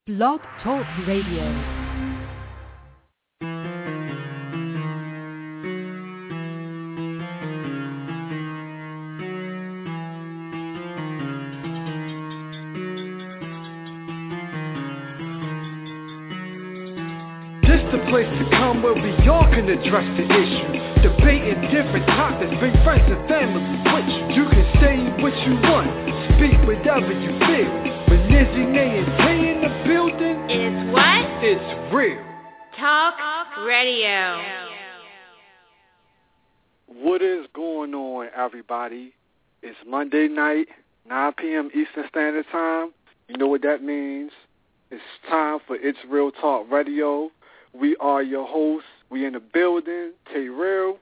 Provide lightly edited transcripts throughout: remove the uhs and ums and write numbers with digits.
Blog Talk Radio. The place to come where we all can address the issue, debating different topics, bring friends and family with you. You can say what you want, speak whatever you feel. When Nizzy, Nay, and Tay in the building, it's what? It's real. Talk Radio. What is going on, everybody? It's Monday night, 9 p.m. Eastern Standard Time. You know what that means. It's time for It's Real Talk Radio. We are your hosts. We in the building. Tay Real.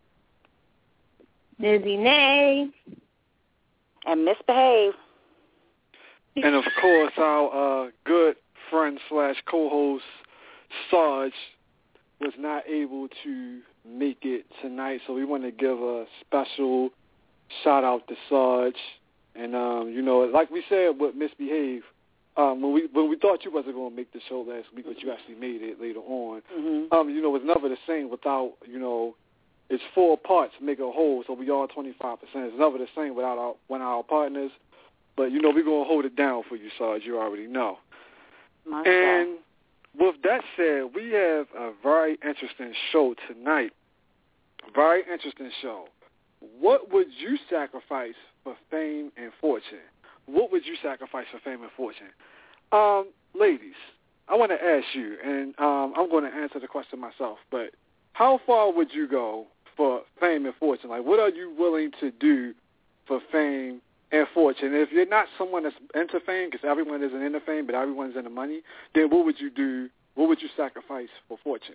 Nizzy Nay. And Misbehave. And, of course, our good friend / co-host, Sarge, was not able to make it tonight. So we want to give a special shout-out to Sarge. And, like we said with Misbehave, when we thought you wasn't going to make the show last week, but you actually made it later on, it's never the same without, it's 4 parts make a whole, so we all 25%. It's never the same without one of our partners. But, we're going to hold it down for you, Sarge. You already know. And with that said, we have a very interesting show tonight. Very interesting show. What would you sacrifice for fame and fortune? What would you sacrifice for fame and fortune? Ladies, I want to ask you, and I'm going to answer the question myself, but how far would you go for fame and fortune? Like, what are you willing to do for fame and fortune? If you're not someone that's into fame, because everyone isn't into fame, but everyone's into money, then what would you do? What would you sacrifice for fortune?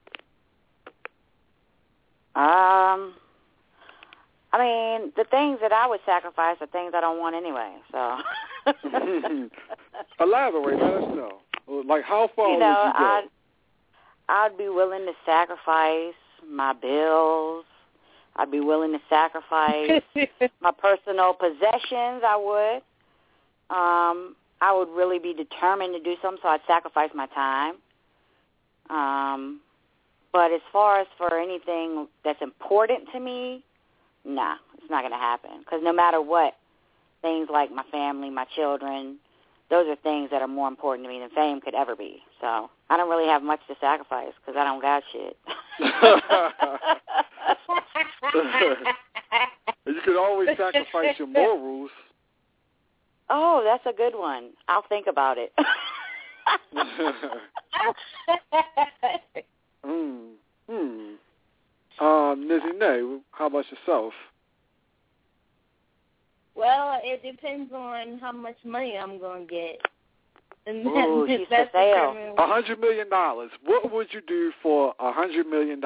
The things that I would sacrifice are things I don't want anyway, so. Elaborate, let us know. Like, how far would you go? I'd be willing to sacrifice my bills. I'd be willing to sacrifice my personal possessions, I would. I would really be determined to do something, so I'd sacrifice my time. But as far as for anything that's important to me, nah, it's not going to happen. Because no matter what, things like my family, my children, those are things that are more important to me than fame could ever be. So I don't really have much to sacrifice because I don't got shit. You could always sacrifice your morals. Oh, that's a good one. I'll think about it. Nizzy Nay, how about yourself? Well, it depends on how much money I'm going to get. And ooh, she's for sale. $100 million. What would you do for $100 million?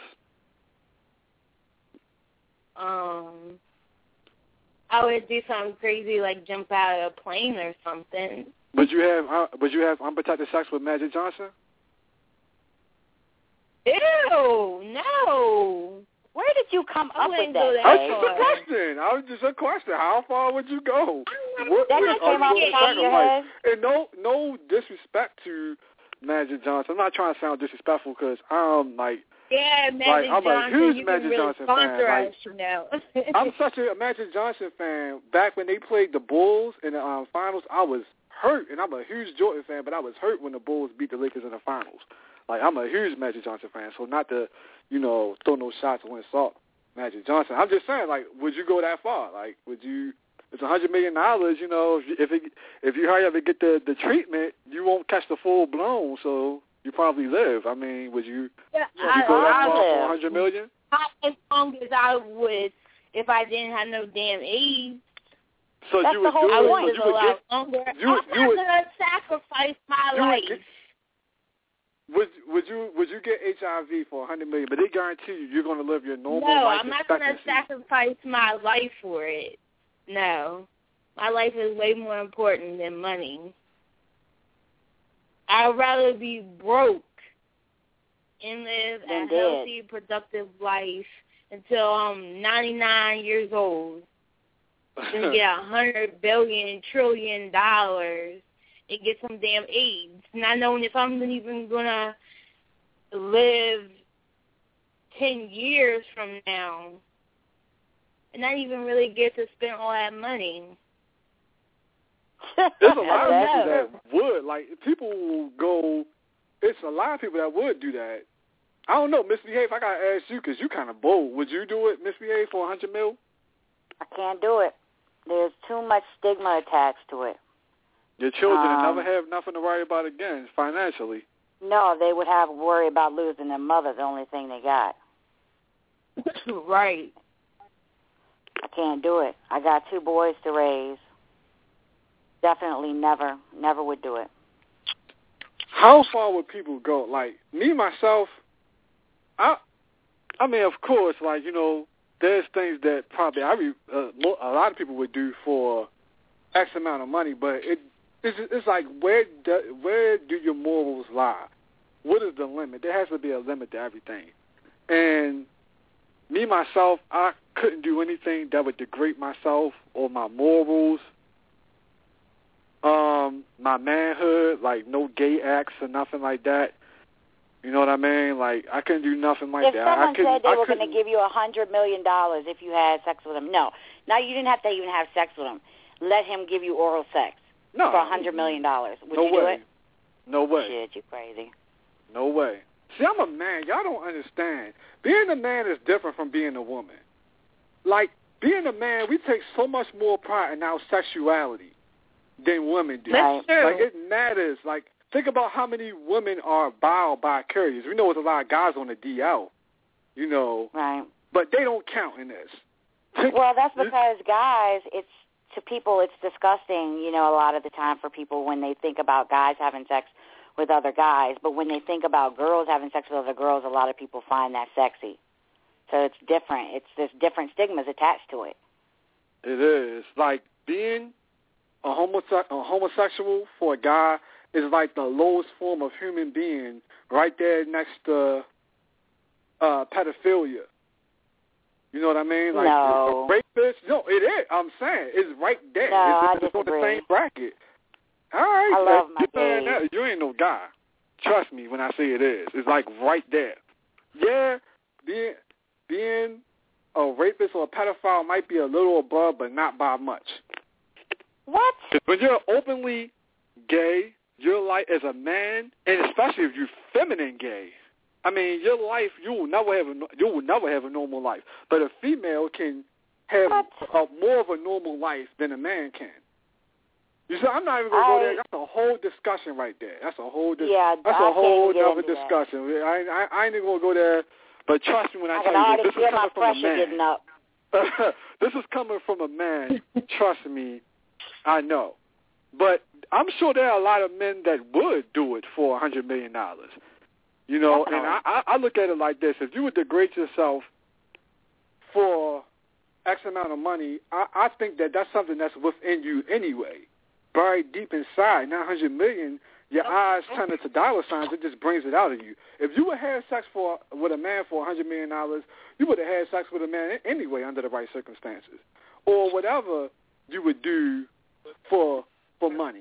I would do something crazy like jump out of a plane or something. Would you have unprotected sex with Magic Johnson? Ew, no. Where did you come up with that? That's just a question. How far would you go? That just came off the top of your head. And no disrespect to Magic Johnson. I'm not trying to sound disrespectful because I'm like, Magic I'm Johnson, a huge you Magic can really Johnson fan. I'm such a Magic Johnson fan. Back when they played the Bulls in the finals, I was hurt, and I'm a huge Jordan fan, but I was hurt when the Bulls beat the Lakers in the finals. Like, I'm a huge Magic Johnson fan, so not to, throw no shots or insult Magic Johnson. I'm just saying, like, would you go that far? Like, would you? It's $100 million. If you hurry up and get the treatment, you won't catch the full blown. So you probably live. I mean, would you? Yeah, would you go that far for $100 million? As long as I would, if I didn't have no damn AIDS. So that's you would the whole do point. it. You would get. Longer. I'm not gonna sacrifice my life. Would you get HIV for $100 million? But they guarantee you're going to live your normal life. No, I'm not going to sacrifice my life for it. No, my life is way more important than money. I'd rather be broke and live a healthy, productive life until I'm 99 years old than get $100 billion, $1 trillion and get some damn AIDS, not knowing if I'm even going to live 10 years from now and not even really get to spend all that money. There's a lot of people that would. Like, people will go, it's a lot of people that would do that. I don't know, Misbehave, I got to ask you because you kind of bold. Would you do it, Misbehave, for $100 million? I can't do it. There's too much stigma attached to it. Your children will never have nothing to worry about again financially. No, they would have worry about losing their mother, the only thing they got. Right. I can't do it. I got 2 boys to raise. Definitely never would do it. How far would people go? Like, me, myself, I mean, of course, like, you know, there's things that probably a lot of people would do for X amount of money, but it's like, where do your morals lie? What is the limit? There has to be a limit to everything. And me, myself, I couldn't do anything that would degrade myself or my morals, my manhood, like no gay acts or nothing like that. You know what I mean? Like, I couldn't do nothing like that. If someone said they were going to give you $100 million if you had sex with him, no. Now, you didn't have to even have sex with him. Let him give you oral sex for $100 million. Would you do it? No way. Shit, you crazy. No way. See, I'm a man. Y'all don't understand. Being a man is different from being a woman. Like, being a man, we take so much more pride in our sexuality than women do. That's true. Like, it matters. Like, think about how many women are bi-curious. We know there's a lot of guys on the DL, you know. Right. But they don't count in this. Well, that's because guys, to people, it's disgusting, you know, a lot of the time for people when they think about guys having sex with other guys. But when they think about girls having sex with other girls, a lot of people find that sexy. So it's different. There's different stigmas attached to it. It is. Like, being a homosexual for a guy is like the lowest form of human being, right there next to pedophilia. You know what I mean? Like, no. A rapist? No, it is. I'm saying it's right there. No, it's on the same bracket. All right. I love my gays. You ain't no guy. Trust me when I say it is. It's like right there. Yeah, being a rapist or a pedophile might be a little above, but not by much. What? When you're openly gay, your life as a man, and especially if you're feminine gay, I mean, your life, you will never have a normal life. But a female can have more of a normal life than a man can. You see, I'm not even going to go there. That's a whole discussion right there. That's a whole other discussion. I ain't even going to go there. But trust me when I tell you this is coming from a man. Getting up. This is coming from a man. Trust me, I know. But I'm sure there are a lot of men that would do it for $100 million. You know, and I look at it like this. If you would degrade yourself for X amount of money, I think that's something that's within you anyway, buried deep inside. Not $100 million, your eyes turn into dollar signs. It just brings it out of you. If you would have sex with a man for $100 million, you would have had sex with a man anyway under the right circumstances. Or whatever you would do for money.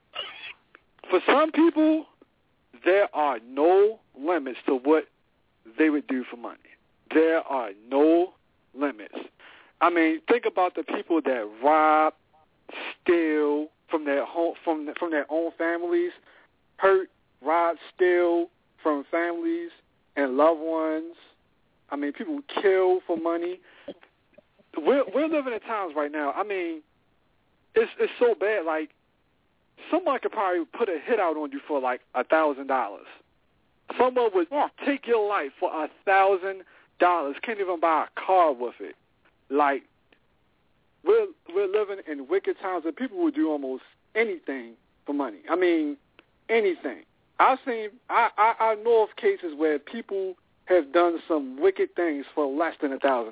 For some people, there are no limits to what they would do for money. There are no limits. I mean, think about the people that rob, steal from their home, from their own families, hurt, rob, steal from families and loved ones. I mean, people kill for money. We're living in times right now. I mean, it's so bad. Like, someone could probably put a hit out on you for like $1,000. Someone would take your life for $1,000. Can't even buy a car with it. Like, we're living in wicked times that people will do almost anything for money. I mean, anything. I know of cases where people have done some wicked things for less than $1,000.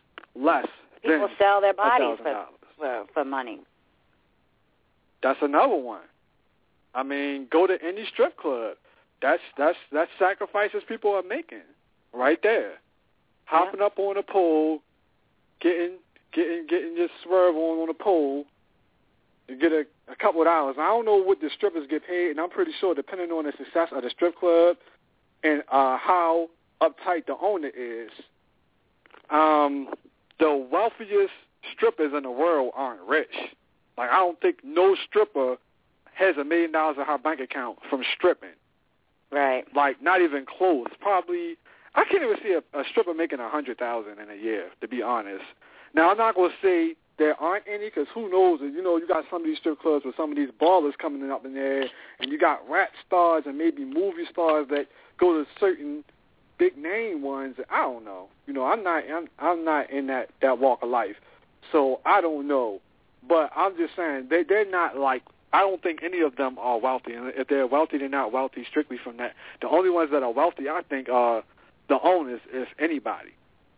People sell their bodies for money. That's another one. I mean, go to any strip club. That's sacrifices people are making right there. Hopping up on a pole, getting your swerve on a pole. You get a a couple of dollars. I don't know what the strippers get paid, and I'm pretty sure, depending on the success of the strip club and how uptight the owner is, the wealthiest strippers in the world aren't rich. Like, I don't think no stripper has $1 million in her bank account from stripping. Right. Like, not even close. Probably, I can't even see a stripper making $100,000 in a year, to be honest. Now, I'm not going to say there aren't any, because who knows? You know, you got some of these strip clubs with some of these ballers coming up in there, and you got rap stars and maybe movie stars that go to certain big name ones. I don't know. You know, I'm not in that walk of life, so I don't know. But I'm just saying they're not like, I don't think any of them are wealthy. And if they're wealthy, they're not wealthy strictly from that. The only ones that are wealthy, I think, are the owners, if anybody.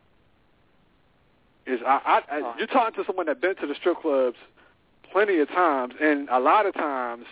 You're talking to someone that's been to the strip clubs plenty of times, and a lot of times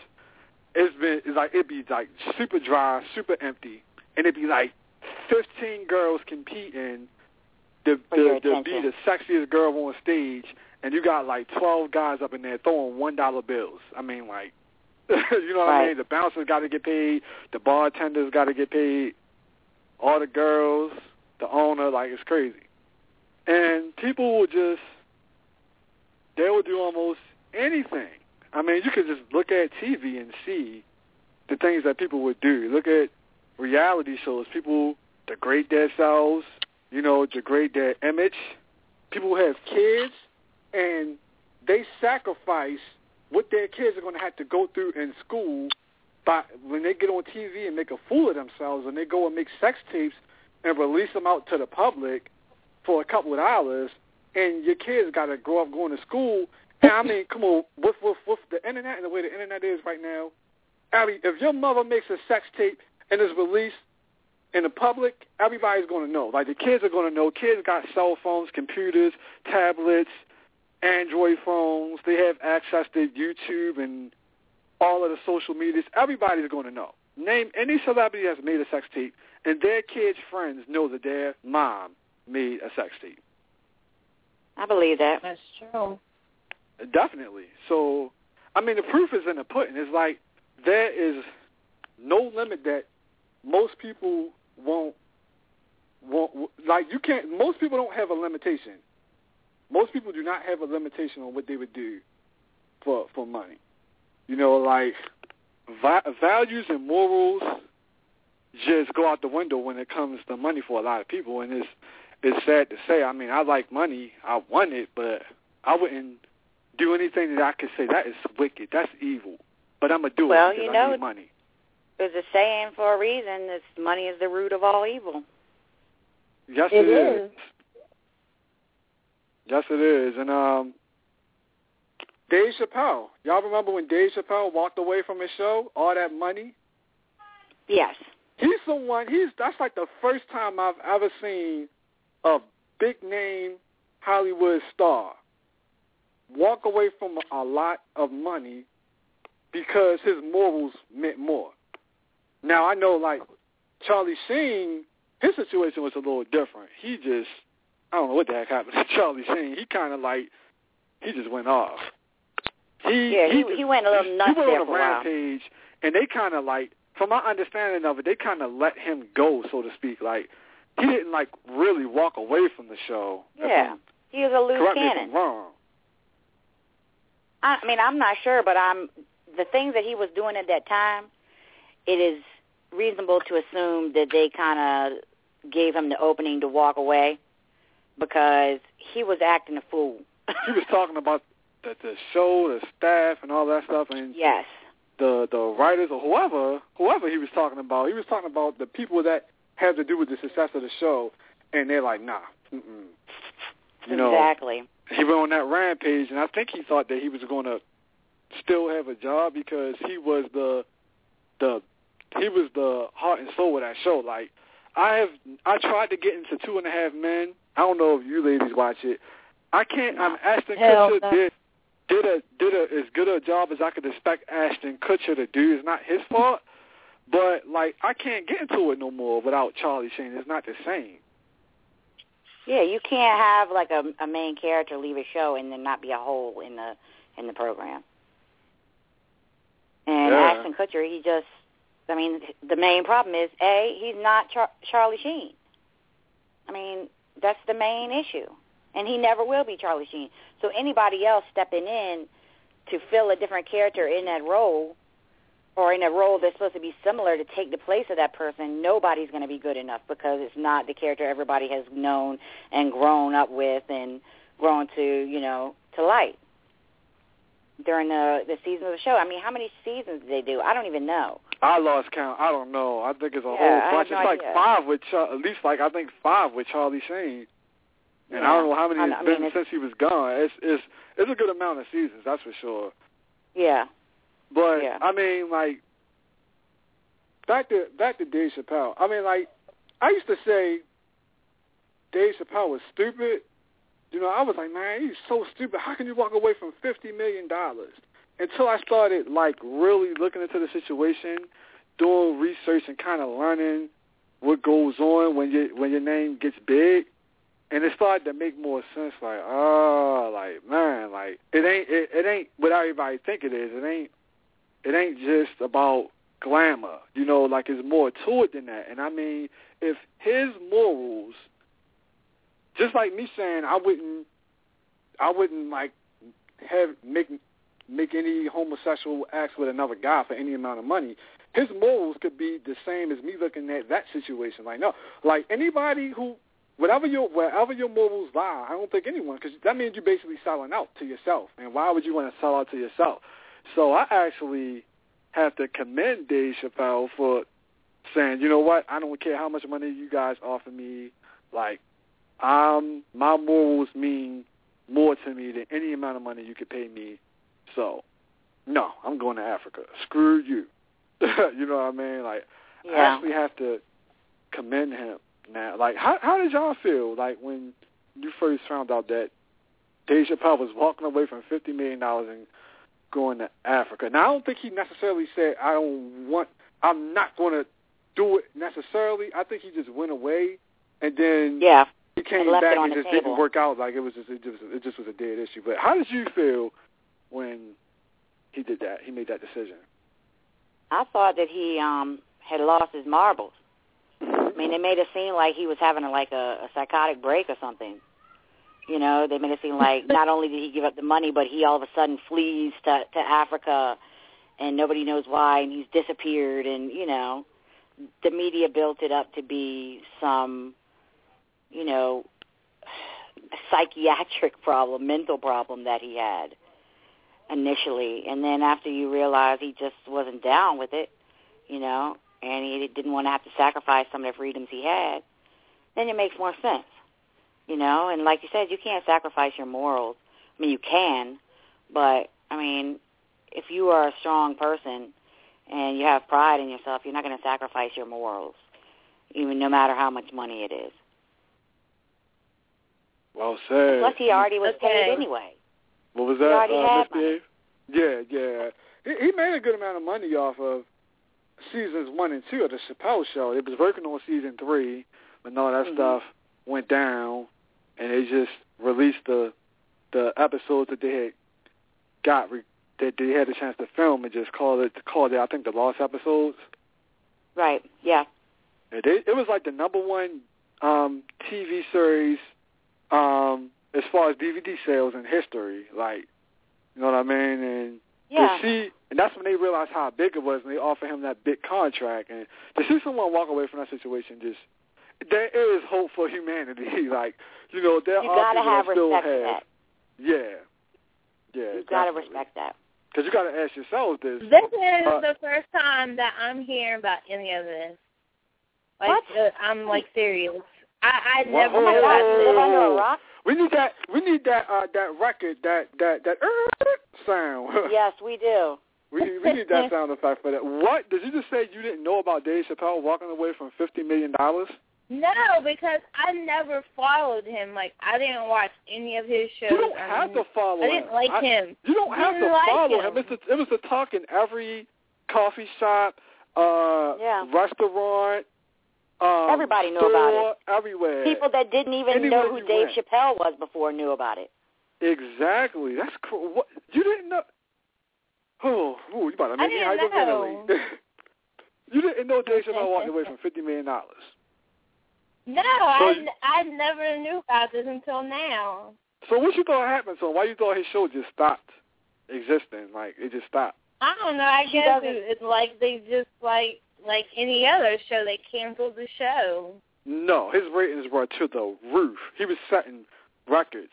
it'd be like super dry, super empty, and it'd be like 15 girls competing to be the sexiest girl on stage, and you got like 12 guys up in there throwing $1 bills. I mean, like, you know what I mean? The bouncers got to get paid, the bartenders got to get paid, all the girls, the owner, like, it's crazy. And people they will do almost anything. I mean, you could just look at TV and see the things that people would do. Look at reality shows. People degrade themselves, you know, degrade their image. People have kids, and they sacrifice what their kids are going to have to go through in school when they get on TV and make a fool of themselves, and they go and make sex tapes and release them out to the public for a couple of dollars, and your kids got to grow up going to school. And I mean, come on, with the internet and the way the internet is right now, Abby, if your mother makes a sex tape and is released in the public, everybody's going to know. Like, the kids are going to know. Kids got cell phones, computers, tablets, Android phones. They have access to YouTube and all of the social medias. Everybody's going to know. Name any celebrity that's made a sex tape, and their kids' friends know that their mom made a sex tape. I believe that. That's true. Definitely. So, I mean, the proof is in the pudding. It's like there is no limit that most people won't like, you can't, most people don't have a limitation. Most people do not have a limitation on what they would do for money. You know, like, values and morals just go out the window when it comes to money for a lot of people, and it's sad to say. I mean, I like money. I want it, but I wouldn't do anything that I could say that is wicked, that's evil. But I'm going to do it because I need money. There's a saying for a reason, money is the root of all evil. Yes, it is. Yes, it is. And Dave Chappelle. Y'all remember when Dave Chappelle walked away from his show, all that money? Yes. That's like the first time I've ever seen a big-name Hollywood star walk away from a lot of money because his morals meant more. Now, I know, like, Charlie Sheen, his situation was a little different. I don't know what the heck happened to Charlie Sheen. He kind of, like, he just went off. He went a little nuts there for a while. He went on a rampage, and they kind of, like, from my understanding of it, they kind of let him go, so to speak. Like, he didn't, like, really walk away from the show. Yeah, he was a loose cannon. Correct me if I'm wrong. I mean, I'm not sure, but the things that he was doing at that time, it is reasonable to assume that they kind of gave him the opening to walk away because he was acting a fool. He was talking about the show, the staff, and all that stuff, and yes, the writers or whoever he was talking about. He was talking about the people that have to do with the success of the show, and they're like, nah, you know, exactly. He went on that rampage, and I think he thought that he was going to still have a job because he was the heart and soul of that show. Like, I tried to get into 2.5 Men. I don't know if you ladies watch it. I can't. I'm Ashton Kutcher did as good a job as I could expect Ashton Kutcher to do. It's not his fault, but like, I can't get into it no more without Charlie Sheen. It's not the same. Yeah, you can't have like a main character leave a show and then not be a hole in the program. And Ashton Kutcher, the main problem is, A, he's not Charlie Sheen. I mean, that's the main issue. And he never will be Charlie Sheen. So anybody else stepping in to fill a different character in that role, or in a role that's supposed to be similar to take the place of that person, nobody's going to be good enough because it's not the character everybody has known and grown up with and grown to, to like during the season of the show. I mean, how many seasons did they do? I don't even know. I lost count. I don't know. I think it's a whole bunch. It's like 5 with at least I think 5 with Charlie Sheen. And I don't know how many it's been since he was gone. It's a good amount of seasons, that's for sure. Yeah. But I mean, like, back to Dave Chappelle. I mean, like, I used to say Dave Chappelle was stupid. I was like, man, he's so stupid. How can you walk away from $50 million? Until I started, like, really looking into the situation, doing research and kind of learning what goes on when your name gets big. And it started to make more sense, like, man, like, it ain't what everybody think it is. It ain't just about glamour, like, it's more to it than that. And I mean, if his morals, just like me saying I wouldn't like make any homosexual acts with another guy for any amount of money, his morals could be the same as me looking at that situation. Like, no, like, anybody who, wherever your morals lie, I don't think anyone, because that means you're basically selling out to yourself. And why would you want to sell out to yourself? So I actually have to commend Dave Chappelle for saying, you know what, I don't care how much money you guys offer me. Like, my morals mean more to me than any amount of money you could pay me. So, no, I'm going to Africa. Screw you. You know what I mean? Like, I actually have to commend him. Now, like, how did y'all feel, like, when you first found out that Dave Chappelle was walking away from $50 million and going to Africa? Now, I don't think he necessarily said, I'm not going to do it necessarily. I think he just went away, and then he came back and it just didn't work out. Like, it just was a dead issue. But how did you feel when he did that? He made that decision. I thought that he had lost his marbles. I mean, they made it seem like he was having a psychotic break or something. They made it seem like not only did he give up the money, but he all of a sudden flees to Africa, and nobody knows why, and he's disappeared. And, the media built it up to be some, psychiatric problem, mental problem that he had initially. And then after you realize he just wasn't down with it, and he didn't want to have to sacrifice some of the freedoms he had, then it makes more sense, And like you said, you can't sacrifice your morals. I mean, you can, but, I mean, if you are a strong person and you have pride in yourself, you're not going to sacrifice your morals, even no matter how much money it is. Well said. Plus, he already was paid anyway. What was that? He already had money. Yeah. He made a good amount of money off of seasons 1 and 2 of the Chappelle Show. They was working on season 3, but no, that stuff went down, and they just released the episodes that they had that they had a chance to film and just called it I think the lost episodes. Right. Yeah. And it was like the number 1 TV series as far as DVD sales in history. Like, you know what I mean? And and that's when they realized how big it was, and they offered him that big contract. And to see someone walk away from that situation, there is hope for humanity. Like, there are people that still have. Yeah. You gotta respect that. Because you gotta ask yourself this. This is the first time that I'm hearing about any of this. Like, what? I'm like serious. I never knew about this. Live under a rock? We need that record, that sound. Yes, we do. We need that sound effect for that. What? Did you just say you didn't know about Dave Chappelle walking away from $50 million? No, because I never followed him. Like, I didn't watch any of his shows. You don't have to follow him. I didn't like him. You don't have to follow him. It was the talk in every coffee shop, restaurant. Everybody knew about it. Everywhere. People that didn't even know who Dave Chappelle was before knew about it. Exactly. That's cool. What? You didn't know? Oh, you about to make me hyperventilate. You didn't know Dave Chappelle walked away from $50 million. No, I never knew about this until now. So what you thought happened to him? Why you thought his show just stopped existing? Like, it just stopped? I don't know. I guess it's like they just, like any other show, they canceled the show. No, his ratings were to the roof. He was setting records.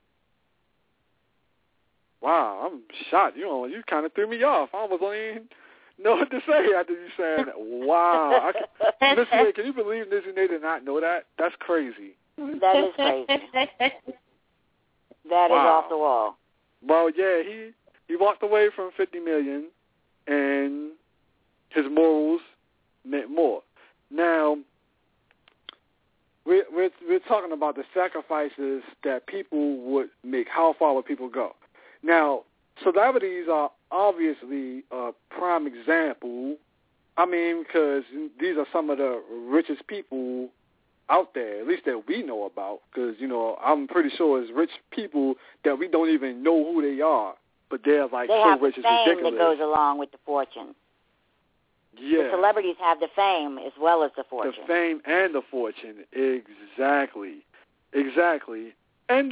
Wow, I'm shocked. You kind of threw me off. I almost don't even know what to say after you saying that. Wow. Miss Ray, can you believe Nizzy Nay did not know that? That's crazy. That is crazy. That is off the wall. Well, yeah, he walked away from $50 million, and his morals meant more. Now, we're talking about the sacrifices that people would make. How far would people go? Now, celebrities are obviously a prime example. I mean, because these are some of the richest people out there, at least that we know about. Because, I'm pretty sure it's rich people that we don't even know who they are, but they're like so rich it's ridiculous. They have the fame that goes along with the fortune. Yeah. The celebrities have the fame as well as the fortune. The fame and the fortune, exactly. And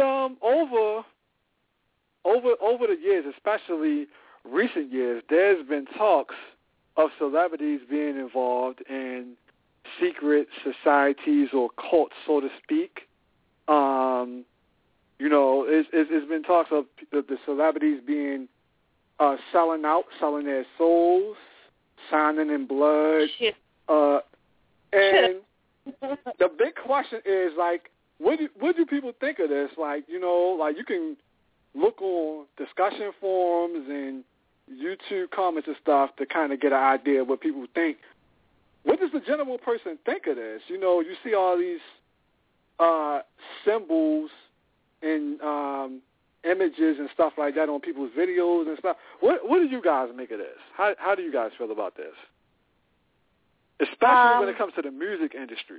over the years, especially recent years, there's been talks of celebrities being involved in secret societies or cults, so to speak. It's been talks of the celebrities being selling their souls, signing in blood. And the big question is, like, what do people think of this? Like, you can look on discussion forums and YouTube comments and stuff to kind of get an idea of what people think. What does the general person think of this? You see all these symbols and images and stuff like that on people's videos and stuff. What do you guys make of this? How do you guys feel about this? Especially when it comes to the music industry.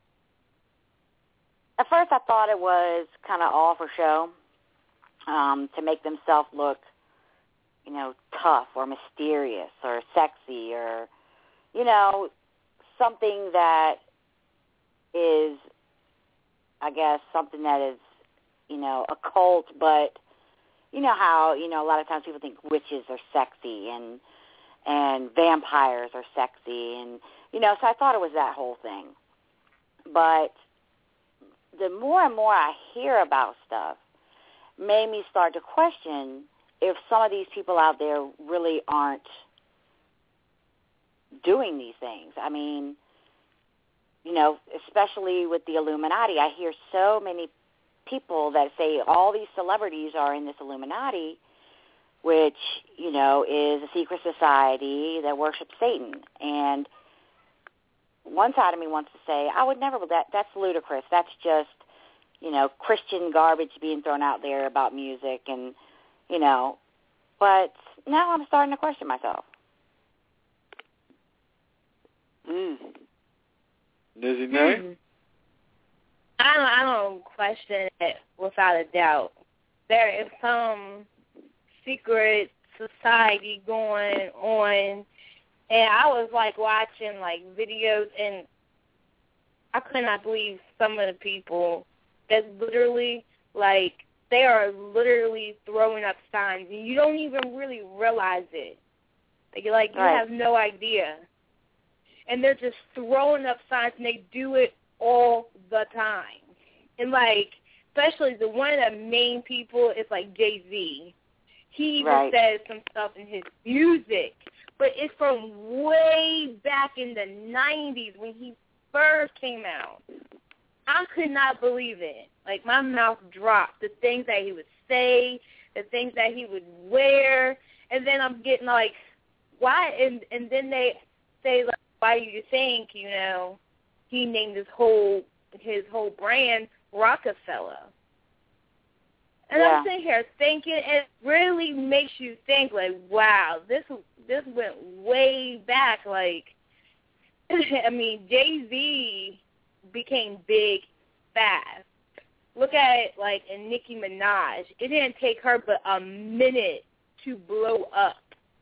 At first I thought it was kind of all for show, to make themselves look, tough or mysterious or sexy or, something that is, I guess, something that is, occult, but you know how, a lot of times people think witches are sexy and vampires are sexy and, so I thought it was that whole thing. But the more and more I hear about stuff, made me start to question if some of these people out there really aren't doing these things. I mean, especially with the Illuminati, I hear so many people that say all these celebrities are in this Illuminati, which, is a secret society that worships Satan. And one side of me wants to say, I would never, that's ludicrous. That's just, Christian garbage being thrown out there about music and, but now I'm starting to question myself. Nizzy Nay? I don't question it without a doubt. There is some secret society going on, and I was watching videos, and I could not believe some of the people that literally they are literally throwing up signs, and you don't even really realize it. You have no idea. And they're just throwing up signs, and they do it all the time. And, especially the one of the main people is, Jay-Z. He even says some stuff in his music, but it's from way back in the 90s when he first came out. I could not believe it. My mouth dropped. The things that he would say, the things that he would wear, and then I'm getting why? And then they say, why do you think, he named his whole brand Rockefeller? And I'm sitting here thinking, it really makes you think, wow, this went way back. Jay-Z became big fast. Look at it in Nicki Minaj. It didn't take her but a minute to blow up.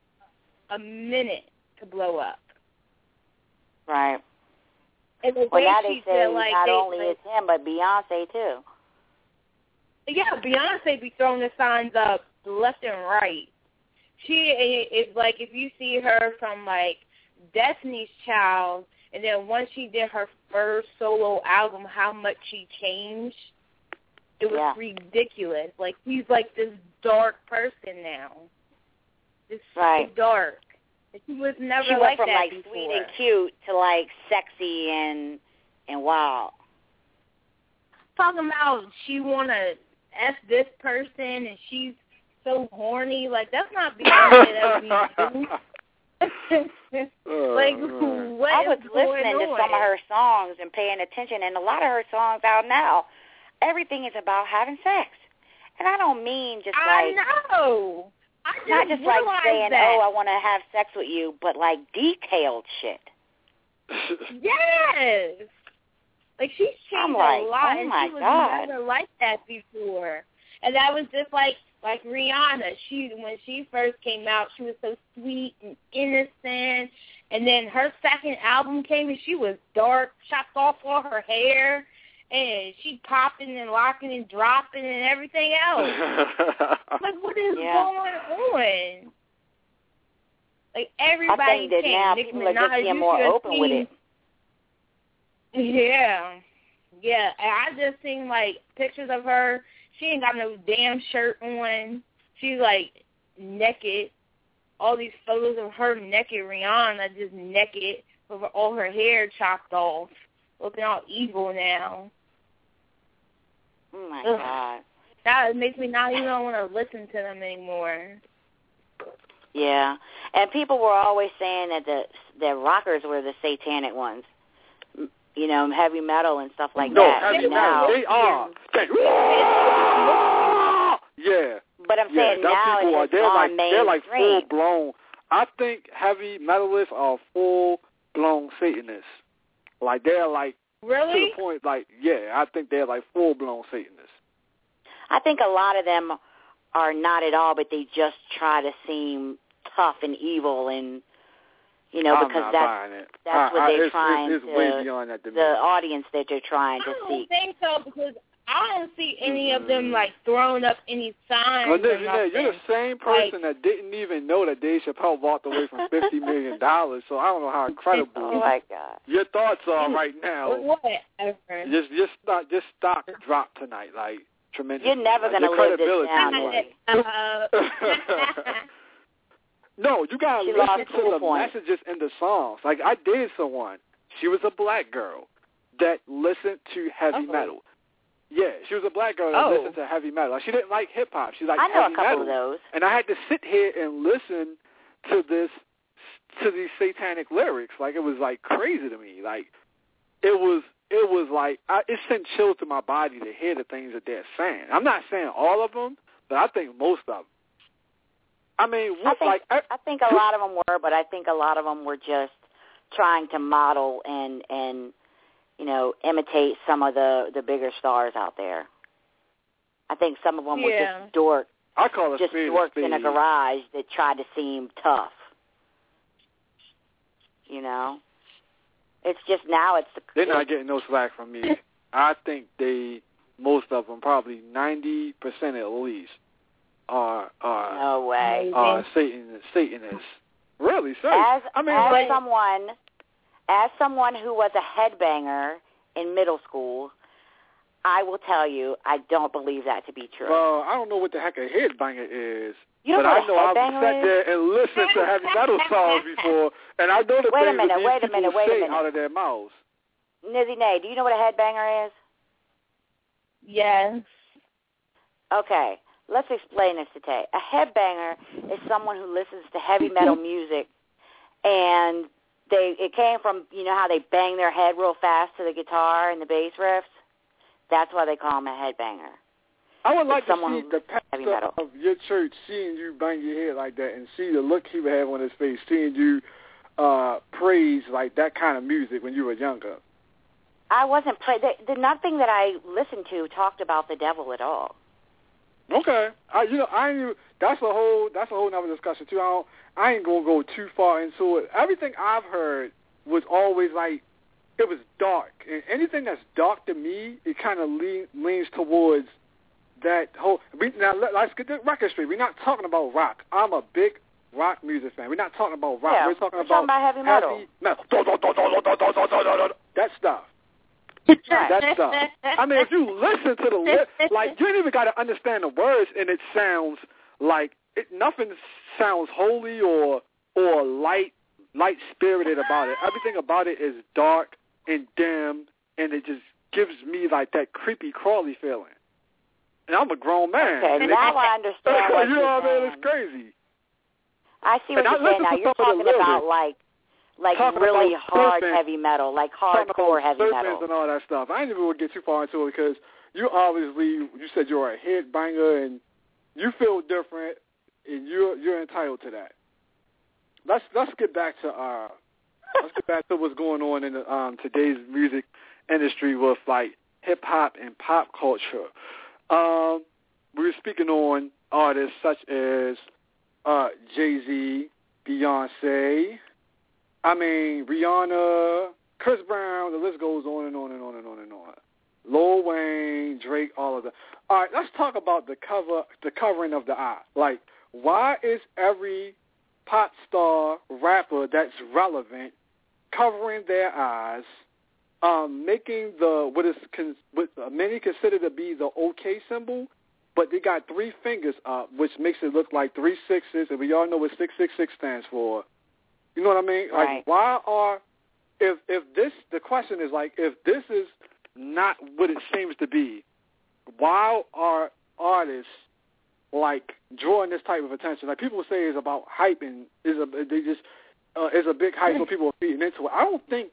a minute to blow up. Right. And the Well, way now she they say said, like, not only it's him, but Beyonce, too. Yeah, Beyonce be throwing the signs up left and right. She is like, if you see her from, like, Destiny's Child, and then once she did her first solo album, how much she changed, it was ridiculous. Like, she's like this dark person now. This dark. She was never she like went from that like before. sweet and cute to like sexy and wild. Talking about she wanna F this person and she's so horny. Like, that's not Beyonce that we do. Like, what I was is going listening to on? some of her songs and paying attention, and a lot of her songs out now, everything is about having sex. And I don't mean just I know. Not just like saying, oh, I want to have sex with you, but like detailed shit. Yes. Like, she's changed like, a lot, oh and my she was God. never like that before. And that was just like Rihanna. When she first came out, she was so sweet and innocent. And then her second album came, and she was dark, chopped off all her hair, and she popping and locking and dropping and everything else. Like, what is going on? Like, everybody I think that came. now Nicki people are just Minaj, getting more open with it. Yeah. Yeah. And I just seen, like, pictures of her. She ain't got no damn shirt on. She's, like, naked. All these photos of her naked, Rihanna just naked, with all her hair chopped off, looking all evil now. Oh, my God. That makes me not even want to listen to them anymore. Yeah. And people were always saying that the rockers were the satanic ones. You know, heavy metal and stuff like that. No, heavy metal. They are. Yeah. But I'm saying now people it's gone mainstream. They're like full blown. I think heavy metalists are full blown Satanists. Like, they're like really to the point. Like, yeah, I think they're like full blown Satanists. I think a lot of them are not at all, but they just try to seem tough and evil, and you know, because that's what they're trying it's to. Way beyond that to me. The audience that they're trying to seek. I don't think so, because I don't see any of them like throwing up any signs. Well, you're the same person that didn't even know that Dave Chappelle walked away from $50 million. So I don't know how incredible oh my God. your thoughts are right now. Whatever. Just stock drop tonight, like tremendous. You're never going to live this down, Eddie. No, you gotta listen to the messages in the songs. Like, I dated someone. She was a black girl that listened to heavy metal. Yeah, she was a black girl that listened to heavy metal. Like, she didn't like hip hop. She liked heavy metal. I know a couple of those. And I had to sit here and listen to these satanic lyrics. Like, it was like crazy to me. Like, it was like it sent chills to my body to hear the things that they're saying. I'm not saying all of them, but I think most of them. I mean, I think a lot of them were, but I think a lot of them were just trying to model and you know, imitate some of the bigger stars out there. I think some of them were just dorks. I call it just dorks in a garage that tried to seem tough. You know, it's just now they're not getting no slack from me. I think most of them, probably 90% at least, are no way. Satanists. Really? So as someone who was a headbanger in middle school, I will tell you, I don't believe that to be true. Well, I don't know what the heck a headbanger is. You don't know what a headbanger I've sat there and listened to heavy metal songs before, and I know the things that these people say out of their mouths. Nizzy Nay, do you know what a headbanger is? Yes. Okay. Let's explain this today. A headbanger is someone who listens to heavy metal music, and it came from, you know how they bang their head real fast to the guitar and the bass riffs? That's why they call them a headbanger. I would like to see the pastor of your church seeing you bang your head like that and see the look he would have on his face, seeing you praise like that kind of music when you were younger. I wasn't nothing that I listened to talked about the devil at all. Okay. That's a whole nother discussion too. I ain't gonna go too far into it. Everything I've heard was always like it was dark, and anything that's dark to me, it kind of leans towards that whole. Now let's get the record straight. We're not talking about rock. I'm a big rock music fan. We're not talking about rock. Yeah, we're talking about heavy metal. That stuff. Right. That stuff. I mean, if you listen to the like, you ain't even got to understand the words, and it sounds like nothing sounds holy or light spirited about it. Everything about it is dark and dim, and it just gives me like that creepy crawly feeling. And I'm a grown man. Okay, now I understand what you know what I mean? saying. It's crazy. I see what you're saying now. You're talking about like really hard heavy metal, like hardcore heavy metal. And all that stuff. I ain't even going to get too far into it because you said you're a headbanger and you feel different and you're entitled to that. Let's get back to what's going on in today's music industry with like hip hop and pop culture. We were speaking on artists such as Jay-Z, Beyonce, Rihanna, Chris Brown, the list goes on and on and on and on and on. Lil Wayne, Drake, all of them. All right, let's talk about the covering of the eye. Like, why is every pop star rapper that's relevant covering their eyes, making what many consider to be the OK symbol, but they got 3 fingers up, which makes it look like 3 sixes, and we all know what 666 stands for. You know what I mean? Right. Like, the question is like, if this is not what it seems to be, why are artists like drawing this type of attention? Like, people say it's about hype and it's a big hype, so people are feeding into it. I don't think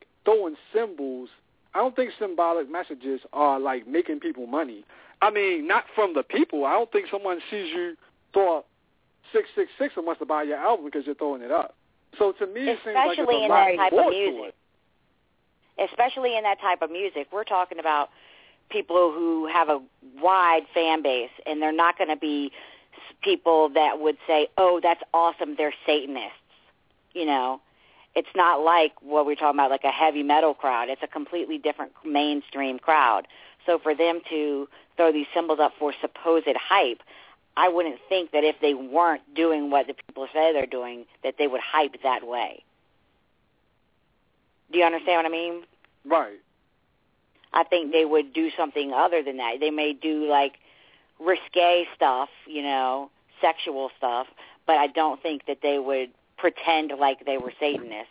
symbolic messages are like making people money. I mean, not from the people. I don't think someone sees you throw 666 and wants to buy your album because you're throwing it up. So to me, it seems like it's a lot more to it. Especially in that type of music. We're talking about people who have a wide fan base, and they're not going to be people that would say, oh, that's awesome, they're Satanists. You know, it's not like what we're talking about, like a heavy metal crowd. It's a completely different mainstream crowd. So for them to throw these symbols up for supposed hype, I wouldn't think that if they weren't doing what the people say they're doing, that they would hype that way. Do you understand what I mean? Right. I think they would do something other than that. They may do, like, risque stuff, you know, sexual stuff, but I don't think that they would pretend like they were Satanists.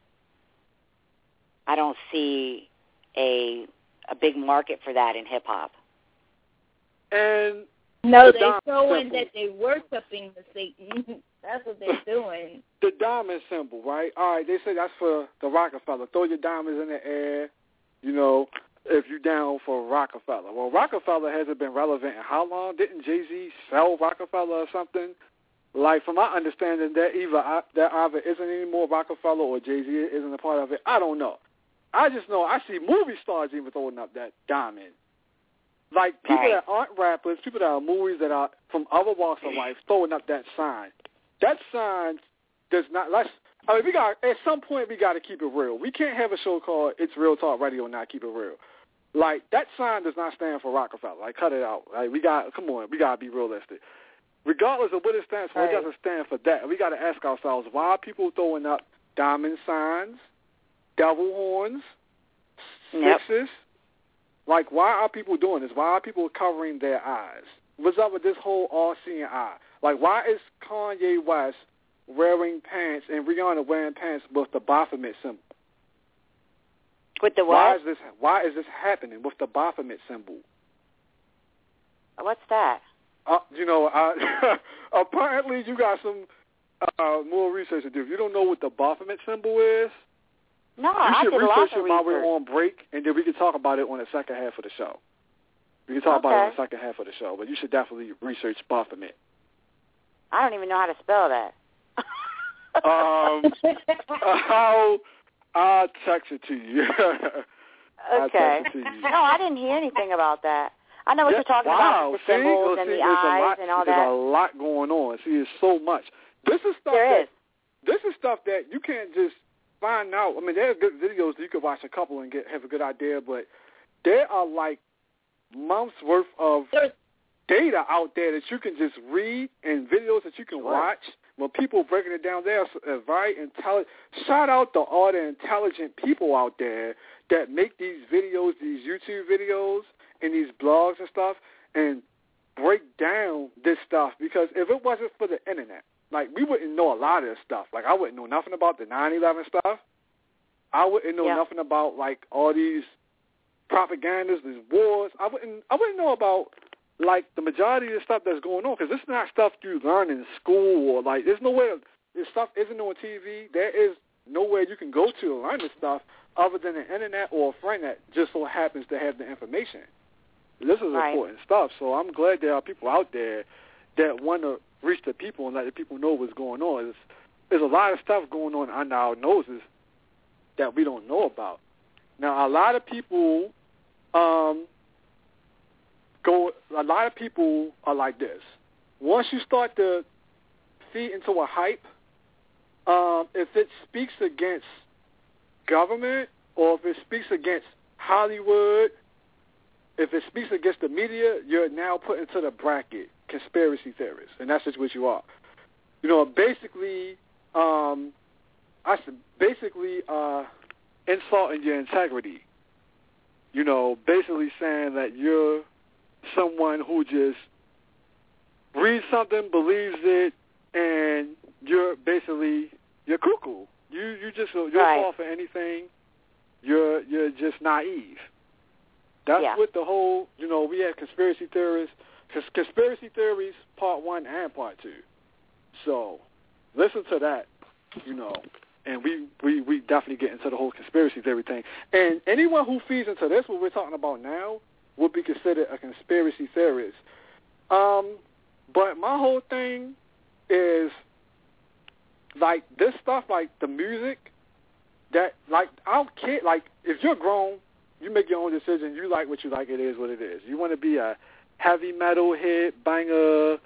I don't see a big market for that in hip-hop. And no, they're showing that they're worshiping the Satan. That's what they're doing. The diamond symbol, right? All right, they say that's for the Rockefeller. Throw your diamonds in the air, you know, if you're down for Rockefeller. Well, Rockefeller hasn't been relevant in how long? Didn't Jay-Z sell Rockefeller or something? Like, from my understanding, there either isn't any more Rockefeller or Jay-Z isn't a part of it. I don't know. I just know I see movie stars even throwing up that diamond. Like, people that aren't rappers, people that are movies that are from other walks of life throwing up that sign. That sign does not, at some point we got to keep it real. We can't have a show called It's Real Talk Radio and not keep it real. Like, that sign does not stand for Rockefeller. Like, cut it out. Like, we got to be realistic. Regardless of what it stands for, it doesn't stand for that. We got to ask ourselves, why are people throwing up diamond signs, devil horns, sixes? Like, why are people doing this? Why are people covering their eyes? What's up with this whole all-seeing eye? Like, why is Kanye West wearing pants and Rihanna wearing pants with the Baphomet symbol? With the what? Why is this happening with the Baphomet symbol? What's that? Apparently you got some more research to do. If you don't know what the Baphomet symbol is, no, you should research it while we're on break, and then we can talk about it on the second half of the show. We can talk about it on the second half of the show, but you should definitely research Baphomet. I don't even know how to spell that. I'll text it to you. Okay. No, I didn't hear anything about that. I know what you're talking about, the symbols and the eyes and all that. There's a lot going on. See, there's so much. This is stuff that you can't just find out. I mean, there are good videos that you could watch a couple and have a good idea, but there are like months worth of data out there that you can just read and videos that you can watch. When people breaking it down, they're very intelligent. Shout out to all the intelligent people out there that make these videos, these YouTube videos and these blogs and stuff, and break down this stuff. Because if it wasn't for the internet, like, we wouldn't know a lot of this stuff. Like, I wouldn't know nothing about the 9/11 stuff. I wouldn't know nothing about, like, all these propagandas, these wars. I wouldn't know about, like, the majority of the stuff that's going on, because this is not stuff you learn in school, or, like, there's nowhere, this stuff isn't on TV. There is nowhere you can go to learn this stuff other than the internet or a friend that just so happens to have the information. This is important stuff, so I'm glad there are people out there that want to reach the people and let the people know what's going on. There's a lot of stuff going on under our noses that we don't know about. Now, a lot of people are like this. Once you start to feed into a hype, if it speaks against government or if it speaks against Hollywood, if it speaks against the media, you're now put into the bracket conspiracy theorists, and that's just what you are. You know, basically, insulting your integrity. You know, basically saying that you're someone who just reads something, believes it, and you're cuckoo. You'll fall for anything. You're just naive. That's what the whole, you know, we have conspiracy theories, part 1 and part 2. So listen to that, you know, and we definitely get into the whole conspiracy theory thing. And anyone who feeds into this, what we're talking about now, would be considered a conspiracy theorist. But my whole thing is, like, this stuff, like the music, that, like, I don't care. Like, if you're grown, you make your own decision. You like what you like. It is what it is. You want to be a heavy metal hit, banger,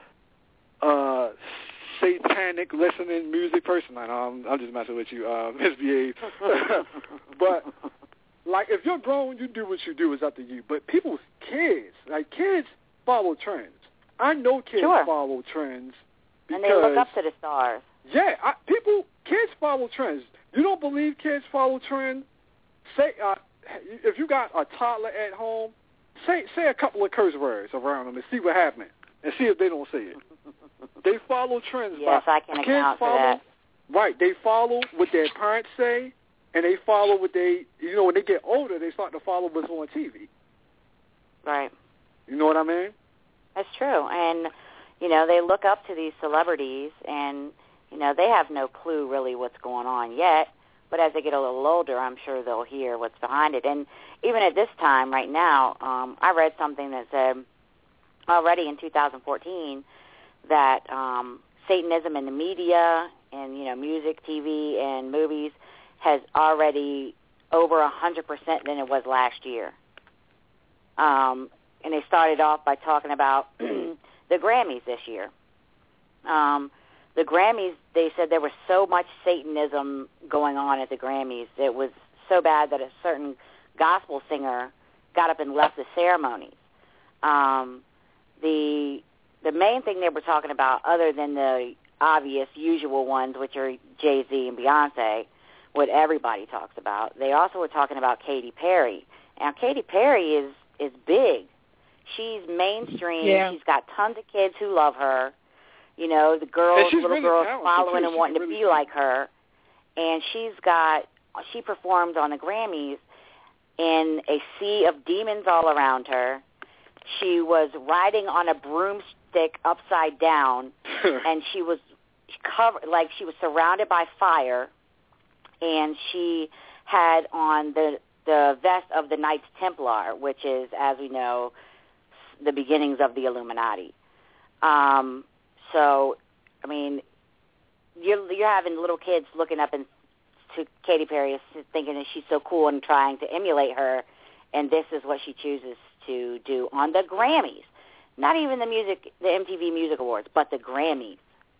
satanic listening music person. I'm just messing with you, misbehave. But, like, if you're grown, you do what you do. It's up to you. But kids follow trends. I know kids follow trends. And they look up to the stars. Yeah, kids follow trends. You don't believe kids follow trends? Say, if you got a toddler at home, say a couple of curse words around them and see what happens, and see if they don't say it. They follow trends. Yes, I can account for that. Right, they follow what their parents say, and they follow what when they get older, they start to follow what's on TV. Right. You know what I mean? That's true. And, you know, they look up to these celebrities, and, you know, they have no clue really what's going on yet. But as they get a little older, I'm sure they'll hear what's behind it. And even at this time, right now, I read something that said already in 2014 that Satanism in the media and, you know, music, TV, and movies has already over 100% than it was last year. And they started off by talking about the Grammys this year. The Grammys, they said there was so much Satanism going on at the Grammys. It was so bad that a certain gospel singer got up and left the ceremonies. The main thing they were talking about, other than the obvious usual ones, which are Jay-Z and Beyonce, what everybody talks about, they also were talking about Katy Perry. Now, Katy Perry is big. She's mainstream. Yeah. She's got tons of kids who love her. You know, the little girls following and wanting to be like her. And she performed on the Grammys in a sea of demons all around her. She was riding on a broomstick upside down, and she was covered, like she was surrounded by fire, and she had on the vest of the Knights Templar, which is, as we know, the beginnings of the Illuminati. So, I mean, you're having little kids looking up to Katy Perry, thinking that she's so cool and trying to emulate her, and this is what she chooses to do on the Grammys. Not even the MTV Music Awards, but the Grammys.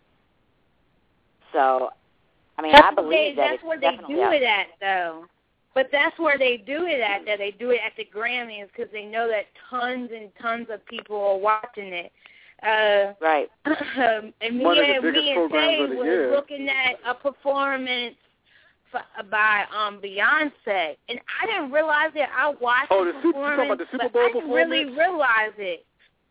So, I mean, I believe that's where they do it at, though. But that's where they do it at, that they do it at the Grammys, because they know that tons and tons of people are watching it. Right. And me and Tay was looking at a performance by Beyonce, and I didn't realize it. I watched the performance, you talking about the Super Bowl I didn't really realize it.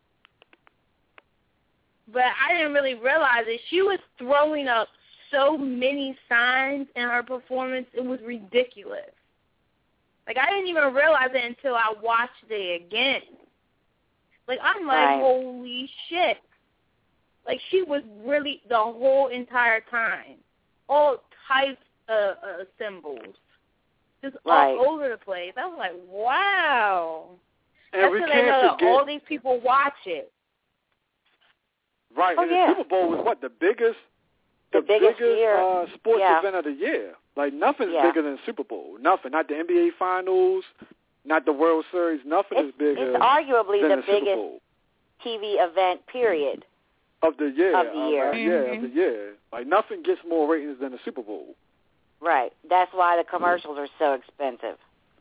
But I didn't really realize it. She was throwing up so many signs in her performance. It was ridiculous. Like, I didn't even realize it until I watched it again. Like, I'm like, holy shit. Like, she was really the whole entire time. All types of symbols. Just all over the place. I was like, wow. And that's because I know that all these people watch it. Right. And the Super Bowl was what, the biggest sports event of the year. Like, nothing's bigger than the Super Bowl. Nothing. Not the NBA Finals, not the World Series. Nothing is bigger. It's arguably than the biggest TV event, period. Of the year. Of the year. Of the year. Like, nothing gets more ratings than the Super Bowl. Right. That's why the commercials are so expensive.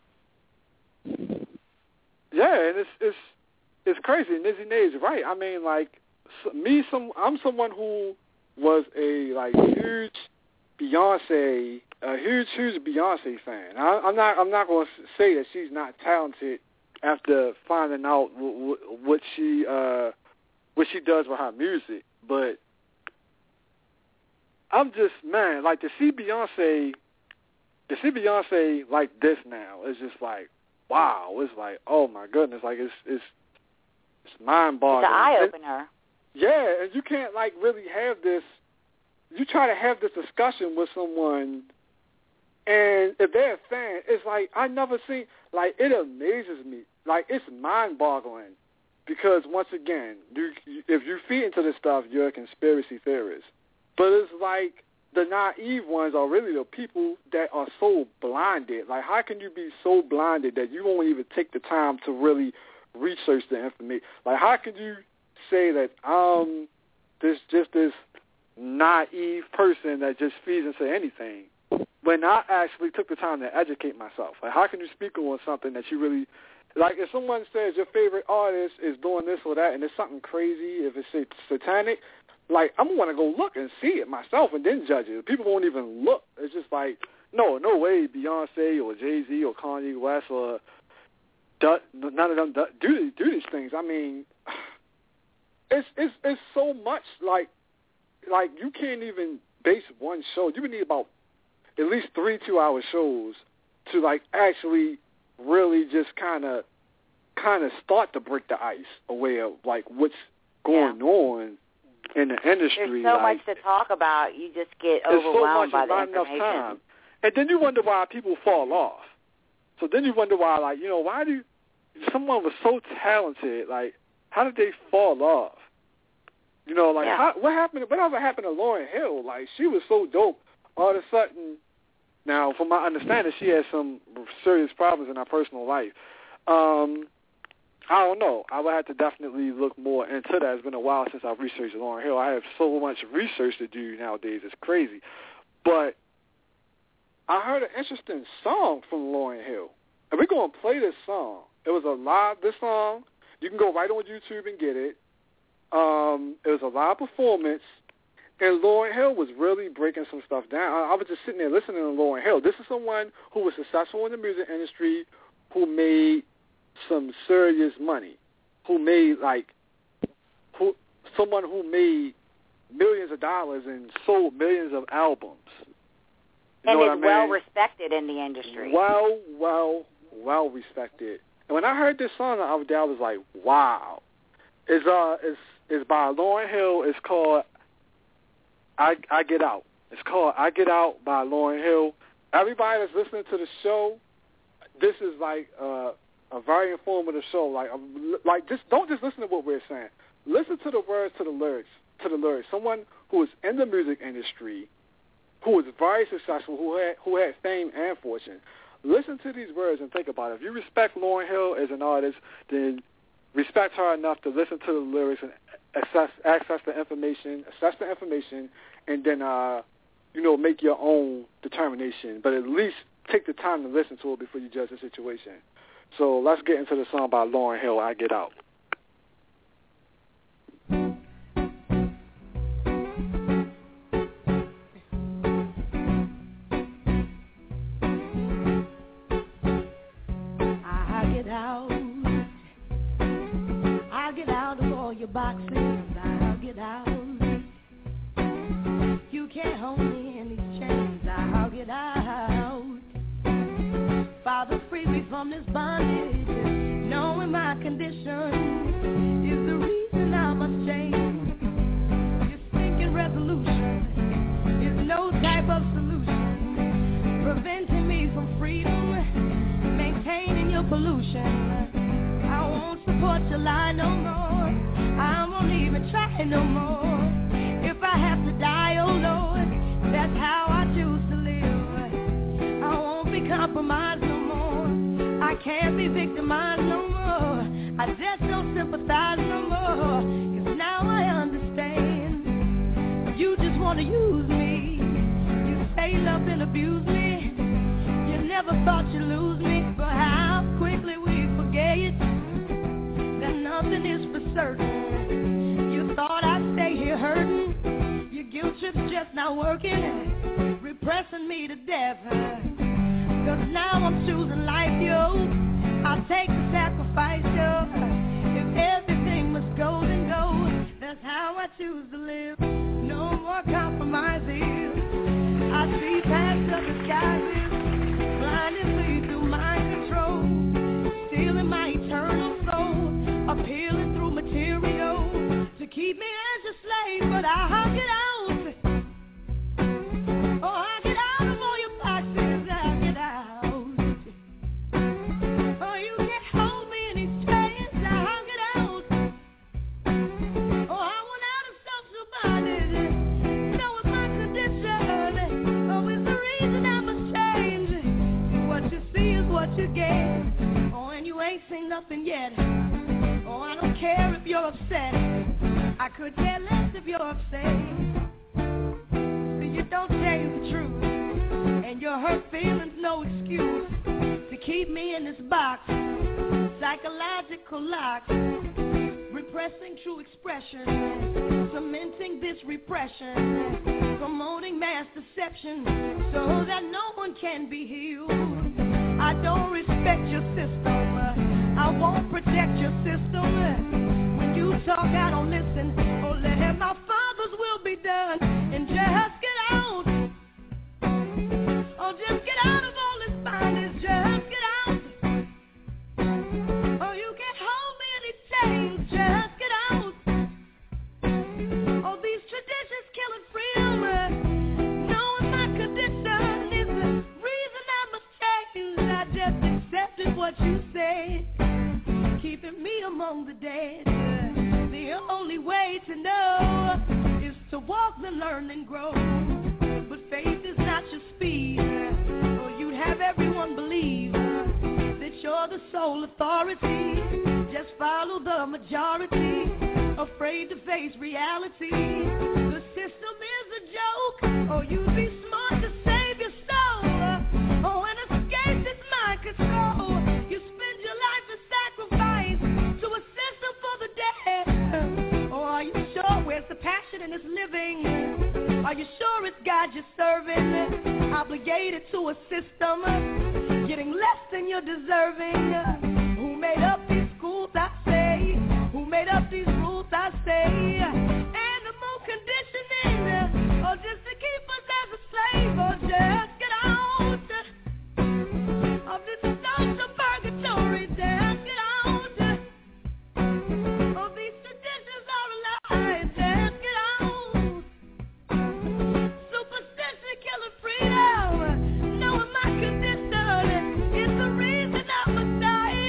Yeah, and it's crazy. And Nizzy Nade's right. I mean, like, I'm someone who was a huge Beyonce fan. I'm not going to say that she's not talented after finding out what she does with her music, but I'm just, man, like, to see Beyonce like this now is just like, wow. It's like, oh my goodness, like it's mind-boggling. It's an eye-opener. Yeah, and you can't, like, really have this. You try to have this discussion with someone, and if they're a fan, it's like, I never seen, like, it amazes me. Like, it's mind-boggling because, once again, if you feed into this stuff, you're a conspiracy theorist. But it's like the naive ones are really the people that are so blinded. Like, how can you be so blinded that you won't even take the time to really research the information? Like, how can you say that this naive person that just feeds into anything when I actually took the time to educate myself? Like, how can you speak on something that you really, like, if someone says your favorite artist is doing this or that and it's something crazy, if it's satanic, like, I'm going to go look and see it myself and then judge it. People won't even look. It's just like, no way Beyonce or Jay-Z or Kanye West or none of them do these things. I mean, it's so much, like you can't even base one show. You would need about at least 3 2-hour shows to, like, actually really just kind of start to break the ice away of, like, what's going on in the industry. There's so much to talk about. You just get overwhelmed by the information. Enough time. And then you wonder why people fall off. So then you wonder why, like, why do someone was so talented, like, how did they fall off? What happened? Whatever happened to Lauryn Hill? Like, she was so dope. All of a sudden, now, from my understanding, she had some serious problems in her personal life. I don't know. I would have to definitely look more into that. It's been a while since I've researched Lauryn Hill. I have so much research to do nowadays. It's crazy. But I heard an interesting song from Lauryn Hill. And we're going to play this song. It was this song, you can go right on YouTube and get it. It was a live performance, and Lauryn Hill was really breaking some stuff down. I was just sitting there listening to Lauryn Hill. This is someone who was successful in the music industry, who made some serious money, someone who made millions of dollars and sold millions of albums. And is well respected in the industry. Well respected. And when I heard this song the other day, I was like, wow. It's by Lauryn Hill. It's called I Get Out. It's called I Get Out by Lauryn Hill. Everybody that's listening to the show, this is like a very informative show. Just don't just listen to what we're saying. Listen to the words, to the lyrics. Someone who is in the music industry, who was very successful, who had fame and fortune. listen to these words and think about it. If you respect Lauryn Hill as an artist, then respect her enough to listen to the lyrics and access the information, and then make your own determination. But at least take the time to listen to it before you judge the situation. So let's get into the song by Lauryn Hill, I Get Out. I'll get out of all your boxes. I'll get out. You can't hold me in these chains. I'll get out. Father, free me from this bondage. Knowing my condition is the reason I must change. Your stinking resolution is no type of solution. Preventing me from freedom, maintaining your pollution. I won't support your lie no more. I won't even try no more. If I have to die, oh Lord, that's how I choose to live. I won't be compromised no more. I can't be victimized no more. I just don't sympathize no more. 'Cause now I understand. You just want to use me. You say love and abuse me. You never thought you'd lose me. But how quickly we forget that nothing is for certain. You thought I'd stay here hurting. Your guilt trip's just not working. Repressing me to death. 'Cause now I'm choosing life, yo. I'll take the sacrifice, yo. If everything must go, then go. That's how I choose to live. No more compromises. I see past the disguises. Blindly through mind control. Stealing my eternal soul. Appealing through material. To keep me as a slave, but I'll get out. Oh, I'll get out of all your boxes. I'll get out. Oh, you can't hold me in these chains. I'll get out. Oh, I want out of social bondage. Knowing my condition. Oh, it's the reason I must change. What you see is what you get. Oh, and you ain't seen nothing yet. Oh, I don't care if you're upset. I could care less if you're upset. So you don't tell you the truth. And your hurt feelings no excuse to keep me in this box. Psychological locks. Repressing true expression. Cementing this repression. Promoting mass deception. So that no one can be healed. I don't respect your system. I won't protect your system. When you talk, I don't listen. Oh, let my Father's will be done. And just get out. Oh, just get out of all this bondage. Just get out. Oh, you can't hold me in these chains. Just get out. Oh, these traditions killing freedom. Knowing my condition is the reason I must change. I just accepted what you said. Keeping me among the dead. The only way to know is to walk and learn and grow. But faith is not your speed, or you'd have everyone believe that you're the sole authority. Just follow the majority, afraid to face reality. The system is a joke, or you'd be smart to save your soul. Oh, and escape is my control. You spend your life in sacrifice to a system for the dead. Or are you sure where's the passion in this living? Are you sure it's God you're serving? Obligated to a system, getting less than you're deserving. Who made up these schools, I say? Who made up these rules, I say? Animal conditioning, or just to keep us as a slave, or just get out of this social purgatory, just get out. Oh, these traditions are a lie, just get out. Superstition killing freedom, knowing my condition is the reason I must die.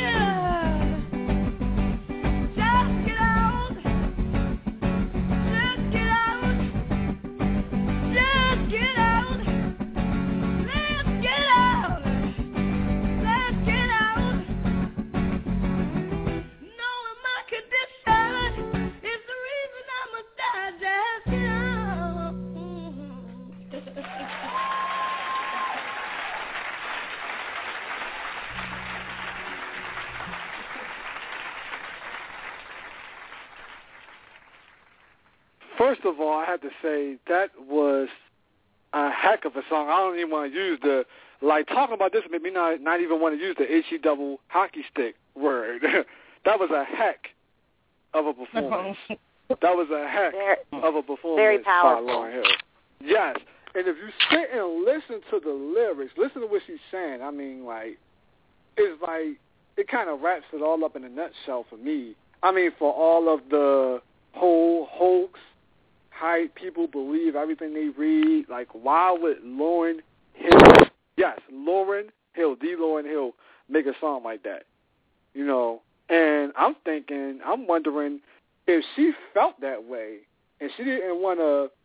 First of all, I have to say that was a heck of a song. I don't even want to use talking about this made me not even want to use the H-E-double hockey stick word. That was a heck of a performance. That was a heck of a performance very powerful by Lauryn Hill. Yes. And if you sit and listen to the lyrics, listen to what she's saying, I mean, it's like, it kind of wraps it all up in a nutshell for me. I mean, for all of the whole hoax, hype, people believe everything they read, why would Lauryn Hill, yes, Lauryn Hill, the Lauryn Hill, make a song like that? You know, and I'm wondering if she felt that way and she didn't want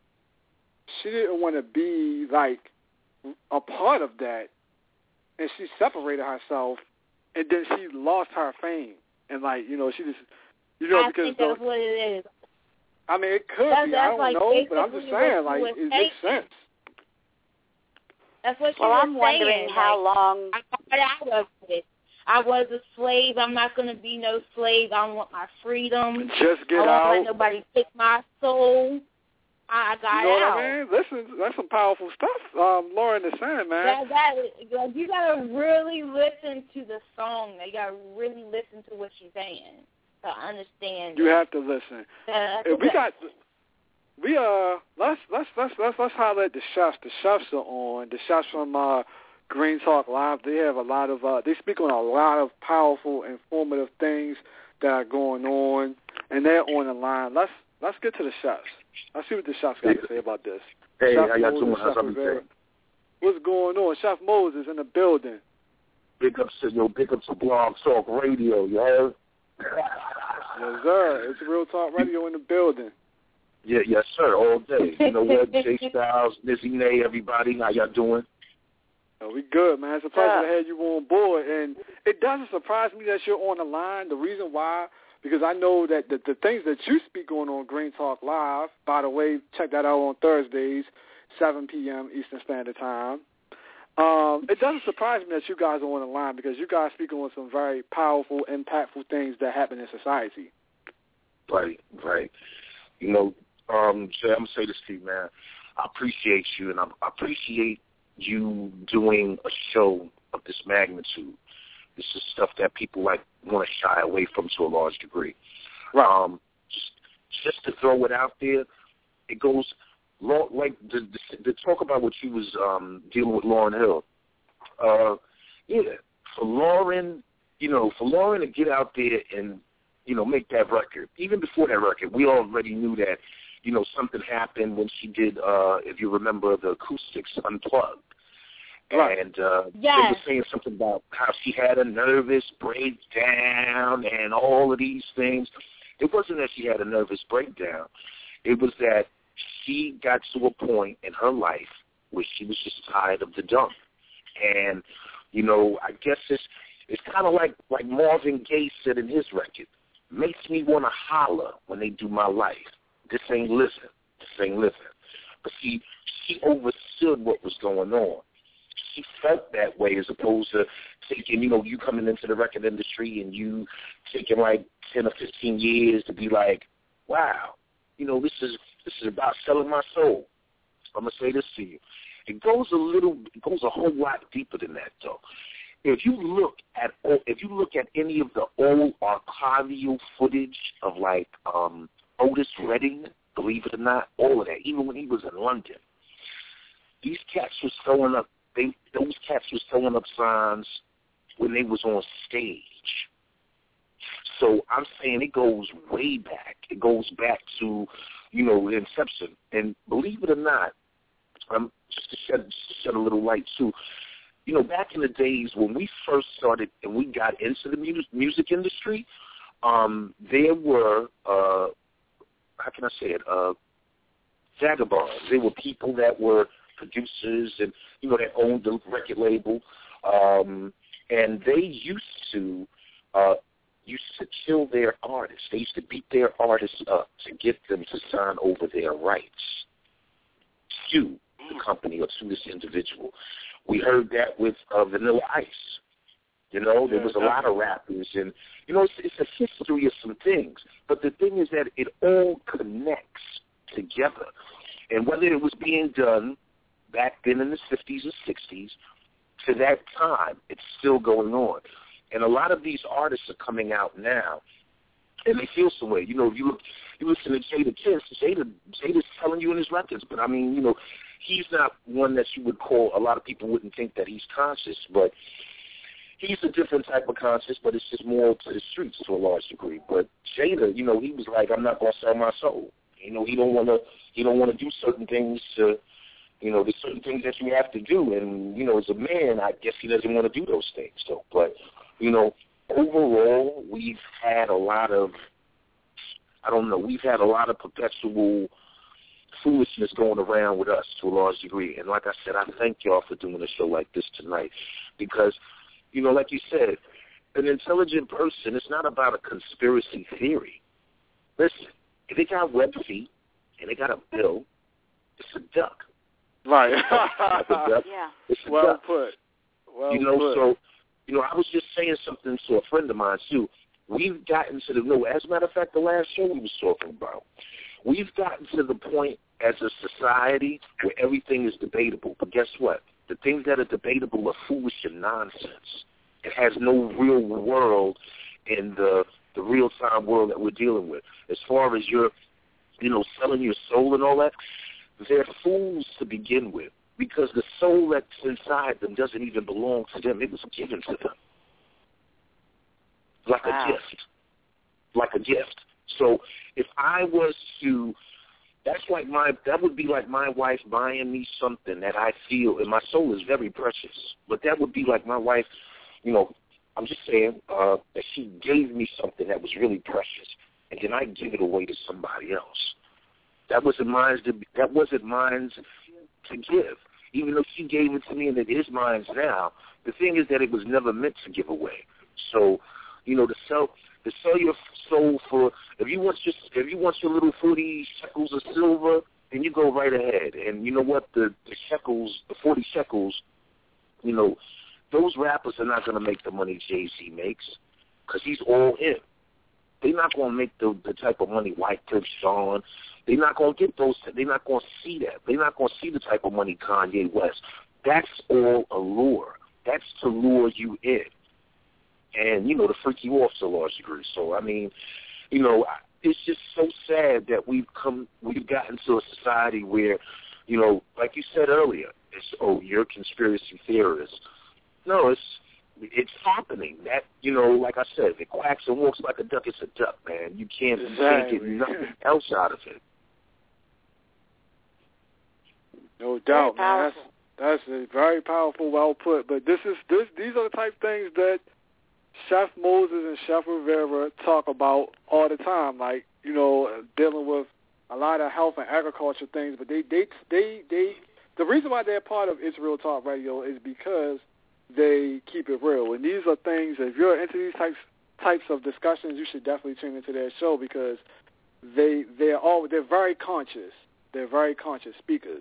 to be a part of that, and she separated herself, and then she lost her fame, and she just, I because think that's what it is. I mean, it could be. I don't know, but I'm just saying, it makes sense. That's what she well, was I'm wondering saying. how long. I was a slave. I'm not going to be no slave. I want my freedom. Just get out. out. I don't let nobody take my soul. I got you know out. What I mean? Listen, that's some powerful stuff. Lauryn is saying, man. You got to really listen to the song. You got to really listen to what she's saying to understand. You have to listen. Let's holler at the chefs. The chefs are on. The chefs from Green Talk Live. They have a lot of. They speak on a lot of powerful, informative things that are going on, and they're on the line. Let's get to the chefs. Let's see what the chefs got to say about this. Hey, Chef how y'all Moses, doing? How's Chef everything? Rivera. What's going on? Chef Moses in the building. Big ups to Blog Talk Radio, you heard? Yes, sir. It's Real Talk Radio in the building. Yeah, yes, sir, all day. You know what? Jay Styles, Nizzy Nay, everybody, how y'all doing? Oh, we good, man. It's a pleasure to have you on board. And it doesn't surprise me that you're on the line. The reason why, because I know that the things that you speak on Green Talk Live, by the way, check that out on Thursdays, 7 p.m. Eastern Standard Time. It doesn't surprise me that you guys are on the line because you guys speak on some very powerful, impactful things that happen in society. Right. You know, Jay, I'm going to say this to you, man. I appreciate you, and I appreciate you doing a show of this magnitude. This is stuff that people want to shy away from to a large degree. Right. Just to throw it out there, it goes the talk about what you was dealing with Lauryn Hill. For Lauryn to get out there and make that record. Even before that record, we already knew that something happened when she did, if you remember, the Acoustics Unplugged. Right. And they were saying something about how she had a nervous breakdown and all of these things. It wasn't that she had a nervous breakdown. It was that she got to a point in her life where she was just tired of the dump. And, I guess it's kind of like Marvin Gaye said in his record, makes me want to holler when they do my life. This ain't living. But she understood what was going on. She felt that way as opposed to taking, you coming into the record industry and you taking 10 or 15 years to be like, wow, this is about selling my soul. I'm going to say this to you. It goes a whole lot deeper than that, though. If you look at any of the old archival footage of Otis Redding, believe it or not, all of that, even when he was in London, these cats was throwing up. Those cats was throwing up signs when they was on stage. So I'm saying it goes way back. It goes back to, the inception. And believe it or not, just to shed a little light too, back in the days when we first started and we got into the music industry, there were, how can I say it, vagabonds. There were people that were producers and, that owned the record label, and they used to kill their artists. They used to beat their artists up to get them to sign over their rights to the company or to this individual. We heard that with Vanilla Ice. There was a lot of rappers, and, it's a history of some things. But the thing is that it all connects together. And whether it was being done back then in the 50s and 60s, to that time, it's still going on. And a lot of these artists are coming out now, and they feel some way. You know, you listen to Jada Kiss, Jada's telling you in his records, but I mean, you know, he's not one that you would call, a lot of people wouldn't think that he's conscious, but he's a different type of conscious, but it's just more to the streets to a large degree. But Jada, you know, he was like, I'm not going to sell my soul. You know, he don't want to do certain things to, you know, there's certain things that you have to do, and, you know, as a man, I guess he doesn't want to do those things. So, but, you know, overall, we've had a lot of perpetual foolishness going around with us to a large degree. And like I said, I thank y'all for doing a show like this tonight because, you know, like you said, an intelligent person, it's not about a conspiracy theory. Listen, if they got web feet and they got a bill, it's a duck. Right. Yeah. It's a Well duck. put. Well you know, put. so, you know, I was just saying something to a friend of mine, too. We've gotten to as a matter of fact, the last show we was talking about, we've gotten to the point as a society where everything is debatable. But guess what? The things that are debatable are foolish and nonsense. It has no real world in the real-time world that we're dealing with. As far as your, you know, selling your soul and all that, they're fools to begin with because the soul that's inside them doesn't even belong to them. It was given to them. Like a gift. So if I was to, that would be like my wife buying me something that I feel, and my soul is very precious, but that would be like my wife, you know, I'm just saying that she gave me something that was really precious, and then I give it away to somebody else. That wasn't mine to give. Even though she gave it to me and it is mine now, the thing is that it was never meant to give away. So, you know, to sell your soul for, if you want your little 40 shekels of silver, then you go right ahead. And you know what? The shekels, the 40 shekels, you know, those rappers are not going to make the money Jay-Z makes because he's all in. They're not going to make the type of money Wyclef Jean. They're not going to get those. They're not going to see that. They're not going to see the type of money Kanye West. That's all a lure. That's to lure you in. And, you know, to freak you off to a large degree. So, I mean, you know, it's just so sad that we've gotten to a society where, you know, like you said earlier, it's, you're a conspiracy theorist. No, it's happening. That, you know, like I said, if it quacks and walks like a duck, it's a duck, man. You can't get nothing else out of it. No doubt, man. That's a very powerful, well put. But these are the type of things that Chef Moses and Chef Rivera talk about all the time, like, you know, dealing with a lot of health and agriculture things. But they the reason why they're part of It's Real Talk Radio is because they keep it real. And these are things, if you're into these types of discussions, you should definitely tune into their show because they're very conscious. They're very conscious speakers.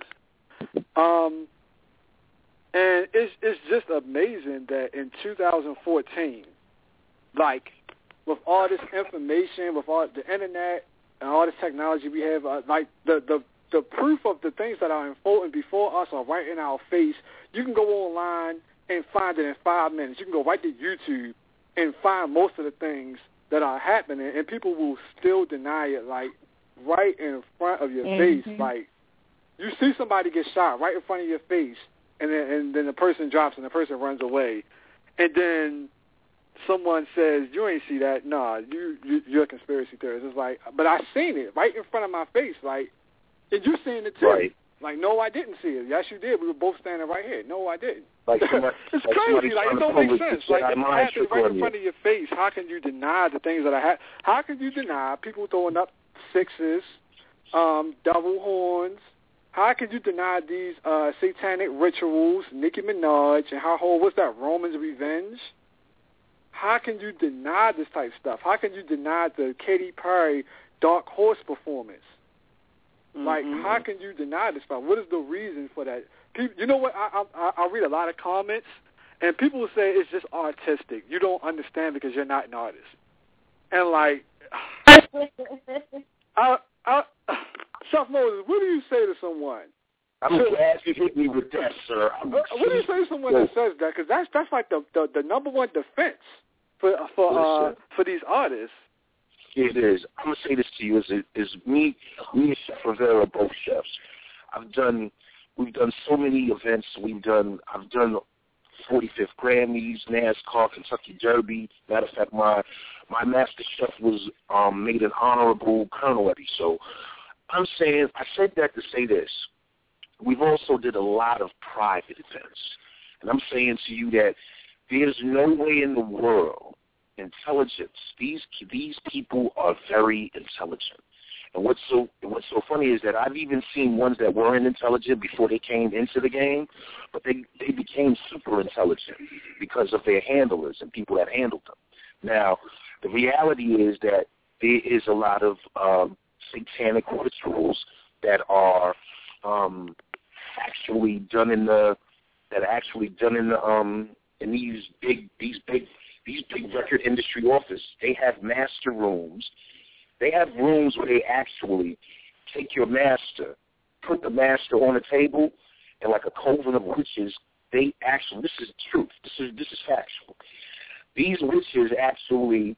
And it's just amazing that in 2014, like, with all this information, with all the internet and all this technology we have, like, the proof of the things that are unfolding before us are right in our face. You can go online and find it in 5 minutes. You can go right to YouTube and find most of the things that are happening, and people will still deny it, like, right in front of your face. Like, you see somebody get shot right in front of your face, and then the person drops and the person runs away. And then someone says, you ain't see that. Nah, you're a conspiracy theorist. It's like, but I seen it right in front of my face. Like, and you seen it too. Right. Like, no, I didn't see it. Yes, you did. We were both standing right here. No, I didn't. Like somebody, it's crazy. Like, it don't make sense. Like, it happened right in front of your face. How can you deny the things that I had? How can you deny people throwing up sixes, double horns? How can you deny these satanic rituals, Nicki Minaj, and what's that, Roman's Revenge? How can you deny this type of stuff? How can you deny the Katy Perry Dark Horse performance? Like, how can you deny this stuff? What is the reason for that? People, you know what? I read a lot of comments, and people will say it's just artistic. You don't understand because you're not an artist. And, like, Chef Moses, what do you say to someone? I'm glad you hit me with that, sir. What do you say to someone that says that? Because that's like the number one defense for these artists. It is. I'm gonna say this to you: is me and Chef Rivera, both chefs. We've done so many events. I've done 45th Grammys, NASCAR, Kentucky Derby. Matter of fact, my master chef was made an honorable colonel at it. So I said that to say this. We've also did a lot of private events. And I'm saying to you that there's no way in the world intelligence. These people are very intelligent. And what's so funny is that I've even seen ones that weren't intelligent before they came into the game, but they became super intelligent because of their handlers and people that handled them. Now, the reality is that there is a lot of satanic rituals that are actually done in these big record industry offices. They have master rooms. They have rooms where they actually take your master, put the master on a table, and like a coven of witches, this is truth. This is factual. These witches actually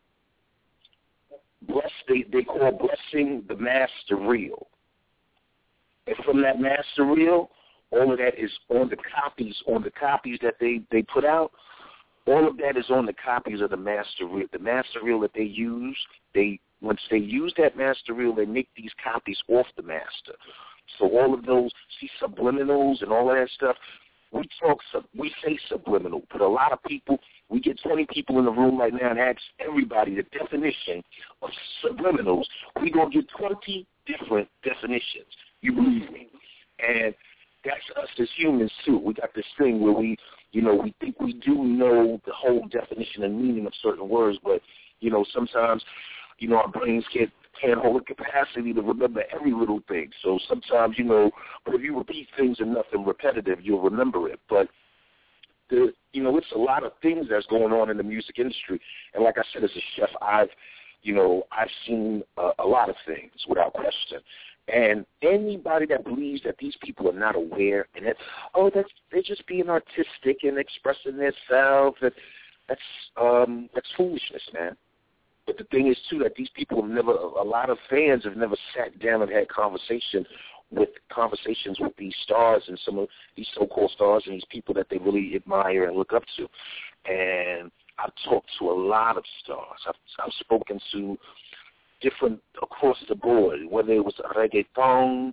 they call blessing the master reel. And from that master reel, all of that is on the copies that they put out. All of that is on the copies of the master reel. The master reel that they use, once they use that master reel, they make these copies off the master. So all of those, subliminals and all of that stuff, we say subliminal, but a lot of people, we get 20 people in the room right now and ask everybody the definition of subliminals. We're going to get 20 different definitions. You believe me? And that's us as humans, too. We got this thing where we think we do know the whole definition and meaning of certain words, but, sometimes, our brains can't hold the capacity to remember every little thing. So sometimes, but if you repeat things enough and repetitive, you'll remember it. But, it's a lot of things that's going on in the music industry. And like I said, as a chef, I've seen a lot of things without question. And anybody that believes that these people are not aware and that, they're just being artistic and expressing themselves, that's foolishness, man. But the thing is, too, that these people a lot of fans have never sat down and had conversations with these stars and some of these so-called stars and these people that they really admire and look up to. And I've talked to a lot of stars. I've spoken to different across the board, whether it was reggaeton,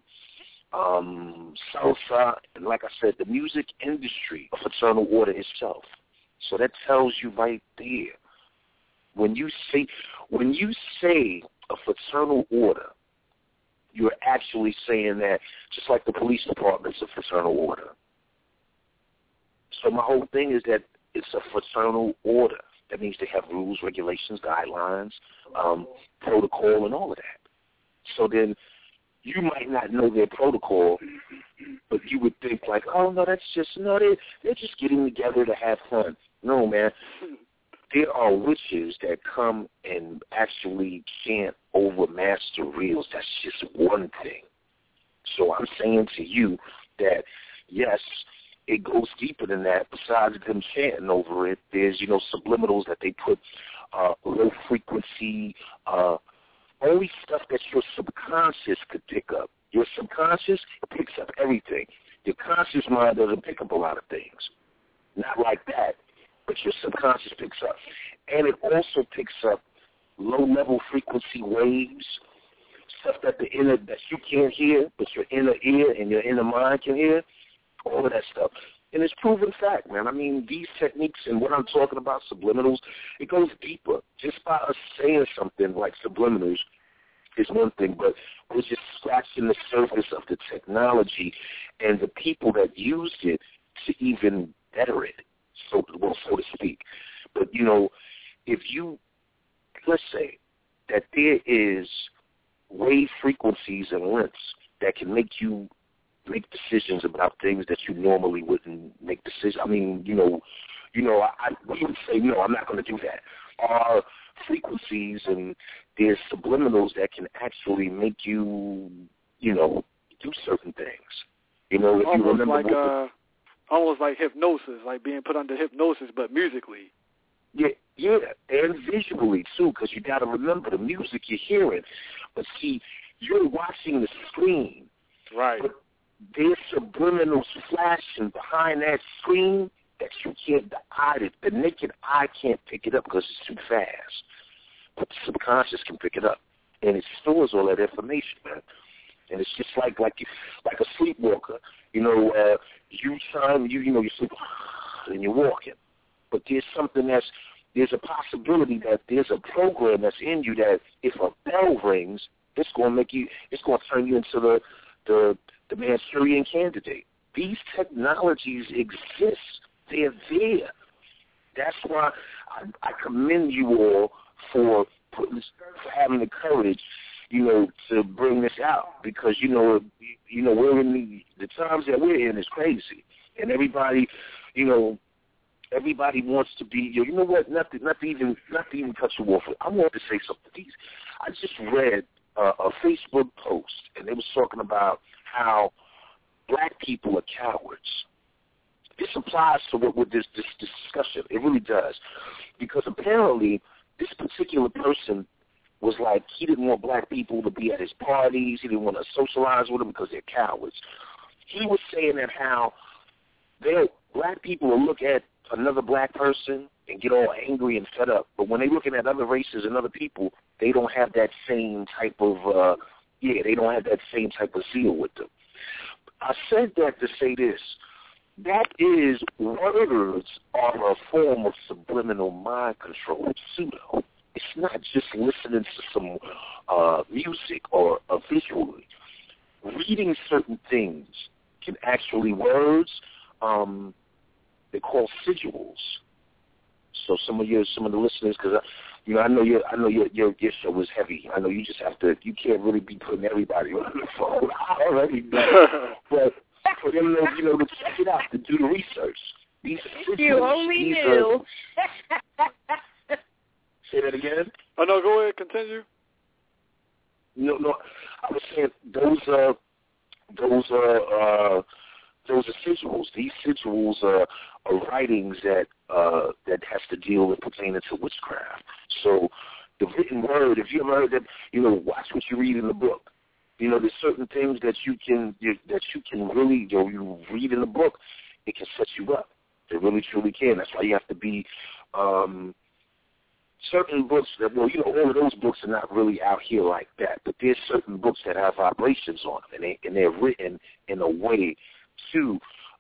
salsa, and like I said, the music industry of Fraternal Order itself. So that tells you right there. When you say a fraternal order, you're actually saying that just like the police department's a fraternal order. So my whole thing is that it's a fraternal order. That means they have rules, regulations, guidelines, protocol, and all of that. So then you might not know their protocol, but you would think like, they're just getting together to have fun. No, man. There are witches that come and actually chant over master reels. That's just one thing. So I'm saying to you that, yes, it goes deeper than that. Besides them chanting over it, there's, subliminals that they put low frequency, only stuff that your subconscious could pick up. Your subconscious picks up everything. Your conscious mind doesn't pick up a lot of things. Not like that. But your subconscious picks up. And it also picks up low-level frequency waves, stuff that you can't hear, but your inner ear and your inner mind can hear, all of that stuff. And it's proven fact, man. I mean, these techniques and what I'm talking about, subliminals, it goes deeper. Just by us saying something like subliminals is one thing, but we're just scratching the surface of the technology and the people that used it to even better it. So to speak. But, if let's say that there is wave frequencies and lengths that can make you make decisions about things that you normally wouldn't make decisions. I mean, we would say, no, I'm not going to do that. Are frequencies and there's subliminals that can actually make you, do certain things. If you remember almost like hypnosis, like being put under hypnosis, but musically. Yeah, and visually, too, because you got to remember the music you're hearing. But, see, you're watching the screen. Right. But there's subliminals flashing behind that screen that you can't, the naked eye can't pick it up because it's too fast. But the subconscious can pick it up. And it stores all that information, man. And it's just like a sleepwalker. You sleep and you're walking. But there's a possibility that there's a program that's in you that if a bell rings, it's going to turn you into the Manchurian Candidate. These technologies exist. They're there. That's why I commend you all for having the courage, to bring this out, because we're in the times that we're in is crazy, and everybody wants to be. You know what? Not to even cut you off. I want to say something. I just read a Facebook post, and they was talking about how black people are cowards. This applies to what this discussion. It really does, because apparently this particular person was like, he didn't want black people to be at his parties. He didn't want to socialize with them because they're cowards. He was saying that how black people will look at another black person and get all angry and fed up. But when they're looking at other races and other people, they don't have that same type of, they don't have that same type of zeal with them. I said that to say this. That is, words are a form of subliminal mind control, pseudo. It's not just listening to some music or visually. Reading certain things can actually words. They're called sigils. So some of the listeners, because I know your show is heavy. I know you can't really be putting everybody on the phone. I already know. But for them to check it out, to do the research. These sigils, you only knew. Say that again? Oh, no, go ahead, continue. No, I was saying those are sigils. These sigils are writings that has to deal with pertaining to witchcraft. So the written word, if you ever heard that, watch what you read in the book. There's certain things that you can really, you read in the book, it can set you up. It really, truly can. That's why you have to be certain books that, all of those books are not really out here like that, but there's certain books that have vibrations on them, and they're written in a way to,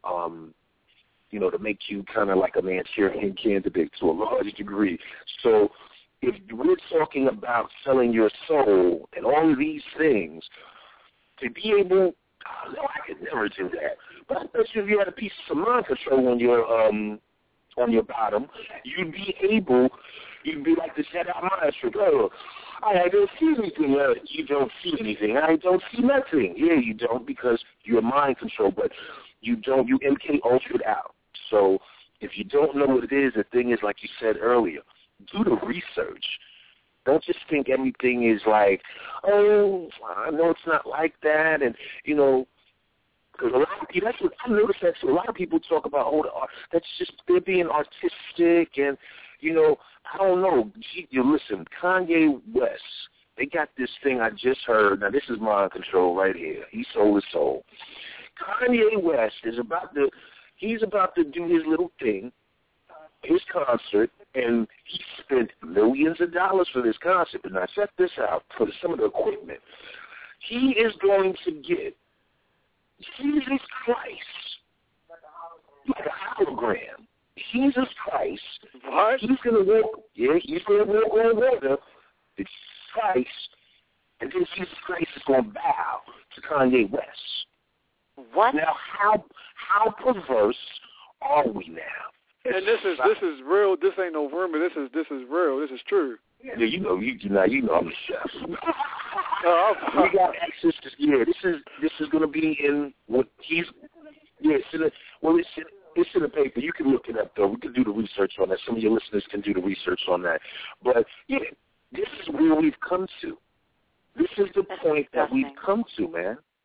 to make you kind of like a Manchurian Candidate to a large degree. So if we're talking about selling your soul and all of these things, to be able, I could never do that. But I bet you if you had a piece of some mind control on your bottom, you'd be like the Jedi mind trick. Oh, I don't see anything. You don't see anything. I don't see nothing. Yeah, you don't, because you're mind control, but you MK Ultra'd out. So if you don't know what it is, the thing is, like you said earlier, do the research. Don't just think everything is like, oh, I know it's not like that, and, because a lot of people, that's what I noticed that too. A lot of people talk about, that's just, they're being artistic, and, I don't know. Listen, Kanye West, they got this thing I just heard. Now, this is mind control right here. He sold his soul. Kanye West is about to do his little thing, his concert, and he spent millions of dollars for this concert. But now check this out, for some of the equipment. He is going to get Jesus Christ, like a hologram. Jesus Christ. What? He's going to walk. Yeah, he's going to walk on water. It's Christ, and then Jesus Christ is going to bow to Kanye West. What? Now, how perverse are we now? And this is real. This ain't no rumor. This is real. This is true. Yeah, you know I'm the chef. We got access to. This is going to be in what he's. Yeah, it's in the paper. You can look it up though. We can do the research on that. Some of your listeners can do the research on that. But yeah, this is where we've come to. This is the point that we've come to, man.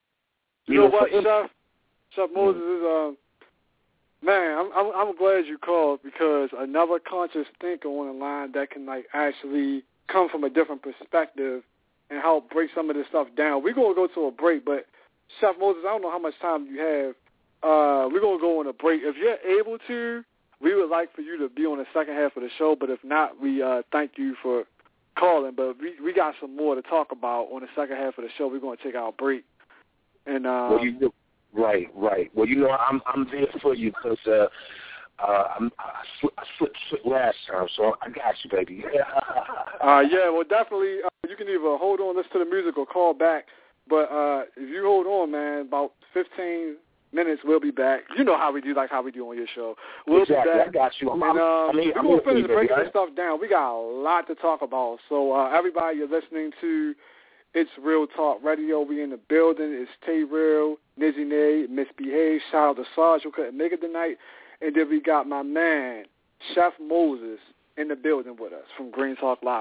You know what, Chef Moses is man, I'm glad you called, because another conscious thinker on the line that can like actually come from a different perspective and help break some of this stuff down. We're gonna go to a break, but Chef Moses, I don't know how much time you have. We're gonna go on a break. If you're able to, we would like for you to be on the second half of the show, but if not, we thank you for calling. But we got some more to talk about on the second half of the show. We're gonna take our break. And Right. Well, you know, I'm there for you, because I slipped last time, so I got you, baby. Yeah, well, definitely, you can either hold on, listen to the music, or call back. But if you hold on, man, about 15 minutes, we'll be back. You know how we do on your show. We'll be back. I got you. We're going to finish breaking this stuff down. We got a lot to talk about. So everybody, you're listening to It's Real Talk Radio. We in the building. It's Tay Real, Nizzy Nay, Misbehave. Shout out to Sarge, who couldn't make it tonight. And then we got my man, Chef Moses, in the building with us from Green Talk Live.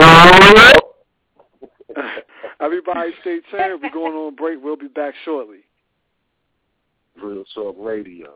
Everybody stay tuned. We're going on break. We'll be back shortly. Real Talk Radio.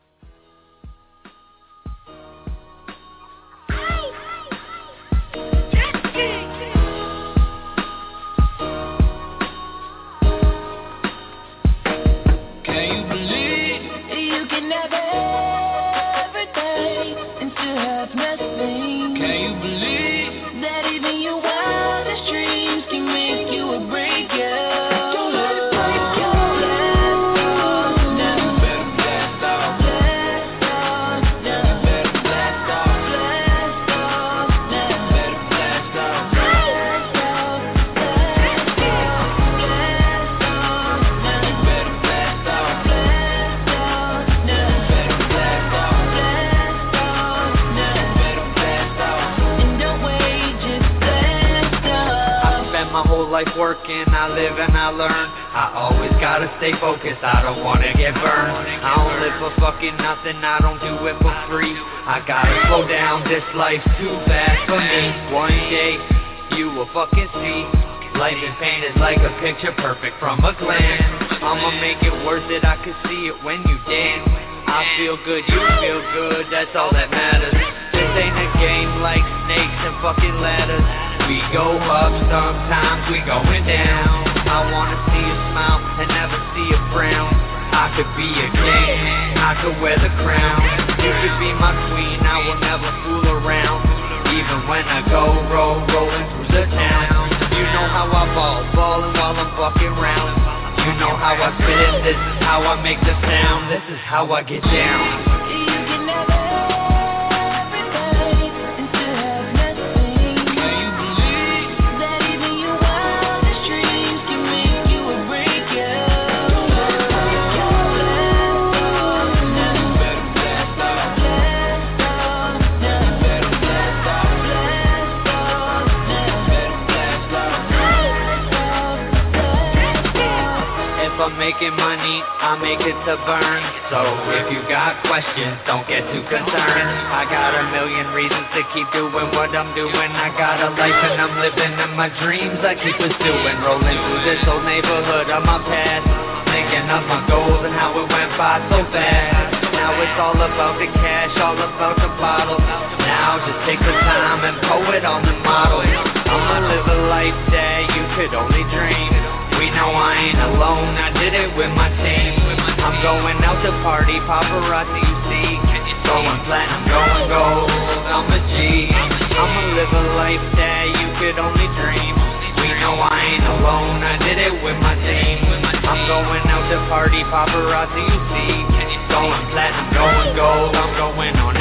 Life working, I live and I learn. I always gotta stay focused, I don't wanna get burned. I don't live for fucking nothing, I don't do it for free. I gotta slow down, this life's too fast for me. One day, you will fucking see. Life is painted like a picture, perfect from a glance. I'ma make it worth it, I can see it when you dance. I feel good, you feel good, that's all that matters. This ain't a game like snakes and fucking ladders. We go up, sometimes we going down. I wanna see you smile and never see you frown. I could be a king, I could wear the crown. You could be my queen, I will never fool around. Even when I go rolling through the town. You know how I ballin' while I'm fucking round. You know how I spit, this is how I make the sound. This is how I get down. Making money, I make it to burn. So if you got questions, don't get too concerned. I got a million reasons to keep doing what I'm doing. I got a life and I'm living in my dreams I keep pursuing. Rolling through this old neighborhood of my past, thinking of my goals and how it went by so fast. Now it's all about the cash, all about the bottle. Now just take the time and pour it on the model. I'ma live a life that you could only dream. We know I ain't alone, I did it with my team. I'm going out to party, paparazzi you see. Going platinum, going gold, I'm a G. I'ma live a life that you could only dream. We know I ain't alone, I did it with my team. I'm going out to party, paparazzi you see. Going platinum, going gold, I'm going on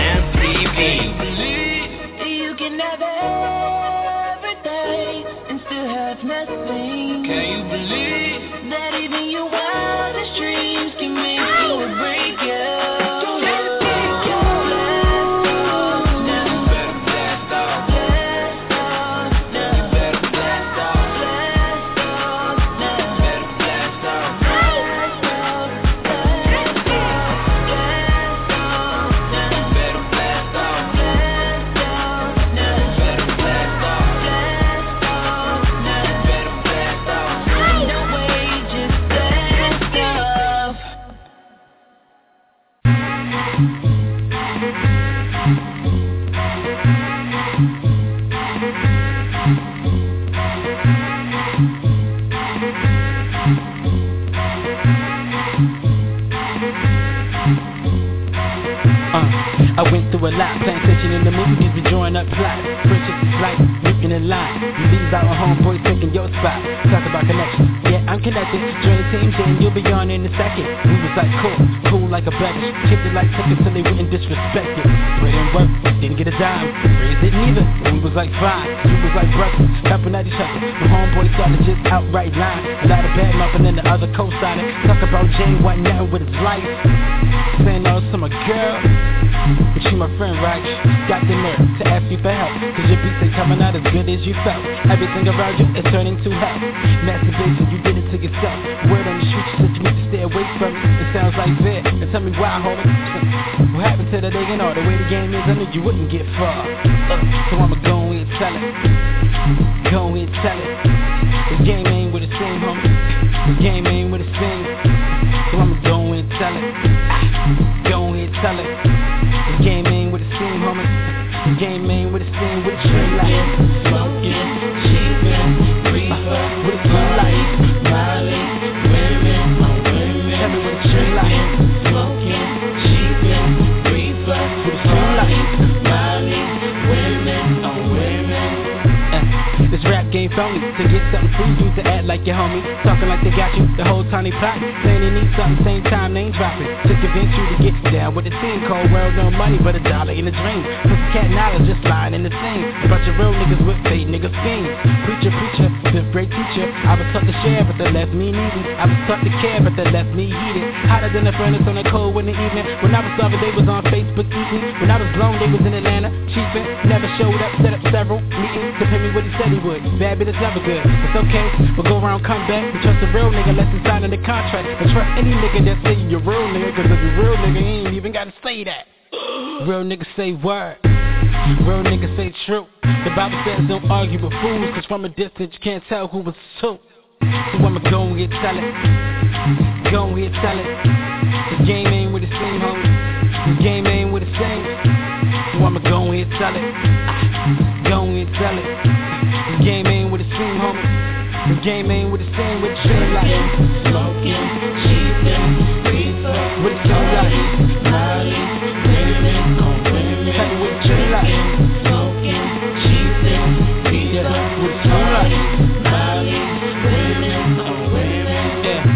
MTV. You can have everything and still have nothing. Can you believe that even your wildest dreams can make you a breaker? Just throwing up plots. Friendships is like looking in line. You leave out a homeboy taking your spot. Talk about connection. Yeah, I'm connected. Join the team, then you'll be on in a second. We was like cool like a blemish. Kept it like tickets till they wouldn't disrespect it. Bread and work, didn't get a dime. Raised it neither. We was like fine. You was like brothers, helping at each other. The homeboy started just outright lying. A lot of bad muffin and the other co-signing. Talk about Jane wasn't nothing with his life. Saying all to my girl, but she my friend, right? Got the nerve to ask you for help, cause your beats ain't coming out as good as you felt. Everything around you is turning to hell. Masturbation, you did it to yourself. Word on the street, you said you need to stay away from it. It sounds like fear, and tell me why, homie. What happened to the day and all the way the game is? I knew you wouldn't get far. So I'ma go and tell it. Go and tell it. The game ain't what it seems, homie. The game ain't what it seems. So I'ma go and tell it. Go and tell it. The game ain't what it seems, homie. The game ain't what it seems. What it feel like? Smoking, cheating, reefer. What it feel like? Molly, women on women. Tell me what it feel like. Smoking, cheating, reefer. What it feel like? Molly, women on women. This rap game phony. To get something free, you to act like your homie. Talking like they got you the whole time they plotting. Saying they need something, same time they ain't dropping. To convince you to get down with the team. Cold world, no money, but $1 in a dream. Pussy cat knowledge just lying in the scene. About your real niggas with fake niggas schemes. Preacher, fifth grade teacher. I was taught to share, but they left me needing. I was taught to care, but they left me heated. Hotter than a furnace on a cold in the evening. When I was starving, they was on Facebook eating. When I was blown, they was in Atlanta cheaping. Never showed up, set up several meetings to pay me what he said he would. Bad bitch is never good. It's okay, but go around, come back. We trust a real nigga, less than signing the contract. But trust any nigga that say you're real nigga, cause if you're real nigga, you ain't even gotta say that. Real niggas say word. Real niggas say true. The Bible says don't argue with fools, cause from a distance you can't tell who was who. So I'ma go and get tell it. Go and get tell it. The game ain't what it seems, homie. The game ain't what it seems. So I'ma go and get tell it. Go and get tell it. The game ain't what it seems, homie. The game ain't what it seems. What it seems like. Smoking, cheating, reefer. What it seems like. Molly, women on women. Tell me what it seems like. Smoking, cheating, reefer. What it seems like. Molly, women on women. Yeah.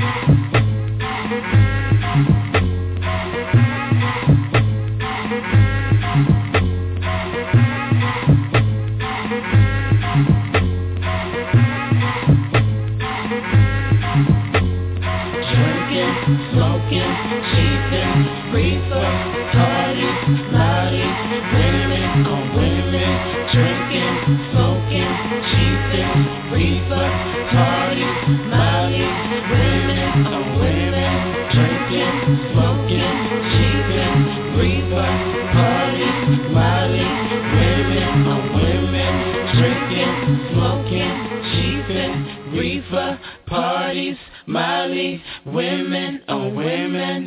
Smoking, cheating, reefer, parties, lotties, women on women. Drinking, smoking, cheating, reefer, parties, lotties, women on women. Drinking, smoking, cheating, reefer, parties, lotties, women on women. Drinking, smoking, cheating, reefer, parties, Molly, women on women.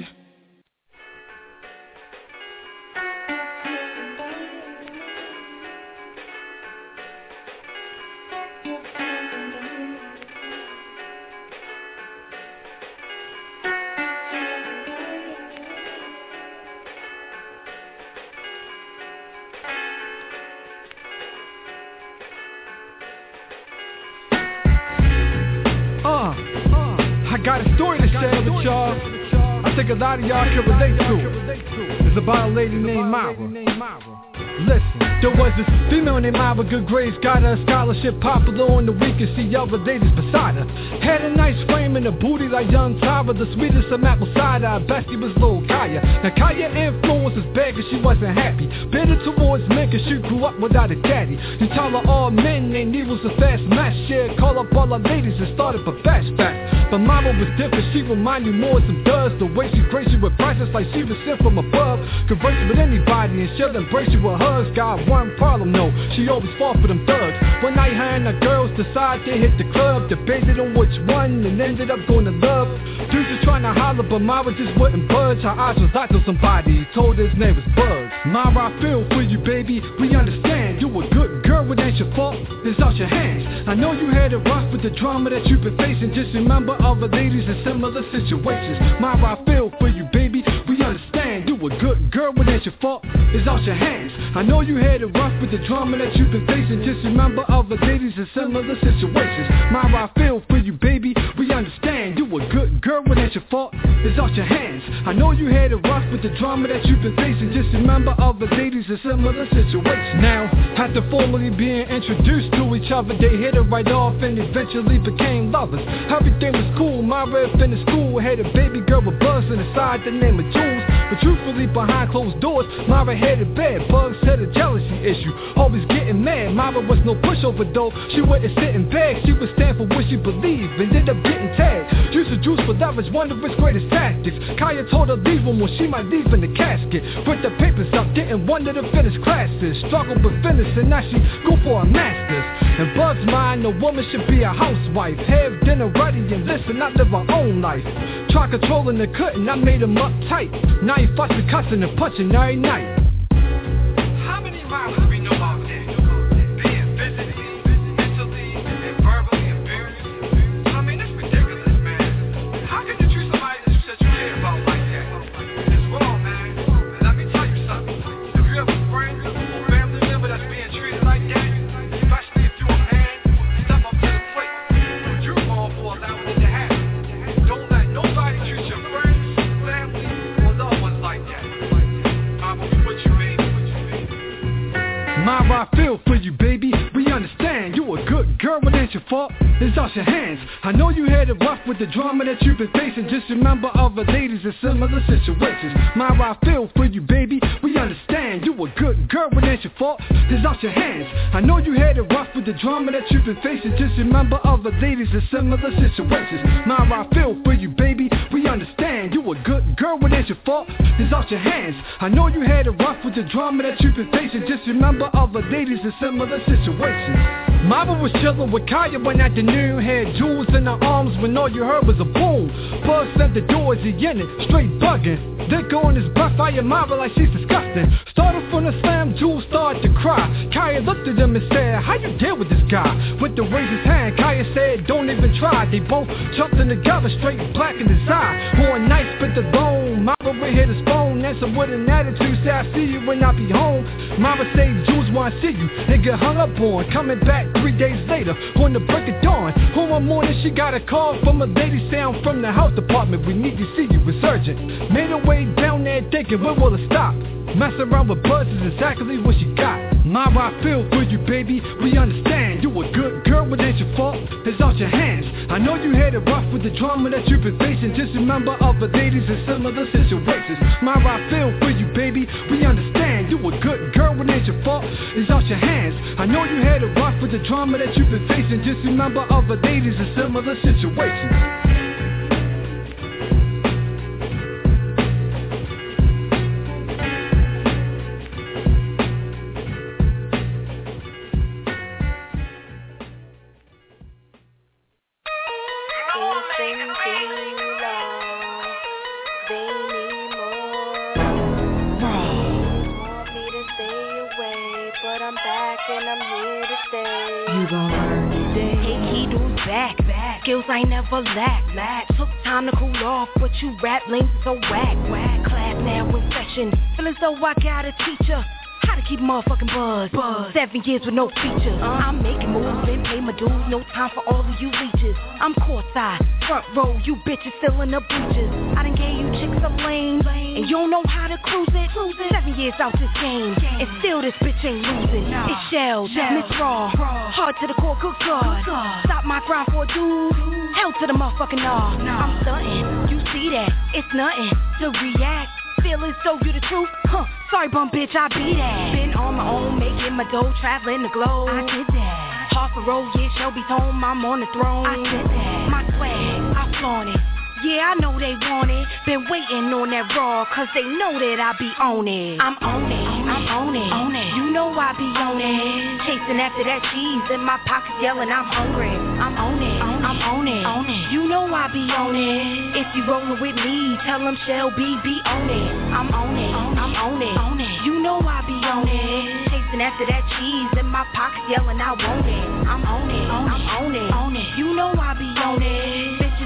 I got a story to share with y'all. I think a lot of y'all can relate to it. It's about a lady named Myra. Listen, there was this female named Myra, good grades, got her a scholarship, popular on the week, and see other ladies beside her. Had a nice frame and a booty like young Tyra, the sweetest of apple cider. Her bestie was little Kaya. Now Kaya influence was bad cause she wasn't happy, bitter towards men cause she grew up without a daddy. You tell her all men ain't evils a fast match, yeah, call up all her ladies and started for fast. But Myra was different, she reminded me more of some duds. The way she graced you with prices like she was sent from above. Converse with anybody and she'll embrace you with hugs. Got one problem, no, she always fought for them thugs. One night her and the girls decided to hit the club, debated on which one and ended up going to love. Dudes was trying to holler but Myra just wouldn't budge. Her eyes was locked on somebody, he told his name was Bugs. Myra, I feel for you baby, we understand. You a good girl, it ain't your fault, it's out your hands. I know you had it rough with the drama that you've been facing. Just remember other ladies in similar situations. Myra, I feel for you baby, we understand. You a good girl. girl, when it's your fault, it's out your hands. I know you had it rough with the drama that you've been facing. Just remember other ladies in similar situations. Myra, I feel for you, baby. We understand you a good girl, when it's your fault, it's out your hands. I know you had it rough with the drama that you've been facing. Just remember other ladies in similar situations. Now, after formally being introduced to each other, they hit it right off and eventually became lovers. Everything was cool. Myra finished school, had a baby girl with Bugs on the side, the name of Jules. But truthfully, behind closed doors, Myra had it bad. Bugs had a jealousy issue, always getting mad. Myra was no pushover though, she wouldn't sit and beg. She would stand for what she believed and ended up getting tagged. Used to juice for leverage, one of its greatest tactics. Kaya told her leave him when she might leave in the casket. Put the papers up, didn't want her to finish classes. Struggled but finished and now she go for a master's. In Bugs' mind, a woman should be a housewife. Have dinner ready and listen, I live my own life. Try controlling and couldn't, I made him uptight. Now he fussing, cussing and punching every night. How many miles we know out there? Being physically, mentally, and verbally abused. I mean, it's ridiculous, man. How can you treat somebody that you said you care about like that? It's wrong, man. And let me tell you something. If you have a friend or family member that's being treated like that, especially if you're a man, step up to the plate. You're wrong for allowing it to happen. Don't let nobody treat your friends, family, or loved ones like that. Myra, I feel for you, baby. We understand you a good girl, when it's your fault, it's out your hands. I know you had it rough with the drama that you've been facing. Just remember other ladies in similar situations. Myra, I feel for you, baby. We understand you a good girl, when it's your fault, it's out your hands. I know you had it rough with the drama that you've been facing. Just remember other ladies in similar situations. Myra, I feel for you, baby. We understand you a good girl, when it's your fault, it's out your hands. I know you had it rough with the drama that you've been facing. Just remember other ladies in similar situations. Myra was chillin' with Kaya one afternoon, had jewels in her arms when all you heard was a boom. Buzz sent the door as he in it, straight bugging. Dick on his breath, I admire like she's disgusting. Started from the slam, Jules started to cry. Kaya looked at him and said, how you deal with this guy? With the raise his hand, Kaya said, don't even try. They both jumped in together, straight black in his eye. One night, spit the bone. Myra hit his phone, answered with an attitude, said, I see you when I be home. Myra said, Jules wanna see you, and get hung up on. Coming back 3 days later, on the break of dawn. One morning she got a call from a lady saying, from the health department, we need to see you, it's urgent. Made her way down there thinking, when will it stop? Messing around with Buzz is exactly what she got. Myra, I feel for you, baby. We understand you a good girl, when it's your fault, it's out your hands. I know you had it rough with the drama that you've been facing. Just remember other ladies in similar situations. Myra, I feel for you, baby. We understand you a good girl, when it's your fault, it's out your hands. I know you had it rough with the drama that you've been facing. Just remember other ladies in similar situations. Skills I never lack. Took time to cool off, but you rap lanes so whack. Class now in session, feel as though I got a teacher how to keep motherfucking buzz. 7 years with no features. I'm making moves and pay my dues. No time for all of you leeches. I'm courtside, front row. You bitches still in the bleachers. I done gave you chicks a lane, and you don't know how to cruise it. 7 years out this game, and still this bitch ain't losing. It's shells, Miss Raw, hard to the core. Good God, stop my grind for a dude. Hell to the motherfucking nah. I'm stuntin', you see that? It's nothing to react. Feel as though you the truth, sorry bum bitch, I be that. Been on my own, making my dough, traveling the globe. I did that. Half a roll, yeah, Shelby's home, I'm on the throne. I did that. My swag, I flaunt it. Yeah, I know they want it. Been waiting on that raw, cause they know that I be on it. I'm on it, I'm on it. You know I be on it. Chasing after that cheese in my pockets, yelling I'm hungry. I'm on it, I'm on it. You know I be on it. If you rollin' with me, tell them Shelby be on it. I'm on it, I'm on it. You know I be on it. Chasing after that cheese in my pockets, yelling I want it. I'm on it, I'm on it. You know I be on it. Bitches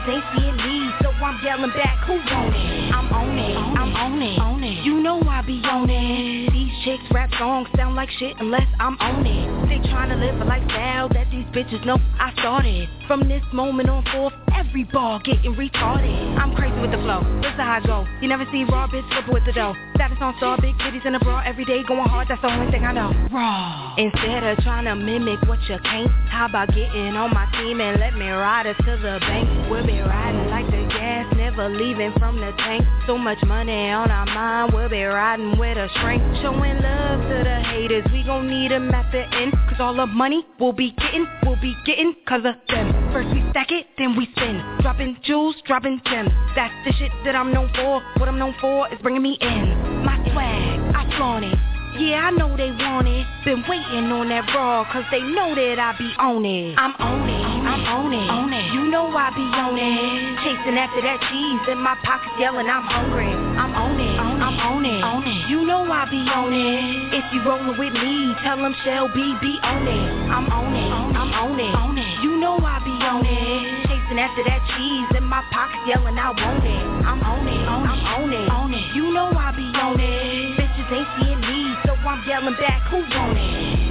Bitches ain't seeing me, so I'm yelling back, who on it? I'm on it, I'm on it, on it. You know I be on it. These chicks rap songs sound like shit unless I'm on it. They tryna live a lifestyle that these bitches know I started. From this moment on forth, every ball getting retarded. I'm crazy with the flow, this is how I go. You never see raw bitch flip with the dough. Status on star, big titties in a bra, every day going hard, that's the only thing I know. Raw. Instead of trying to mimic what you can't, how about getting on my team and let me ride it to the bank? We'll be riding like the gas, never leaving from the tank. So much money on our mind, we'll be riding with a shrink. Showing love to the haters, we gon' need them at the end. Cause all the money we'll be getting cause of them. First we stack it, then we spin. Dropping jewels, dropping gems. That's the shit that I'm known for. What I'm known for is bringing me in. My swag, I flaunt it. Yeah, I know they want it. Been waiting on that raw, cause they know that I be on it. I'm on it, I'm on it, on it. You know I be on it. Chasing after that cheese in my pockets, yelling I'm hungry. I'm on it, I'm on it, on it. You know I be on it. If you rollin' with me, tell them Shelby be on it. I'm on it, I'm on it, on it. You know I be on it. Chasing after that cheese in my pockets, yelling I want it. I'm on it, I'm on it, on it. You know I be on it. Bitches ain't seeing me, so I'm yelling back, who want it?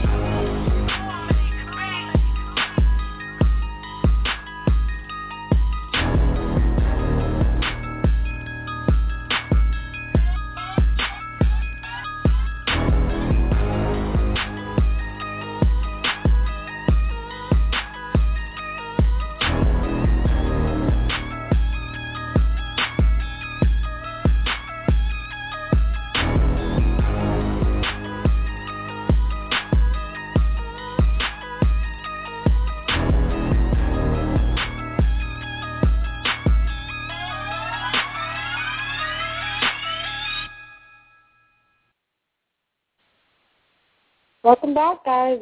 Welcome back, guys.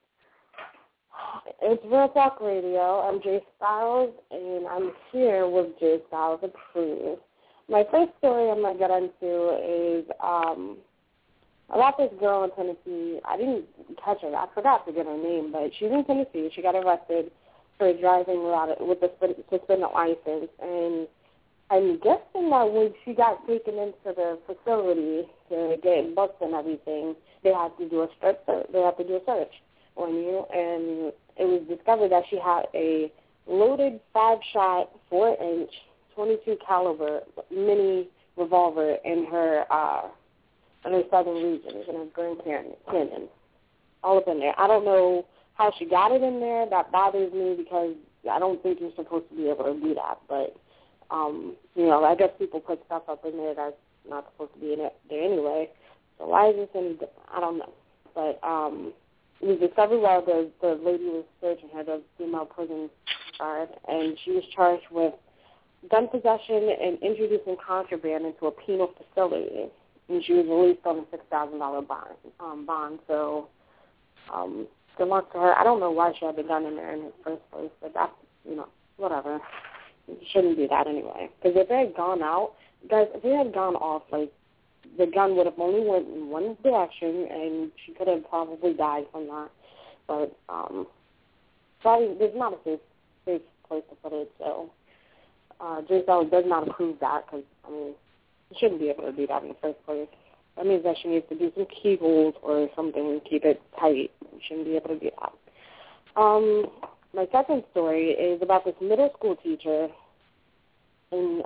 It's Real Talk Radio. I'm Jay Styles, and I'm here with Jay Styles Approved. My first story I'm going to get into is about this girl in Tennessee. I didn't catch her. I forgot to get her name, but she's in Tennessee. She got arrested for driving with a suspended license, and I'm guessing that when she got taken into the facility to get booked and everything, they had to do a search. They had to do a search on you, and it was discovered that she had a loaded 5-shot, 4-inch, 22 caliber mini revolver in her southern regions, in her Grand Canyon, all up in there. I don't know how she got it in there. That bothers me because I don't think you're supposed to be able to do that, but I guess people put stuff up in there that's not supposed to be in it there anyway. So why is this any different? I don't know. But it was discovered while the lady was searching her, the female prison guard, and she was charged with gun possession and introducing contraband into a penal facility. And she was released on a $6,000 bond. So good luck to her. I don't know why she had the gun in there in the first place, but that's, whatever. You shouldn't do that anyway. Because if it had gone out, guys, if it had gone off, the gun would have only went in one direction, and she could have probably died from that. But probably there's not a safe place to put it. So Giselle does not approve that because, you shouldn't be able to do that in the first place. That means that she needs to do some keyholes or something and keep it tight. You shouldn't be able to do that. My second story is about this middle school teacher in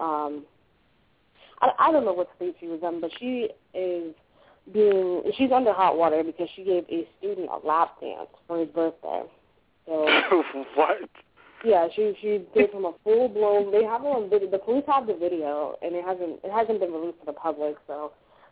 I don't know what state she was in, but she's under hot water because she gave a student a lap dance for his birthday. So what? Yeah, she gave him a full blown. They have it on video. The police have the video, and it hasn't been released to the public. So,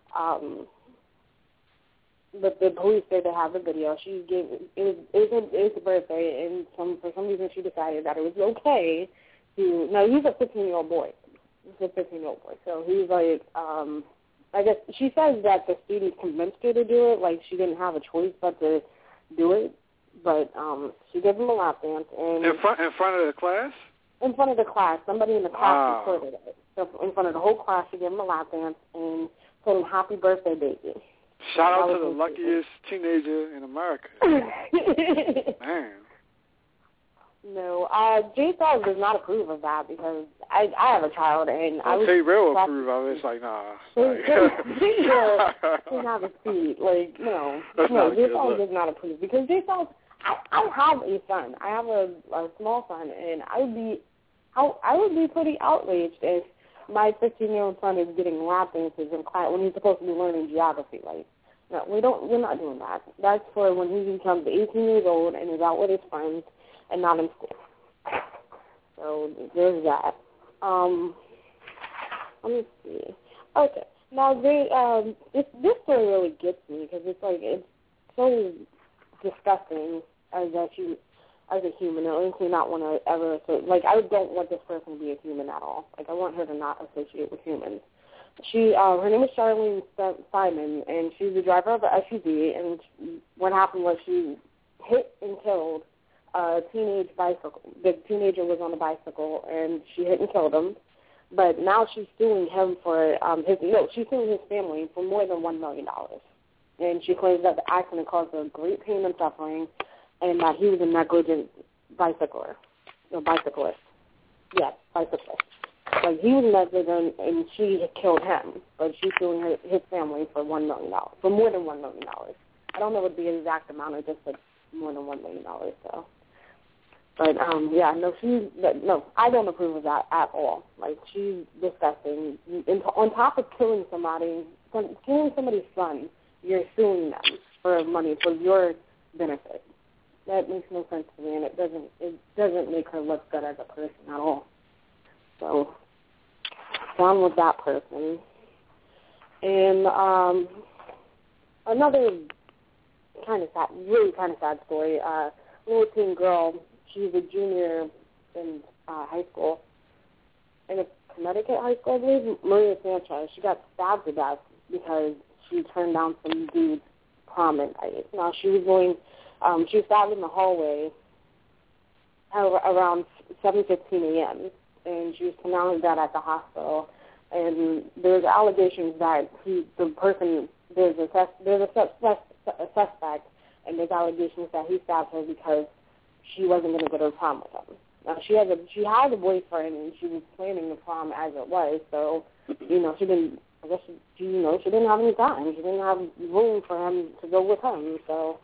but the police say they have the video. She gave it was her birthday, and for some reason she decided that it was okay to. Now he's a 15-year-old boy. He's a 15-year-old boy. So he's like, I guess she says that the student convinced her to do it. Like she didn't have a choice but to do it. But she gave him a lap dance. And in front of the class? In front of the class. Somebody in the class recorded it. So in front of the whole class, she gave him a lap dance and told him, "Happy birthday, baby." Shout out to the luckiest teenager in America. Man. No, Jay Styles does not approve of that because I have a child and I was... Tay-Rail approve of it. It's like, nah. Tay-Rail doesn't have a seat. Like, no. No, Jay Styles does not approve because Jay Styles... I have a son. I have a small son, and I would be pretty outraged if my 15-year-old son is getting lap dances in class when he's supposed to be learning geography. Like, no, we're not doing that. That's for when he becomes 18 years old and is out with his friends and not in school. So there's that. Let me see. Okay. Now, this story really gets me because it's so disgusting as a human. It makes me not want to ever, I don't want this person to be a human at all. Like, I want her to not associate with humans. Her name is Charlene Simon, and she's the driver of an SUV, and what happened was she hit and killed a teenage bicycle. The teenager was on a bicycle, and she hit and killed him. But now she's suing him for she's suing his family for more than $1 million. And she claims that the accident caused her great pain and suffering, and that he was a negligent bicyclist. Yes, bicyclist. Like, he was negligent, and she killed him, but she's suing his family for $1 million, for more than $1 million. I don't know what the exact amount is, just more than $1 million. So, but no, I don't approve of that at all. Like, she's disgusting. And on top of killing somebody's son, you're suing them for money for your benefit. That makes no sense to me, and it doesn't make her look good as a person at all. So, down with that person. And another really kind of sad story. Little teen girl, she's a junior in high school, in a Connecticut high school, I believe, Maria Sanchez. She got stabbed to death because she turned down some dude's prom invite. Now, she was stabbed in the hallway around 7:15 a.m., and she was pronounced dead at the hospital. And there's allegations that there's a suspect, and there's allegations that he stabbed her because she wasn't going to go to prom with him. Now, she had a boyfriend, and she was planning the prom as it was, so, she didn't have any time. She didn't have room for him to go with him, so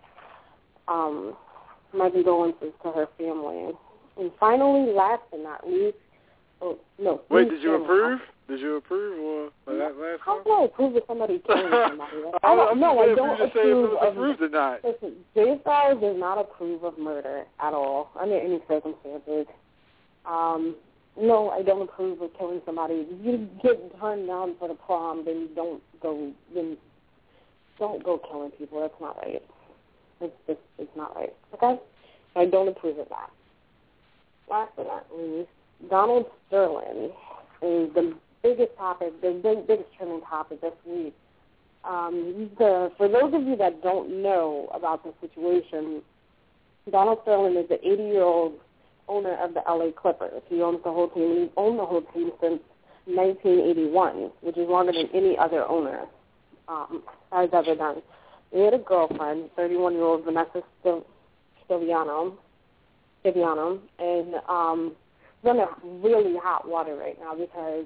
my condolences to her family. And finally, last but not least, wait, did you approve? Did you approve or that last How can I approve of somebody killing somebody? I don't approve of approved or not. Listen, Jay Styles does not approve of murder at all, under any circumstances. No, I don't approve of killing somebody. If you get turned down for the prom, then don't go killing people. That's not right. It's not right. Okay? I don't approve of that. Last but not least, Donald Sterling is the biggest topic, the biggest trending topic this week. For those of you that don't know about the situation, Donald Sterling is the 80-year-old owner of the LA Clippers. He owns the whole team. He's owned the whole team since 1981, which is longer than any other owner has ever done. He had a girlfriend, 31-year-old Vanessa Stiviano, and he's under really hot water right now because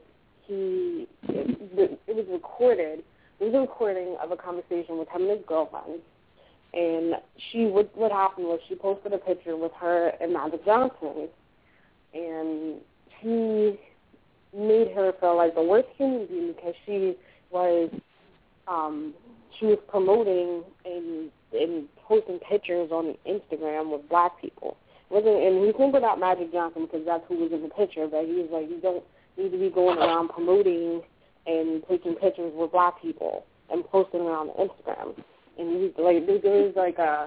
it was recorded. It was a recording of a conversation with him and his girlfriend. And what happened was she posted a picture with her and Magic Johnson, and he made her feel like the worst human being because she was promoting and posting pictures on Instagram with black people. And he singled out Magic Johnson because that's who was in the picture, but he was like, you don't need to be going around promoting and taking pictures with black people and posting it on Instagram. And he was like, there was like a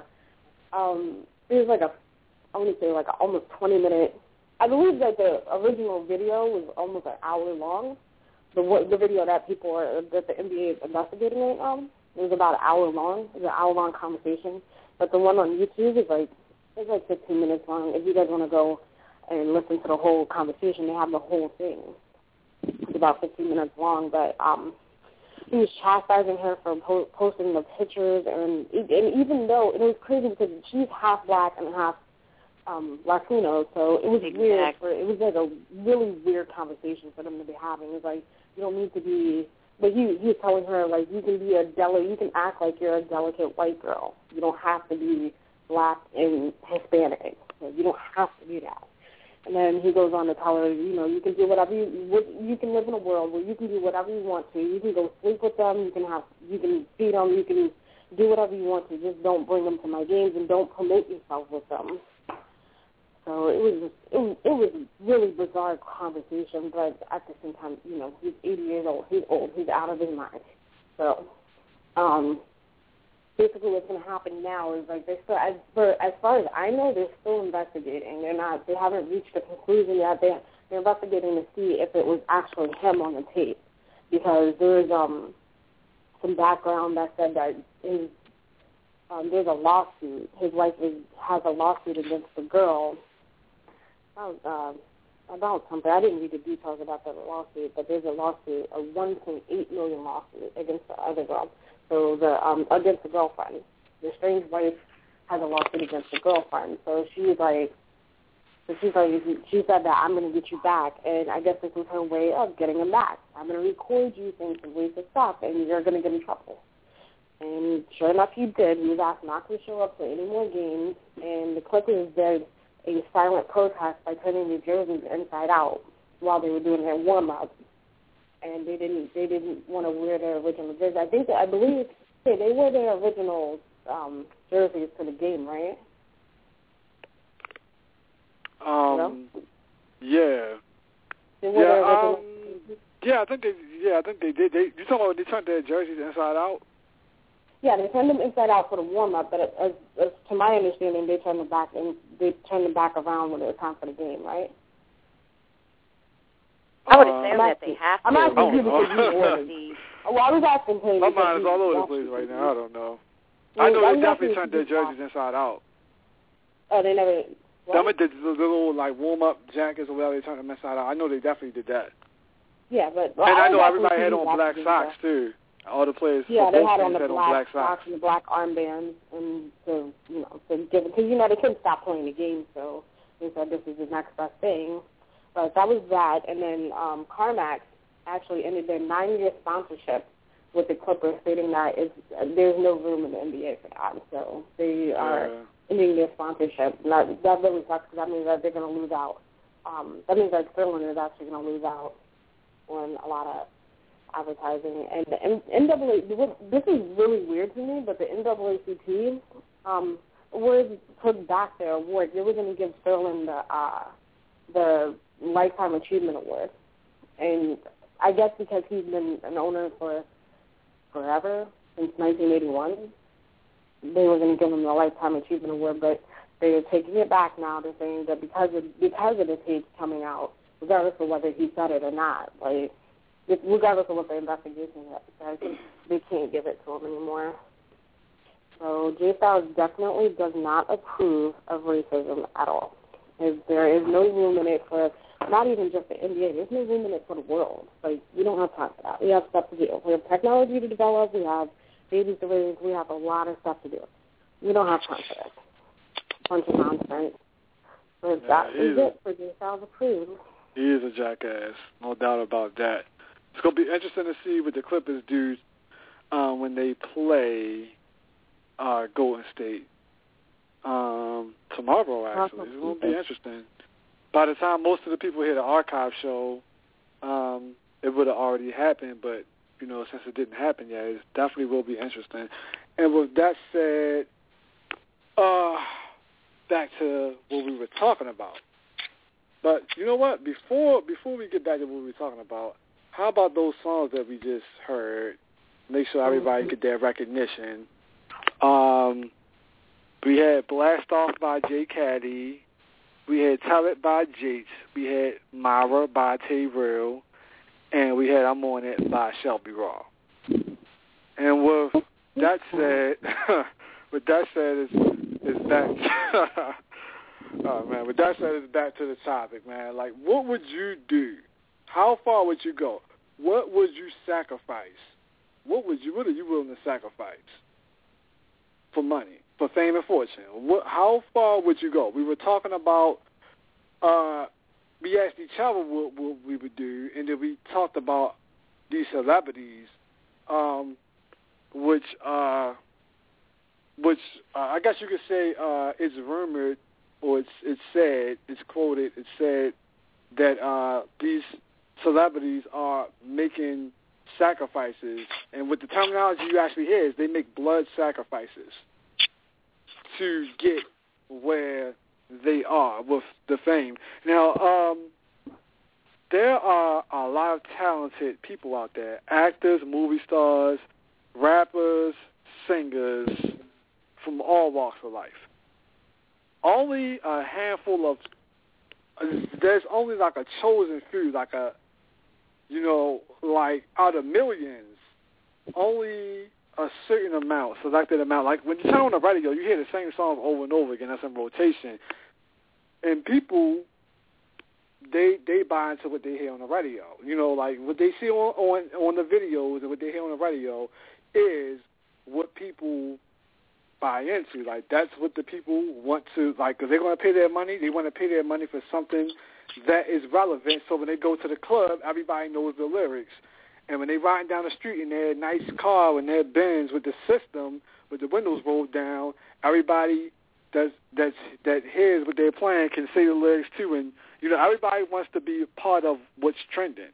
almost 20-minute. I believe that the original video was almost an hour long. The video that the NBA is investigating right now, it was about an hour long. It was an hour-long conversation. But the one on YouTube is like 15 minutes long. If you guys want to go and listen to the whole conversation, they have the whole thing. It's about 15 minutes long, but he was chastising her for posting the pictures, and even though it was crazy because she's half black and half Latino, so it was weird. It was like a really weird conversation for them to be having. It was like, you don't need to be, but he was telling her, like, you can act like you're a delicate white girl. You don't have to be black and Hispanic. So you don't have to do that. And then he goes on to tell her, you can do whatever you can live in a world where you can do whatever you want to. You can go sleep with them. You can feed them. You can do whatever you want to. Just don't bring them to my games and don't promote yourself with them. So it was a really bizarre conversation, but at the same time, he's 80 years old. He's old. He's out of his mind. So basically what's going to happen now is, like, they still, as far as I know, they're still investigating. They haven't reached a conclusion yet. They're investigating to see if it was actually him on the tape, because there's some background that said that there's a lawsuit. His wife has a lawsuit against the girl about something. I didn't read the details about the lawsuit, but there's a lawsuit, a $1.8 million lawsuit against the other girl. So against the girlfriend. The estranged wife has a lawsuit against the girlfriend. So she said that I'm going to get you back, and I guess this was her way of getting him back. I'm going to record you saying some racist stuff, and you're going to get in trouble. And sure enough, he did. He was asked not to show up for any more games, and the Clippers did a silent protest by turning New Jersey inside out while they were doing their warm-up. And they didn't want to wear their original jerseys. I believe they wore their original jerseys to the game, right? Yeah. They wore their original. I think they did. You talking about when they turned their jerseys inside out? Yeah, they turned them inside out for the warm up, but as to my understanding, they turned them back around when it was time for the game, right? I would assume that they have to. I'm asking you because you ordered. Well, I was asking him. My mind is all over the place right now. I don't know. I know they definitely turned their jerseys inside out. Oh, they never. Some of the little like warm up jackets or whatever, they turned them inside out. I know they definitely did that. Yeah, but and I know everybody had on black socks too. All the players. Yeah, they had on the black socks and the black armbands, and to give it, because they couldn't stop playing the game, so they said this is the next best thing. But that was that, and then CarMax actually ended their 9-year sponsorship with the Clippers, stating that there's no room in the NBA for that. So they are ending their sponsorship. That really sucks, because that means that they're going to lose out. That means that Sterling is actually going to lose out on a lot of advertising. And the NAACP, this is really weird to me, but the NAACP took back their award. They were going to give Sterling the Lifetime Achievement Award. And I guess because he's been an owner for forever, since 1981, they were going to give him the Lifetime Achievement Award, but they are taking it back now. They're saying that because of the tapes coming out, regardless of whether he said it or not, like, regardless of what the investigation says, they can't give it to him anymore. So Jay Styles definitely does not approve of racism at all. There is no room in it for, not even just the NBA, there's no room in it for the world. Like, we don't have time for that. We have stuff to do. We have technology to develop. We have babies to raise. We have a lot of stuff to do. We don't have time for that. Bunch of nonsense. But that is it for Jay Styles approved. He is a jackass, no doubt about that. It's going to be interesting to see what the Clippers do when they play Golden State tomorrow, actually. It's going to be interesting. By the time most of the people hear the archive show, it would have already happened, but, since it didn't happen yet, it definitely will be interesting. And with that said, back to what we were talking about. But you know what? Before we get back to what we were talking about, how about those songs that we just heard? Make sure everybody get their recognition. We had Blast Off by J. Caddy. We had Tell It by Jates. We had Myra by Tay Real. And we had I'm On It by Shelby Raw. And with that said, is back. Oh man, with that said, it's back to the topic, man. Like, what would you do? How far would you go? What would you sacrifice? What are you willing to sacrifice for money? for fame and fortune. How far would you go? We were talking about, we asked each other what we would do, and then we talked about these celebrities, which I guess you could say it's rumored, or it's said, it's quoted, it's said that these celebrities are making sacrifices, and with the terminology you actually hear is they make blood sacrifices to get where they are with the fame. Now, there are a lot of talented people out there, actors, movie stars, rappers, singers, from all walks of life. Only a handful of, there's only like a chosen few, like a, you know, like out of millions, only a certain amount, selected amount. Like when you turn on the radio, you hear the same songs over and over again. That's in rotation. And people, they buy into what they hear on the radio. You know, like what they see on the videos and what they hear on the radio is what people buy into. Like that's what the people want to, like, because they're going to pay their money. They want to pay their money for something that is relevant. So when they go to the club, everybody knows the lyrics. And when they riding down the street in their nice car and their Benz with the system, with the windows rolled down, everybody that hears what they're playing can say the lyrics too. And, you know, everybody wants to be a part of what's trending.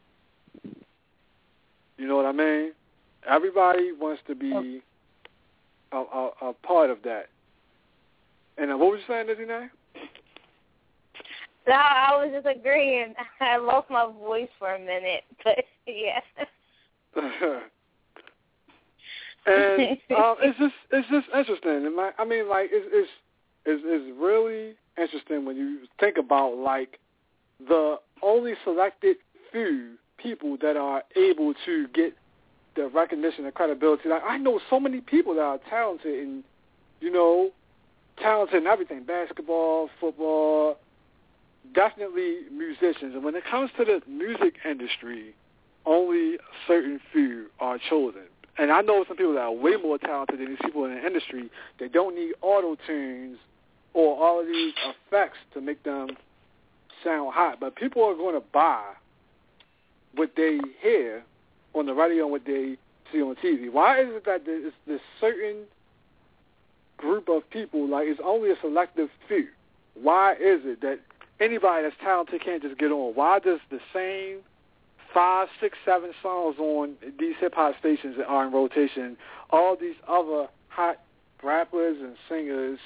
You know what I mean? Everybody wants to be a part of that. And what was you saying, Lizzie Nay? No, I was just agreeing. I lost my voice for a minute, but yeah. And it's just interesting. I mean, like it's really interesting when you think about like the only selected few people that are able to get the recognition and credibility. Like I know so many people that are talented and, you know, talented in everything, basketball, football, definitely musicians. And when it comes to the music industry, only a certain few are chosen. And I know some people that are way more talented than these people in the industry. They don't need auto-tunes or all of these effects to make them sound hot. But people are going to buy what they hear on the radio and what they see on TV. Why is it that there's this certain group of people, like it's only a selective few? Why is it that anybody that's talented can't just get on? Why does the same 5, 6, 7 songs on these hip-hop stations that are in rotation, all these other hot rappers and singers,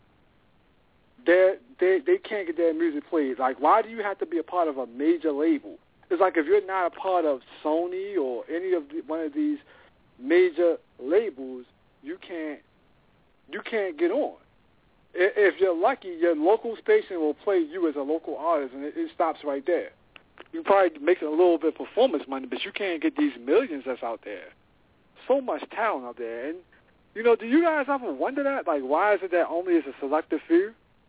they can't get their music played? Like, why do you have to be a part of a major label? It's like if you're not a part of Sony or any of one of these major labels, you can't get on. If you're lucky, your local station will play you as a local artist, and it stops right there. You probably make a little bit of performance money, but you can't get these millions that's out there. So much talent out there. And, you know, do you guys ever wonder that? Like, why is it that only is a selective few?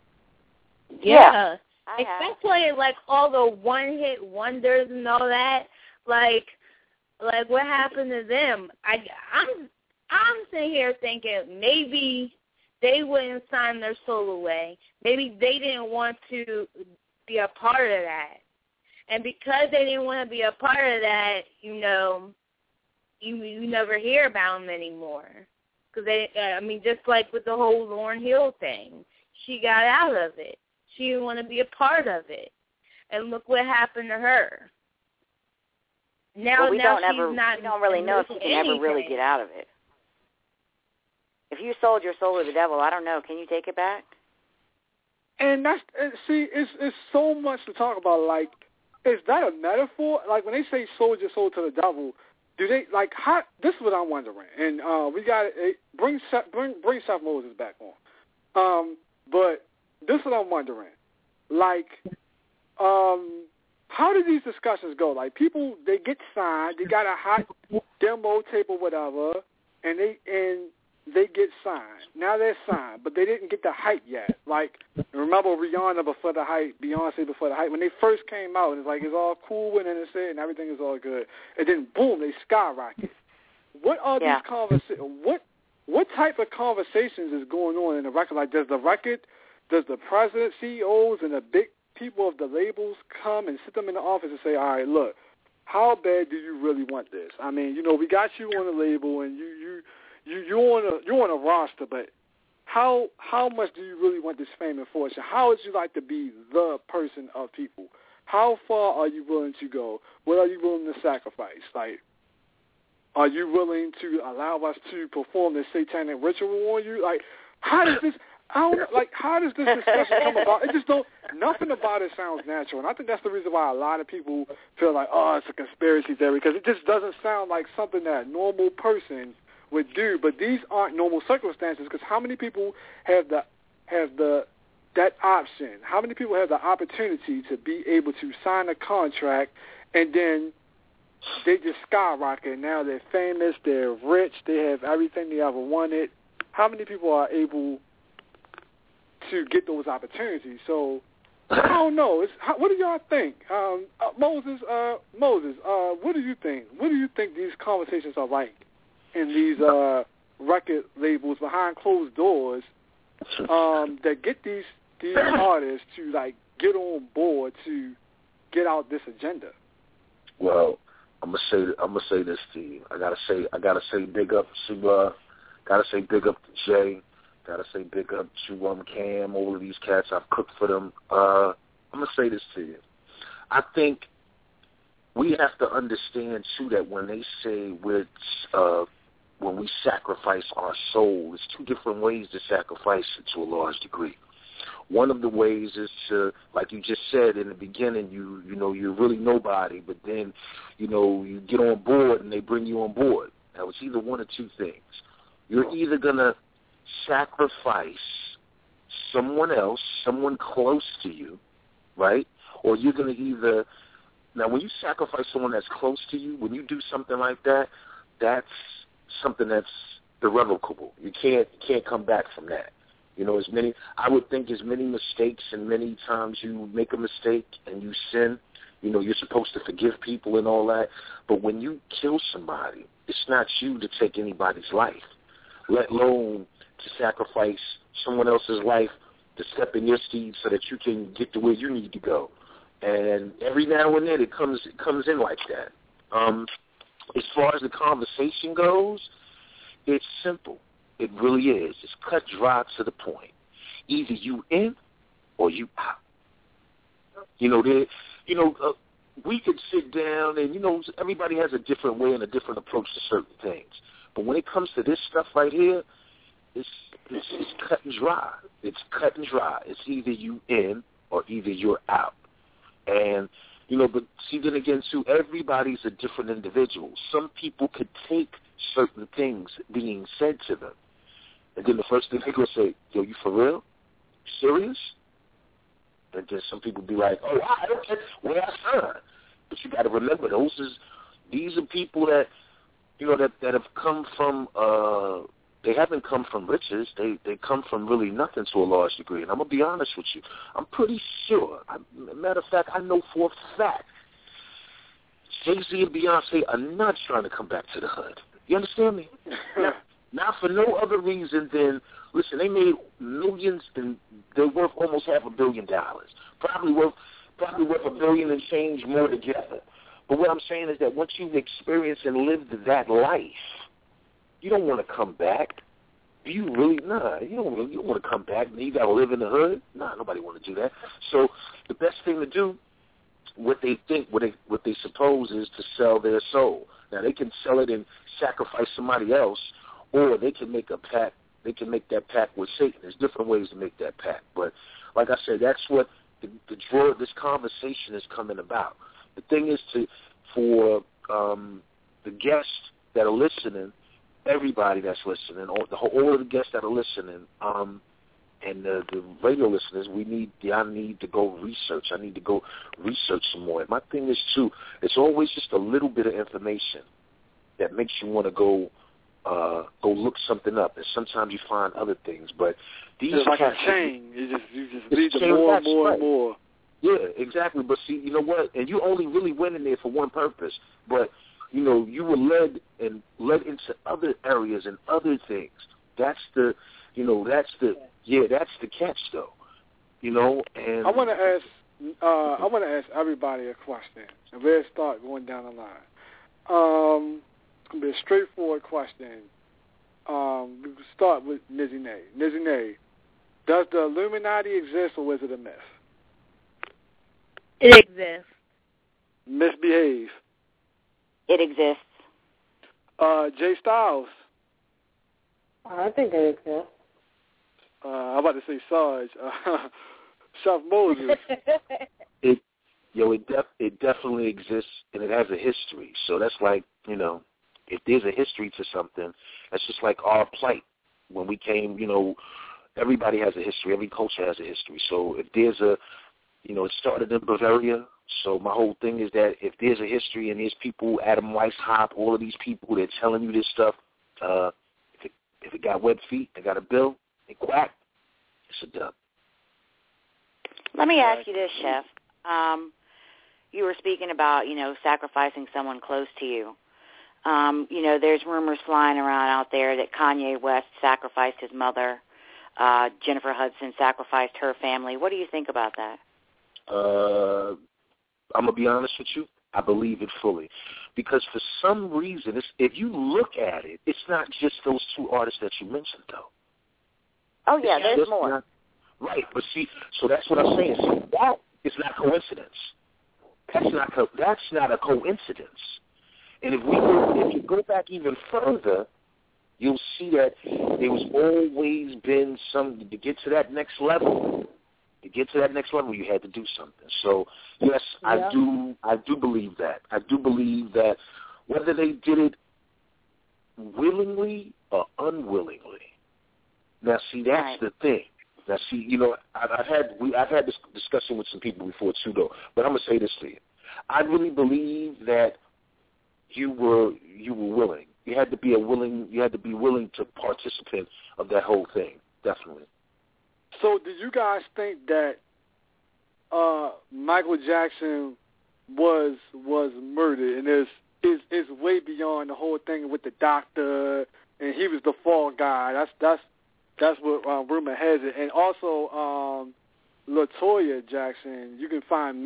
Yeah. Especially, like, all the one-hit wonders and all that. Like what happened to them? I'm sitting here thinking maybe they wouldn't sign their soul away. Maybe they didn't want to be a part of that. And because they didn't want to be a part of that, you know, you never hear about them anymore. Because just like with the whole Lauryn Hill thing, she got out of it. She didn't want to be a part of it. And look what happened to her. Now, we don't really know if you can ever really get out of it. If you sold your soul to the devil, I don't know. Can you take it back? And it's so much to talk about. Like, is that a metaphor? Like, when they say sold your soul to the devil, do they, like, how? This is what I'm wondering. And we got to bring Seth Moses back on. But this is what I'm wondering. Like, how do these discussions go? Like, people, they get signed, they got a hot demo tape or whatever, and they get signed. Now they're signed, but they didn't get the hype yet. Like, remember Rihanna before the hype, Beyonce before the hype. When they first came out, it's like it's all cool and innocent and everything is all good. And then, boom, they skyrocket. What are these conversations? what type of conversations is going on in the record? Like, does the president, CEOs, and the big people of the labels come and sit them in the office and say, all right, look, how bad do you really want this? I mean, we got you on the label and you're on a roster, but how much do you really want this fame and fortune? How would you like to be the person of people? How far are you willing to go? What are you willing to sacrifice? Like, are you willing to allow us to perform this satanic ritual on you? Like, how does this discussion come about? It just nothing about it sounds natural. And I think that's the reason why a lot of people feel like, oh, it's a conspiracy theory, because it just doesn't sound like something that a normal person would do. But these aren't normal circumstances, because how many people have that option? How many people have the opportunity to be able to sign a contract and then they just skyrocket? Now they're famous, they're rich, they have everything they ever wanted. How many people are able to get those opportunities? So I don't know. What do y'all think? Moses, what do you think? What do you think these conversations are like in these record labels behind closed doors that get these artists to like get on board to get out this agenda? Well, I'm gonna say this to you. I gotta say big up to Jay. Gotta say big up to Cam, all of these cats. I've cooked for them. I'm gonna say this to you. I think we have to understand too that when they say when we sacrifice our soul, there's two different ways to sacrifice it to a large degree. One of the ways is to, like you just said in the beginning, you're really nobody, but then, you get on board and they bring you on board. Now, it's either one or two things. You're either going to sacrifice someone else, someone close to you, right? Or you're going to now when you sacrifice someone that's close to you, when you do something like that, that's something that's irrevocable. You can't come back from that. I would think as many mistakes and many times you make a mistake and you sin, you're supposed to forgive people and all that. But when you kill somebody, it's not you to take anybody's life, let alone to sacrifice someone else's life to step in your steed so that you can get to where you need to go. And every now and then it comes in like that. As far as the conversation goes, it's simple. It really is. It's cut dry to the point. Either you in or you out. We could sit down and, everybody has a different way and a different approach to certain things. But when it comes to this stuff right here, it's cut and dry. It's cut and dry. It's either you in or either you're out. And, but see, then again, too, everybody's a different individual. Some people could take certain things being said to them. And then the first thing they're going to say, yo, you for real? Serious? And then some people be like, oh, I don't care. Well, that's fine. But you got to remember, these are people that, that have come from, they haven't come from riches. They come from really nothing to a large degree. And I'm going to be honest with you. I'm pretty sure. Matter of fact, I know for a fact, Jay-Z and Beyonce are not trying to come back to the hood. You understand me? Not for no other reason than, listen, they made millions and they're worth almost $500 million. Probably worth $1 billion and change more together. But what I'm saying is that once you've experienced and lived that life, you don't want to come back. Do you really? Nah, you don't want to come back. You got to live in the hood? Nah, nobody want to do that. So the best thing to do, what they suppose is to sell their soul. Now, they can sell it and sacrifice somebody else, or they can make a pact. They can make that pact with Satan. There's different ways to make that pact. But like I said, that's what the draw of this conversation is coming about. The thing is for the guests that are listening, everybody that's listening, all of the guests that are listening, and the radio listeners, I need to go research. I need to go research some more. And my thing is, too, it's always just a little bit of information that makes you want to go look something up. And sometimes you find other things. But these it's like a chain. You just read more and more and more. Yeah, exactly. But see, you know what? And you only really went in there for one purpose. But, you were led into other areas and other things That's the catch, though. And I want to ask everybody a question, and we'll start going down the line. It'll be a straightforward question. We can start with Nizzy Nay. Nizzy Nay, does the Illuminati exist, or is it a myth? It exists. Misbehave. It exists. Jay Styles. I think it exists. I'm about to say Sarge. Chef Moses. It definitely exists, and it has a history. So that's like, if there's a history to something, that's just like our plight. When we came, everybody has a history. Every culture has a history. So if there's it started in Bavaria. So my whole thing is that if there's a history and there's people, Adam Weishaupt, all of these people, they're telling you this stuff, if it got web feet, they got a bill, they quack, it's a dub. Let me ask you this, Chef. You were speaking about, sacrificing someone close to you. There's rumors flying around out there that Kanye West sacrificed his mother. Jennifer Hudson sacrificed her family. What do you think about that? I'm going to be honest with you. I believe it fully. Because for some reason, if you look at it, it's not just those two artists that you mentioned, though. Oh, yeah, there's more. Right, but see, so that's what I'm saying. See, that is not coincidence. That's not a coincidence. And if you go back even further, you'll see that there was always been some to get to that next level. To get to that next level, you had to do something. So yes, yeah. I do believe that. I do believe that whether they did it willingly or unwillingly. Now, see, that's the thing. Now, see, I've had this discussion with some people before too, though. But I'm gonna say this to you. I really believe that you were willing. You had to be willing to participate of that whole thing. Definitely. So, do you guys think that Michael Jackson was murdered, and is way beyond the whole thing with the doctor, and he was the fall guy? That's what rumor has it. And also, LaToya Jackson, you can find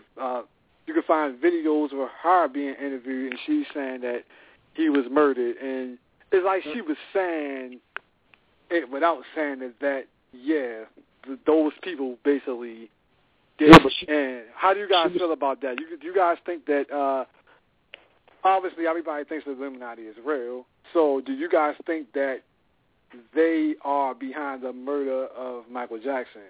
videos of her being interviewed, and she's saying that he was murdered, and it's like she was saying it without saying that those people basically did. And how do you guys feel about that? Do you guys think that obviously everybody thinks the Illuminati is real, so do you guys think that they are behind the murder of Michael Jackson?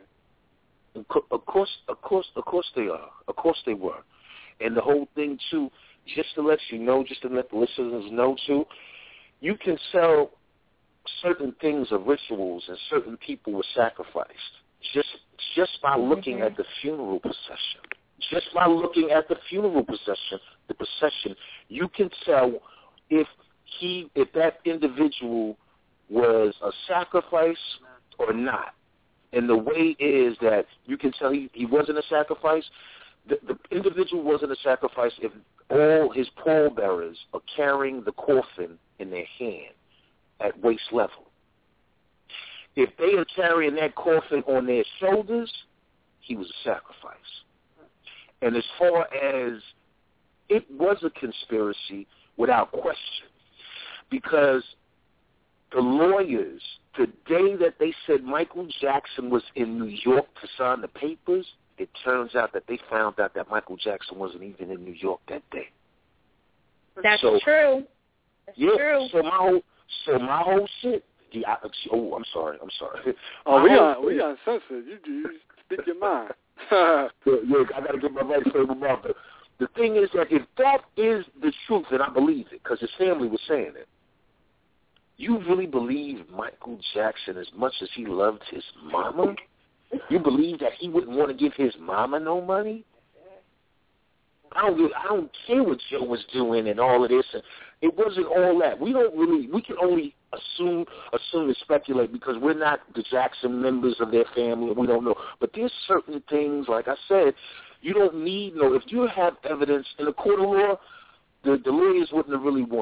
Of course they are. Of course they were. And the whole thing, too, just to let you know, just to let the listeners know, too, you can sell certain things of rituals, and certain people were sacrificed just by looking at the funeral procession. Just by looking at the funeral procession, you can tell if that individual was a sacrifice or not. And the way is that you can tell he wasn't a sacrifice. The individual wasn't a sacrifice if all his pallbearers are carrying the coffin in their hand at waist level. If they are carrying that coffin on their shoulders, he was a sacrifice. And as far as it was a conspiracy, without question, because the lawyers, the day that they said Michael Jackson was in New York to sign the papers, it turns out that they found out that Michael Jackson wasn't even in New York that day. That's true. That's true. So my whole shit. I'm sorry. We uncensored. You speak your mind. I got to get my right frame of mind. But the thing is that if that is the truth, and I believe it, because his family was saying it, you really believe Michael Jackson, as much as he loved his mama, you believe that he wouldn't want to give his mama no money? I don't care what Joe was doing and all of this. And it wasn't all that. We can only assume and speculate because we're not the Jackson members of their family and we don't know. But there's certain things, like I said, you don't need if you have evidence in a court of law, the lawyers wouldn't have really won.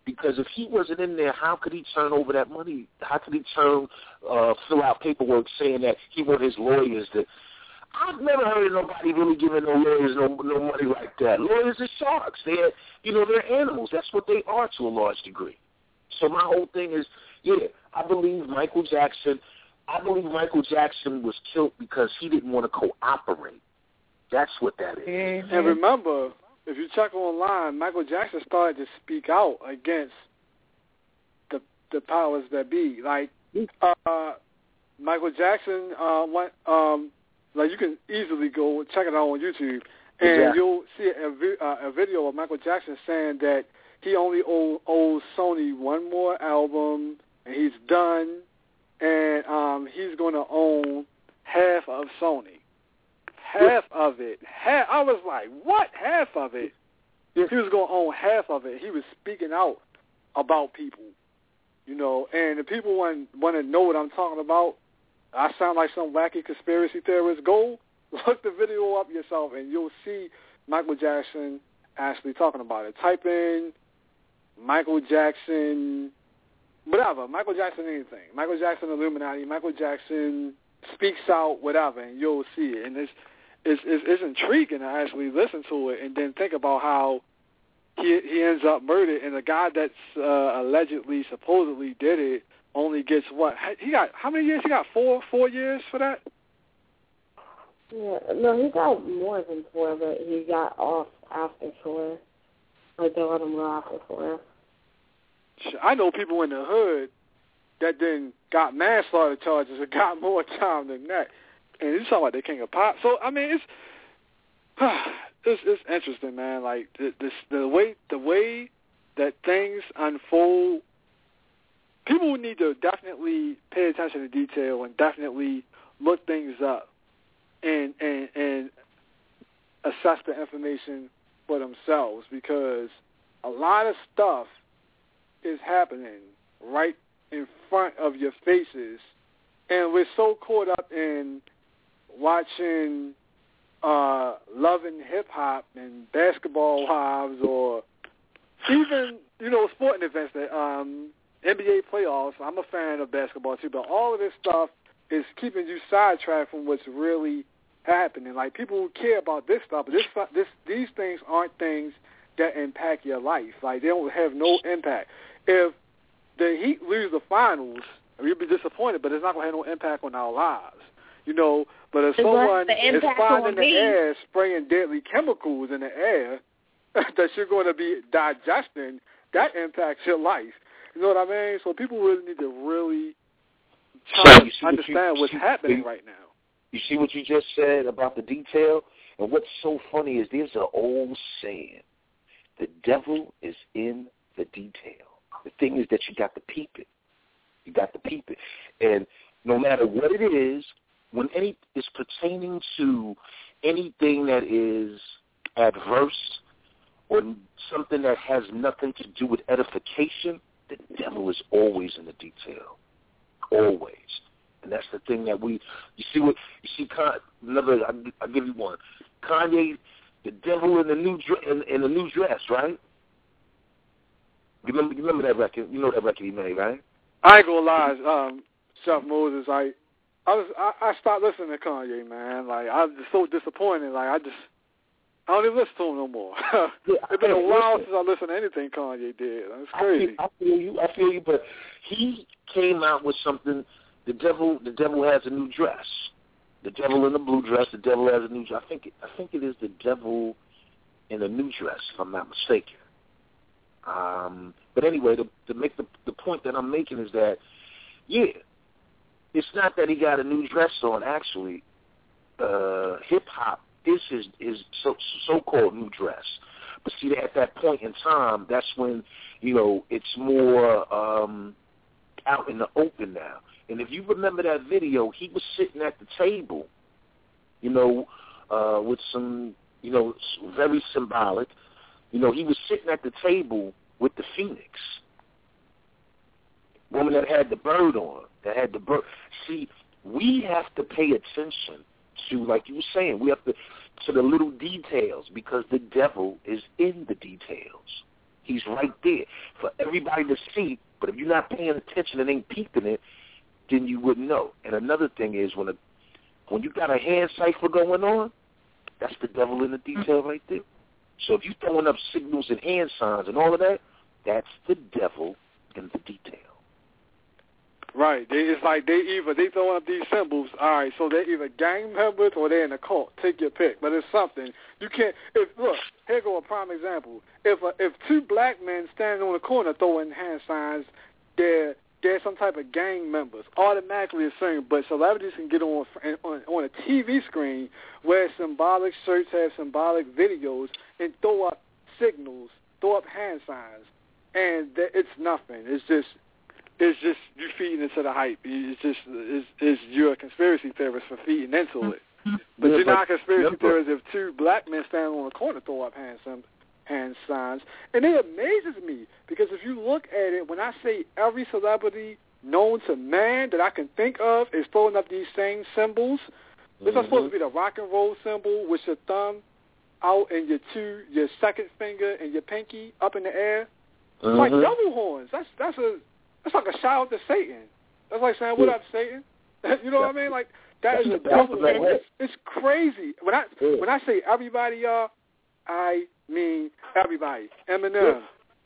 Because if he wasn't in there, how could he turn over that money? How could he fill out paperwork saying that he wanted his lawyers to? I've never heard of nobody really giving no lawyers no money like that. Lawyers are sharks. They're animals. That's what they are to a large degree. So my whole thing is, I believe Michael Jackson was killed because he didn't want to cooperate. That's what that is. Mm-hmm. And remember, if you check online, Michael Jackson started to speak out against the powers that be. Like, Michael Jackson went, like, you can easily go check it out on YouTube, and you'll see a video of Michael Jackson saying that he only owes Sony one more album, and he's done, and he's going to own half of Sony. Half of it. I was like, what? Half of it? He was going to own half of it. He was speaking out about people, and if people want to know what I'm talking about, I sound like some wacky conspiracy theorist. Go look the video up yourself, and you'll see Michael Jackson actually talking about it. Type in Michael Jackson, whatever, Michael Jackson anything, Michael Jackson Illuminati, Michael Jackson speaks out, whatever, and you'll see it. And it's intriguing to actually listen to it and then think about how he ends up murdered, and the guy that's allegedly, supposedly did it only gets what? He got how many years? He got 4 years for that? Yeah, no, he got more than 4, but he got off after 4. Like, they let him go after 4. I know people in the hood that then got manslaughter charges and got more time than that. And you talking about the King of Pop. So, I mean, it's interesting, man. Like, the way that things unfold, people need to definitely pay attention to detail and definitely look things up and assess the information for themselves, because a lot of stuff is happening right in front of your faces, and we're so caught up in watching Love and Hip Hop and Basketball Wives, or even sporting events that NBA playoffs. I'm a fan of basketball too, but all of this stuff is keeping you sidetracked from what's really happening. Like, people care about this stuff, but these things aren't things that impact your life. Like, they don't have no impact. If the Heat lose the finals, we'll be disappointed, but it's not going to have no impact on our lives. But if someone is finding the air, spraying deadly chemicals in the air that you're going to be digesting, that impacts your life. You know what I mean? So people really need to really try to understand what's happening right now. You see what you just said about the detail? And what's so funny is there's an old saying, the devil is in the detail. The thing is that you got to peep it. You got to peep it. And no matter what it is, when it's pertaining to anything that is adverse or something that has nothing to do with edification, the devil is always in the detail. Always. And that's the thing that I'll give you one. Kanye, the devil in the new dress, right? You remember that record? You know that record he made, right? I ain't gonna lie, Chef Moses. I stopped listening to Kanye, man. Like, I'm just so disappointed. Like, I don't even listen to him no more. It's been a while since I listened to anything Kanye did. It's crazy. I feel you. But he came out with something. The devil has a new dress. The devil in the blue dress. The devil has a new dress. I think it is the devil in a new dress, if I'm not mistaken. But anyway, to make the point that I'm making is that, it's not that he got a new dress on. Actually, hip hop is his so-called new dress. But see, at that point in time, that's when it's more out in the open now. And if you remember that video, he was sitting at the table, with some, very symbolic. He was sitting at the table with the phoenix, woman that had the bird on, See, we have to pay attention to, like you were saying, to the little details, because the devil is in the details. He's right there for everybody to see. But if you're not paying attention and ain't peeping it, then you wouldn't know. And another thing is when you got a hand cipher going on, that's the devil in the detail right there. So if you're throwing up signals and hand signs and all of that, that's the devil in the detail. Right. It's like they throwing up these symbols. All right, so they're either gang members or they're in a cult. Take your pick. But it's something. You can't. Look, here go a prime example. If two black men standing on the corner throwing hand signs, they're some type of gang members. Automatically assumed. But celebrities can get on a TV screen, wear symbolic shirts, have symbolic videos, and throw up signals, throw up hand signs, and it's nothing. It's just you feeding into the hype. You're a conspiracy theorist for feeding into it. But you're not a conspiracy theorist if two black men standing on the corner throw up hand signs. And it amazes me because if you look at it, when I say every celebrity known to man that I can think of is throwing up these same symbols, this is supposed to be the rock and roll symbol with your thumb out and your second finger and your pinky up in the air. It's like devil horns. That's like a shout out to Satan. That's like saying, "What up, Satan?" You know what I mean? Like that is a devil. It's crazy. When I say everybody, y'all, I mean everybody. Eminem,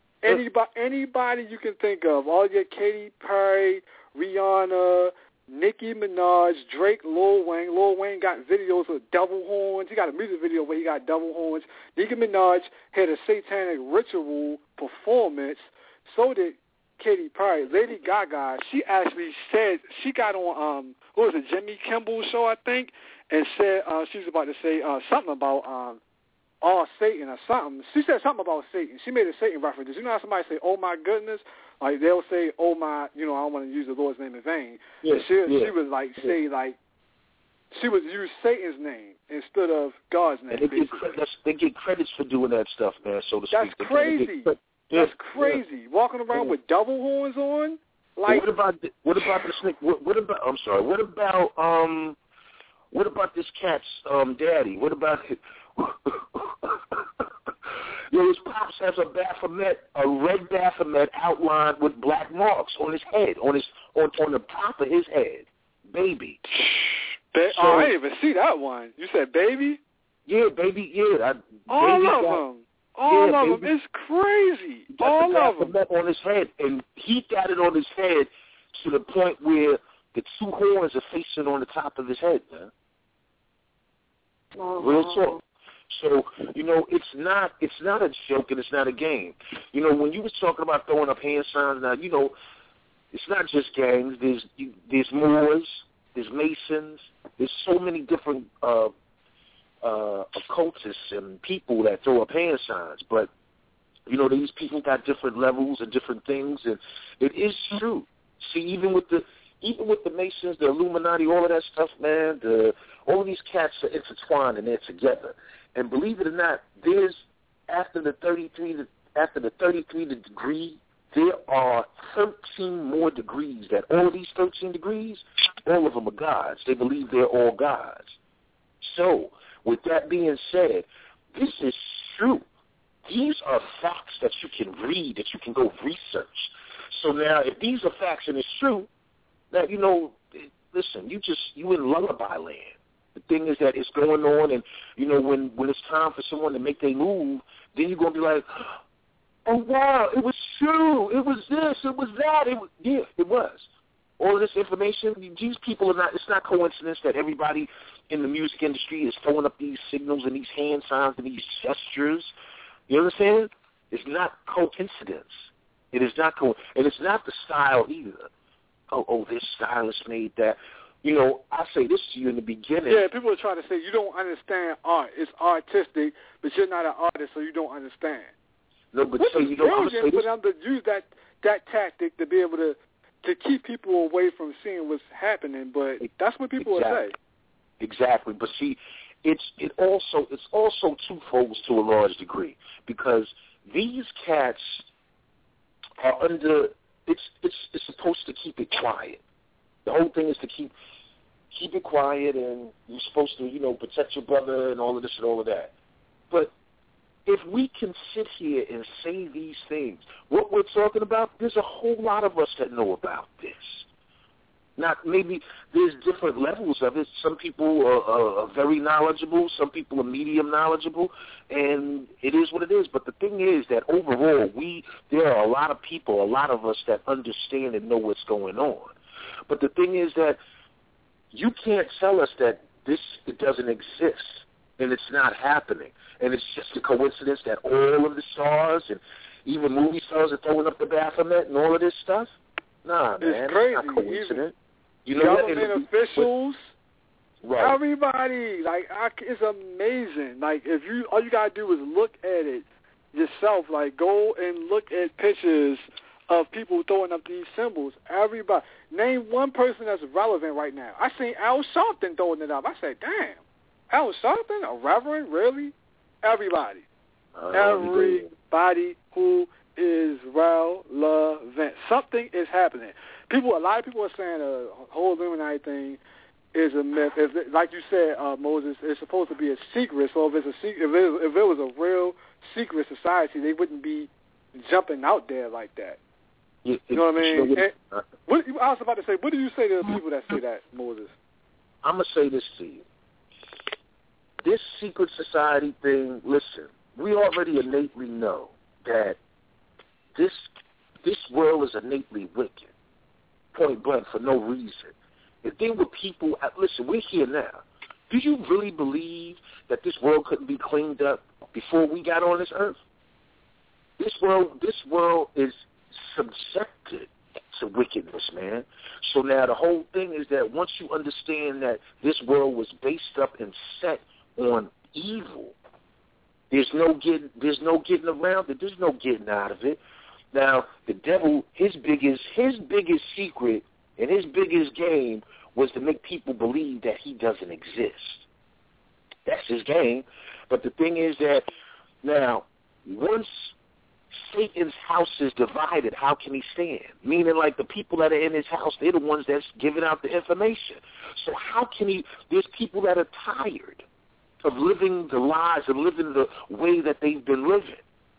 anybody you can think of. All your Katy Perry, Rihanna, Nicki Minaj, Drake, Lil Wayne. Lil Wayne got videos with devil horns. He got a music video where he got devil horns. Nicki Minaj had a satanic ritual performance. So did Katy Perry. Lady Gaga, she actually said, she got on, what was it, Jimmy Kimmel's show, I think, and said, she was about to say something about all Satan or something. She said something about Satan. She made a Satan reference. You know how somebody say, oh my goodness? Like they'll say, oh my, I don't want to use the Lord's name in vain. Yeah, she would say she would use Satan's name instead of God's name. And they get credits for doing that stuff, man, so to speak. That's crazy. That's crazy. Yeah. Walking around with double horns on. Like what about the snake? What about this cat's daddy? What about it? His pops has a red Baphomet outlined with black marks on his head, on the top of his head. Baby. I didn't even see that one. You said baby? Yeah, baby. Yeah. All of them. All of them. It's crazy. All of them. On his head, and he got it on his head to the point where the two horns are facing on the top of his head, man. Real talk. So, it's not a joke and it's not a game. When you was talking about throwing up hand signs, now, it's not just gangs. There's Moors, there's Masons, there's so many different occultists and people that throw up hand signs. But, these people got different levels and different things, and it is true. See, even with the Masons, the Illuminati, all of that stuff, man, all of these cats are intertwined and they're together. And believe it or not, there's after the 33 degree, there are 13 more degrees. That all of these 13 degrees, all of them are gods. They believe they're all gods. So, with that being said, this is true. These are facts that you can read, that you can go research. So now, if these are facts and it's true, that listen, you in lullaby land. The thing is that it's going on, and, when it's time for someone to make their move, then you're going to be like, oh, wow, it was true. It was this. It was that. It was. All of this information, these people it's not coincidence that everybody in the music industry is throwing up these signals and these hand signs and these gestures. You understand? It's not coincidence. It is not and it's not the style either. Oh, this stylist made that. I say this to you in the beginning. Yeah, people are trying to say you don't understand art. It's artistic, but you're not an artist, so you don't understand. No, but so you don't understand. For them to use that tactic to be able to keep people away from seeing what's happening, but that's what people will say. Exactly, but see, it's also twofold to a large degree because these cats are under. It's supposed to keep it quiet. The whole thing is to keep it quiet, and you're supposed to, protect your brother and all of this and all of that. But if we can sit here and say these things, what we're talking about, there's a whole lot of us that know about this. Not maybe there's different levels of it. Some people are very knowledgeable. Some people are medium knowledgeable, and it is what it is. But the thing is that overall, there are a lot of people, a lot of us that understand and know what's going on. But the thing is that you can't tell us that it doesn't exist and it's not happening, and it's just a coincidence that all of the stars and even movie stars are throwing up the Baphomet and all of this stuff. Nah, man, it's crazy. It's not coincident. You know, government officials, right. Everybody, like, it's amazing. Like, all you gotta do is look at it yourself. Like, go and look at pictures of people throwing up these symbols. Everybody, name one person that's relevant right now. I seen Al Sharpton throwing it up. I said, damn, Al Sharpton, a reverend, really? Everybody, everybody who is relevant. Something is happening. A lot of people are saying the whole Illuminati thing is a myth. Like you said, Moses, it's supposed to be a secret. So if it was a real secret society, they wouldn't be jumping out there like that. You know what I mean? I was about to say, what do you say to the people that say that, Moses? I'm going to say this to you. This secret society thing, listen, we already innately know that this world is innately wicked, point blank, for no reason. If there were people, listen, we're here now. Do you really believe that this world couldn't be cleaned up before we got on this earth? This world is subjected to wickedness, man. So now the whole thing is that once you understand that this world was based up and set on evil, there's no getting around it. There's no getting out of it. Now, the devil, his biggest secret and his biggest game was to make people believe that he doesn't exist. That's his game. But the thing is that now, once Satan's house is divided, how can he stand? Meaning, like, the people that are in his house, they're the ones that's giving out the information. So how can he? There's people that are tired of living the lies, of living the way that they've been living.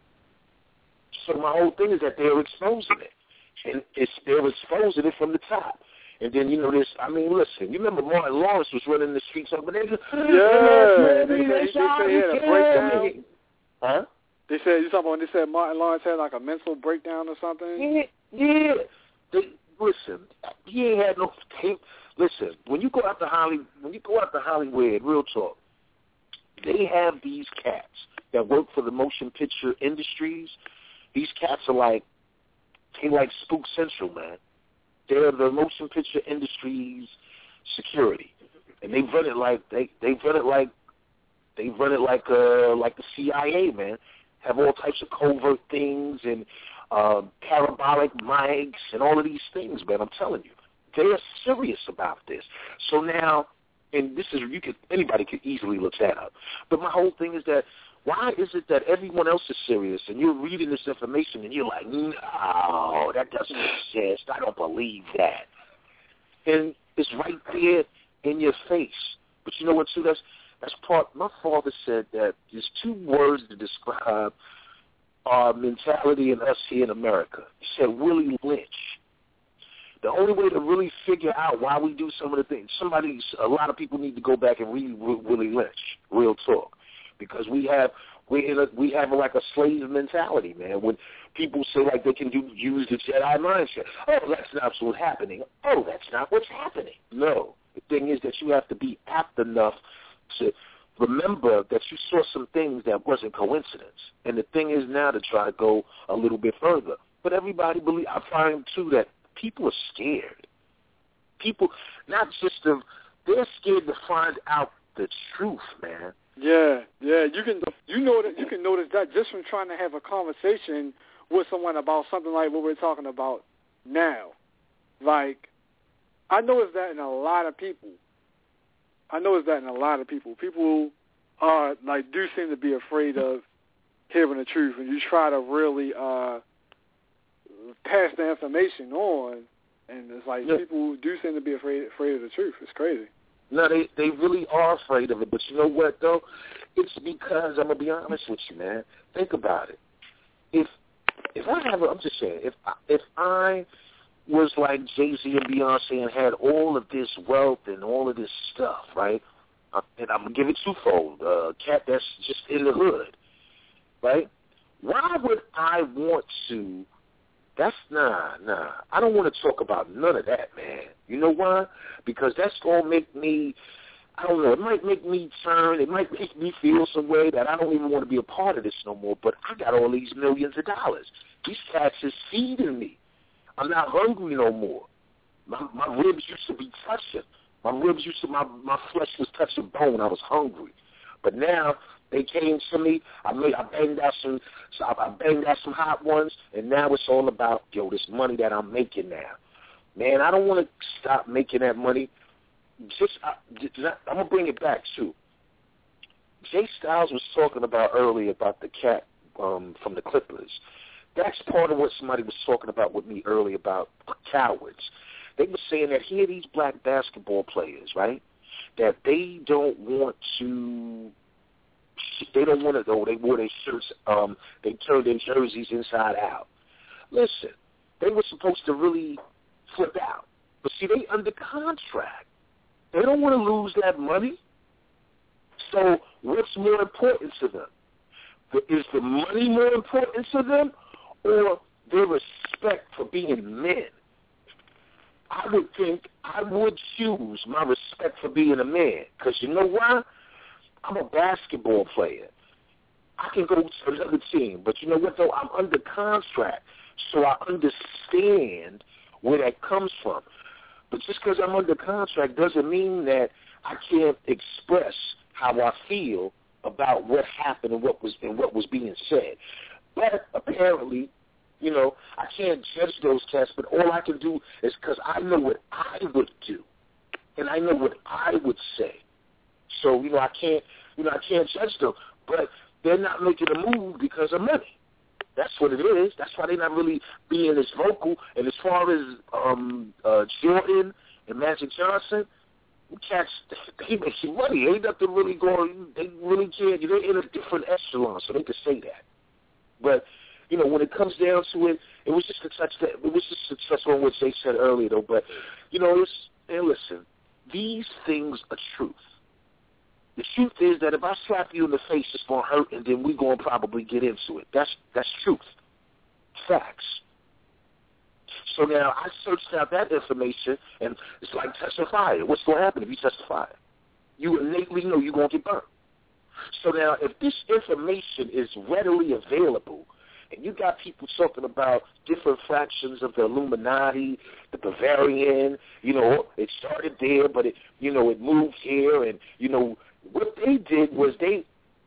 So my whole thing is that they're exposing it. And they're exposing it from the top. And then, you know, listen, you remember Martin Lawrence was running the streets over there? Yeah. They said he had a breakdown. Huh? They said Martin Lawrence had like a mental breakdown or something? Yeah. Listen, he ain't had no tape. Listen, when you go out to Hollywood, real talk, they have these cats that work for the motion picture industries. These cats are like Spook Central, man. They're the motion picture industry's security, and they run it like the CIA, man. Have all types of covert things and parabolic mics and all of these things, man. I'm telling you, they're serious about this. So now, and this is anybody could easily look that up. But my whole thing is that, why is it that everyone else is serious and you're reading this information and you're like, no, that doesn't exist. I don't believe that. And it's right there in your face. But you know what, too? That's part. My father said that there's two words to describe our mentality and us here in America. He said Willie Lynch. The only way to really figure out why we do some of the things, a lot of people need to go back and read Willie Lynch, real talk. Because we have like a slave mentality, man. When people say like they can use the Jedi mindset, oh, that's not what's happening. Oh, that's not what's happening. No, the thing is that you have to be apt enough to remember that you saw some things that wasn't coincidence. And the thing is now to try to go a little bit further. But everybody I find too that people are scared. People, not just they're scared to find out the truth, man. Yeah. You can notice that just from trying to have a conversation with someone about something like what we're talking about now. Like, I noticed that in a lot of people. People are like do seem to be afraid of hearing the truth, and you try to really pass the information on, and it's like people do seem to be afraid of the truth. It's crazy. No, they really are afraid of it. But you know what, though? It's because, I'm going to be honest with you, man. Think about it. If I have, I'm just saying, if I was like Jay-Z and Beyonce and had all of this wealth and all of this stuff, right? And I'm going to give it twofold. Cat that's just in the hood, right? Why would I want to? That's nah. I don't want to talk about none of that, man. You know why? Because that's going to make me, I don't know, it might make me turn, it might make me feel some way that I don't even want to be a part of this no more, but I got all these millions of dollars. These cats is feeding me. I'm not hungry no more. My ribs used to be touching. My flesh was touching bone. I was hungry. But now they came to me. I banged out some hot ones, and now it's all about, this money that I'm making now. Man, I don't want to stop making that money. I'm going to bring it back, too. Jay Styles was talking about earlier about the cat from the Clippers. That's part of what somebody was talking about with me earlier about cowards. They were saying that here are these black basketball players, right, that they don't want to go. They wore their shirts, they turned their jerseys inside out. Listen, they were supposed to really flip out. But see, they under contract. They don't want to lose that money. So what's more important to them? Is the money more important to them or their respect for being men? I would think I would choose my respect for being a man. Because you know why? I'm a basketball player. I can go to another team. But you know what, though? I'm under contract. So I understand where that comes from. But just because I'm under contract doesn't mean that I can't express how I feel about what happened and what was being said. But apparently, I can't judge those cats, but all I can do is because I know what I would do, and I know what I would say. So, I can't judge them. But they're not making a move because of money. That's what it is. That's why they're not really being as vocal. And as far as Jordan and Magic Johnson, cats, they making money. Ain't nothing really going. They really can't. They're in a different echelon, so they can say that. But when it comes down to it, it was just a touch on what Jay said earlier, though. But listen, these things are truth. The truth is that if I slap you in the face, it's gonna hurt, and then we're gonna probably get into it. That's truth, facts. So now I searched out that information, and it's like touching fire. What's gonna happen if you touch the fire? You innately know you're gonna get burnt. So now, if this information is readily available, and you got people talking about different fractions of the Illuminati, the Bavarian, it started there, but it moved here, and what they did was they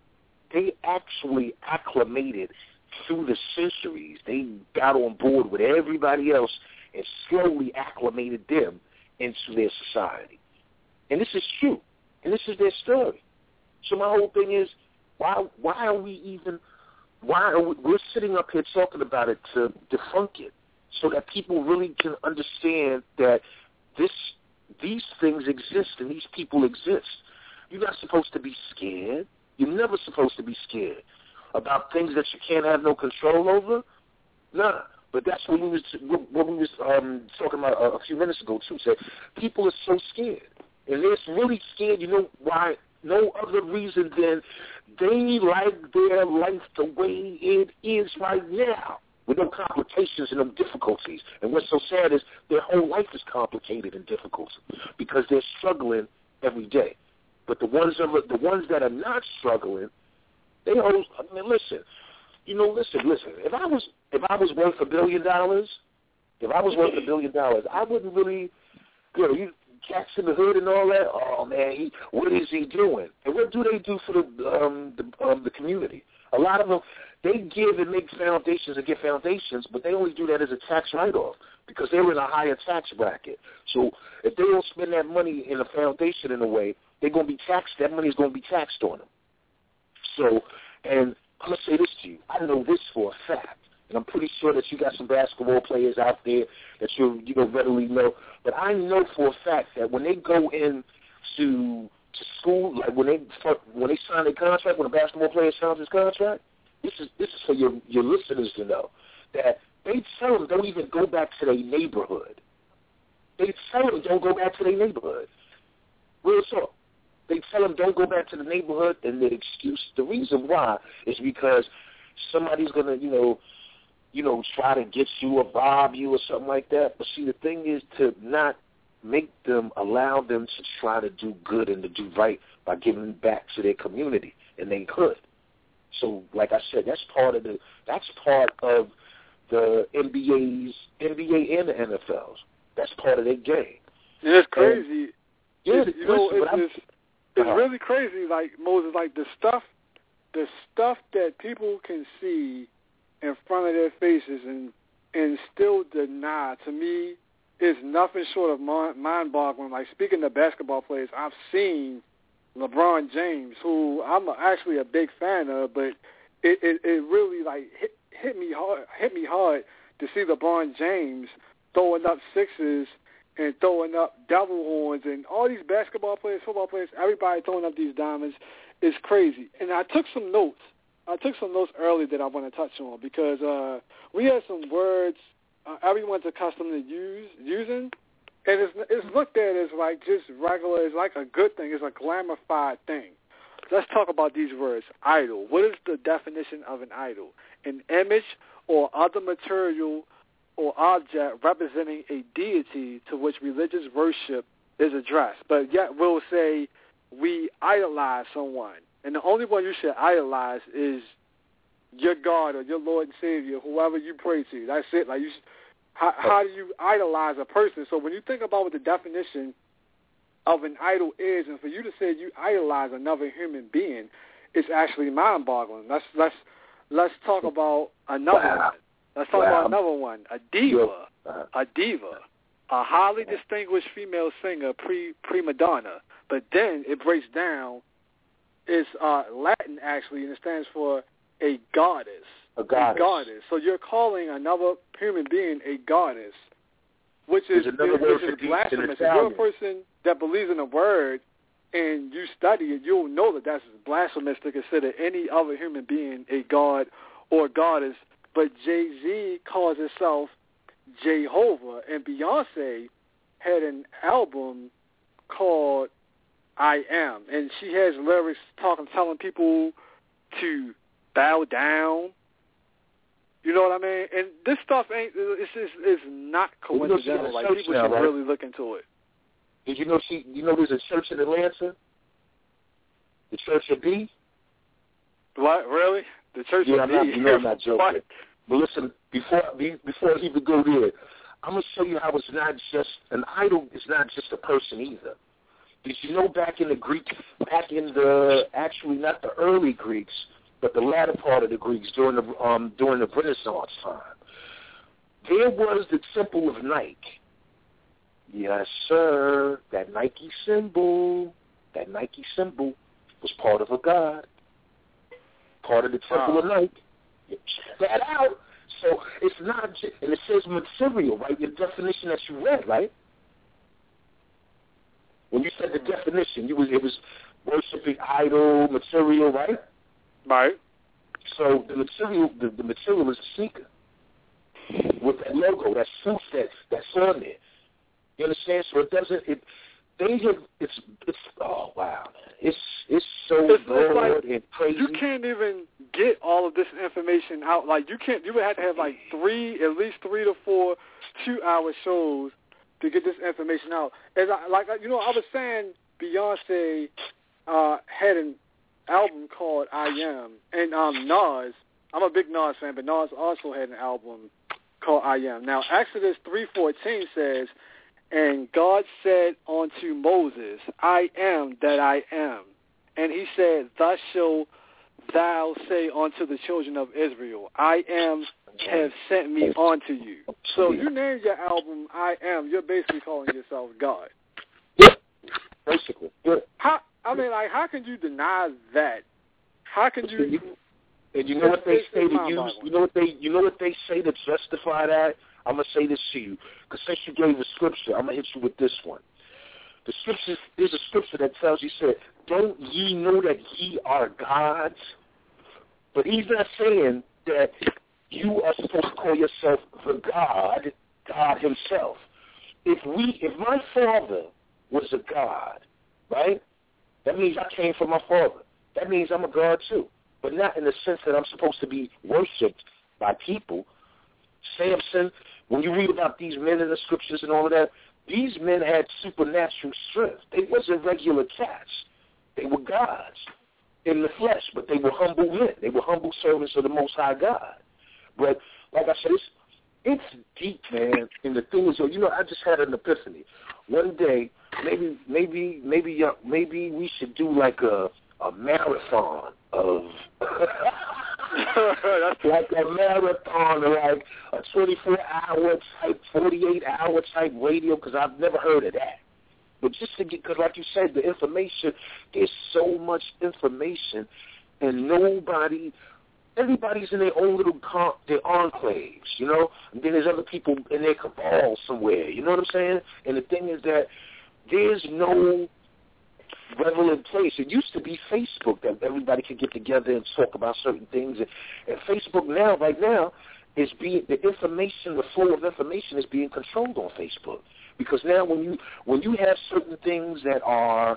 actually acclimated through the centuries. They got on board with everybody else and slowly acclimated them into their society. And this is true, and this is their story. So my whole thing is, why are we we're sitting up here talking about it to debunk it so that people really can understand that these things exist and these people exist. You're not supposed to be scared. You're never supposed to be scared about things that you can't have no control over. Nah, but that's what we was talking about a few minutes ago too. Said people are so scared, and they're really scared. You know why? No other reason than they like their life the way it is right now, with no complications and no difficulties. And what's so sad is their whole life is complicated and difficult because they're struggling every day. But the ones that are not struggling, they always. I mean, listen. Listen. If I was worth $1 billion, I wouldn't really. You cats in the hood and all that. Oh man, what is he doing? And what do they do for the community? A lot of them, they give and make foundations and get foundations, but they only do that as a tax write-off because they're in a higher tax bracket. So if they don't spend that money in a foundation in a way, they're going to be taxed. That money is going to be taxed on them. So, and I'm going to say this to you. I know this for a fact. And I'm pretty sure that you got some basketball players out there that you readily know. But I know for a fact that when they go in to school, like when they sign their contract, when a basketball player signs his contract. This is for your listeners to know that they tell them don't even go back to their neighborhood. They tell them don't go back to their neighborhood. Real talk. They tell them don't go back to the neighborhood, and the reason why is because somebody's gonna, try to get you or rob you or something like that. But see, the thing is to not allow them to try to do good and to do right by giving back to their community and their hood. So, like I said, that's part of the NBA and the NFL's. That's part of their game. And it's crazy. It's really crazy. Like Moses, like the stuff that people can see in front of their faces and still deny. To me, is nothing short of mind-boggling. Like speaking of basketball players, I've seen LeBron James, who I'm actually a big fan of, but it really like hit me hard to see LeBron James throwing up sixes and throwing up devil horns, and all these basketball players, football players, everybody throwing up these diamonds is crazy. And I took some notes early that I want to touch on because we had some words everyone's accustomed to using, and it's looked at as like just regular. It's like a good thing. It's a glamorified thing. Let's talk about these words. Idol. What is the definition of an idol? An image or other material or object representing a deity to which religious worship is addressed. But yet we'll say we idolize someone. And the only one you should idolize is your God or your Lord and Savior, whoever you pray to. That's it. Like how do you idolize a person? So when you think about what the definition of an idol is, and for you to say you idolize another human being, it's actually mind-boggling. Let's talk about another one. Let's talk about another one. A diva. A highly distinguished female singer, prima donna. But then it breaks down. It's Latin, actually, and it stands for a goddess. A goddess. So you're calling another human being a goddess, which is blasphemous. If you're a person that believes in a word and you study it, you'll know that that's blasphemous to consider any other human being a god or goddess. But Jay-Z calls himself Jehovah, and Beyonce had an album called I Am, and she has lyrics telling people to bow down. You know what I mean? And this stuff it's not coincidental. Like people should really look into it. Did you know there's a church in Atlanta? The Church of B? What, really? The Church of B? I'm not joking. What? But listen, before I even go there, I'm going to show you how it's not just an idol. It's not just a person either. Did you know back in the actually not the early Greeks, but the latter part of the Greeks during the Renaissance time, there was the Temple of Nike. Yes, sir. That Nike symbol was part of a god, part of the Temple of Nike. Check that out. So it's not just, and it says material, right? Your definition that you read, right? When you said the definition, it was worshiping idol, material, right? Right. So the material is a sneaker with that logo, that suit that's on there. You understand? So it's oh wow, man. It's so broad and crazy. You can't even get all of this information out. Like you would have to have like at least 3 to 4 2-hour shows to get this information out. I was saying, Beyonce had an album called I Am, and Nas, I'm a big Nas fan, but Nas also had an album called I Am. Now, Exodus 3:14 says, and God said unto Moses, I am that I am. And he said, thus shalt thou say unto the children of Israel, I am have sent me unto you. So you name your album I Am, you're basically calling yourself God. Yeah, basically. Yeah. How can you deny that? How can you? And you know what they say to use? You know what they say to justify that? I'm gonna say this to you, because since you gave the scripture, I'm gonna hit you with this one. The scriptures, there's a scripture that tells you, said, don't ye know that ye are gods? But he's not saying that you are supposed to call yourself the God, God himself. If my father was a God, right, that means I came from my father. That means I'm a God too. But not in the sense that I'm supposed to be worshipped by people. Samson, when you read about these men in the scriptures and all of that, these men had supernatural strength. They wasn't regular cats. They were gods in the flesh, but they were humble men. They were humble servants of the Most High God. But like I said, it's deep, man. And the thing is, I just had an epiphany. One day, maybe we should do like a marathon of like a marathon, like a 24-hour type, 48-hour type radio, because I've never heard of that. But just to get, because like you said, the information, there's so much information, and everybody's in their own little their enclaves, and then there's other people in their cabal somewhere, you know what I'm saying? And the thing is that there's no relevant place. It used to be Facebook that everybody could get together and talk about certain things, and Facebook right now, is the flow of information is being controlled on Facebook. Because now when you have certain things that are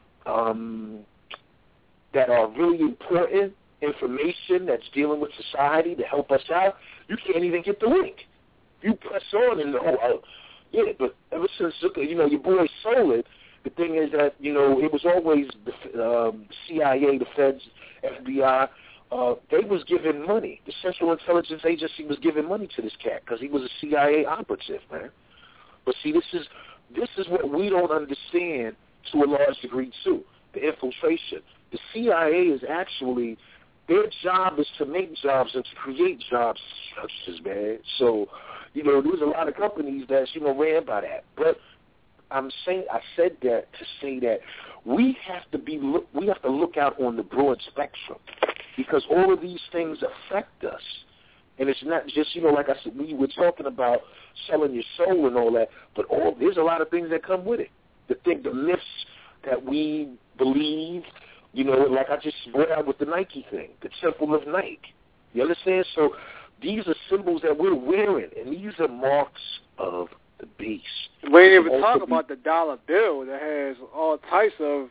really important information that's dealing with society to help us out, you can't even get the link. You press on and but ever since your boy Solid, the thing is that it was always the CIA, the Feds, FBI. They was giving money. The Central Intelligence Agency was giving money to this cat because he was a CIA operative, man. But see, this is what we don't understand to a large degree too. The infiltration. The CIA is actually, their job is to make jobs and to create job structures, man. So, there's a lot of companies that's ran by that. But I said that to say that we have to look out on the broad spectrum, because all of these things affect us. And it's not just, like I said, we were talking about selling your soul and all that, but there's a lot of things that come with it. The myths that we believe, like I just brought out with the Nike thing, the Temple of Nike. You understand? So these are symbols that we're wearing, and these are marks of the beast. We ain't even talk about the dollar bill that has all types of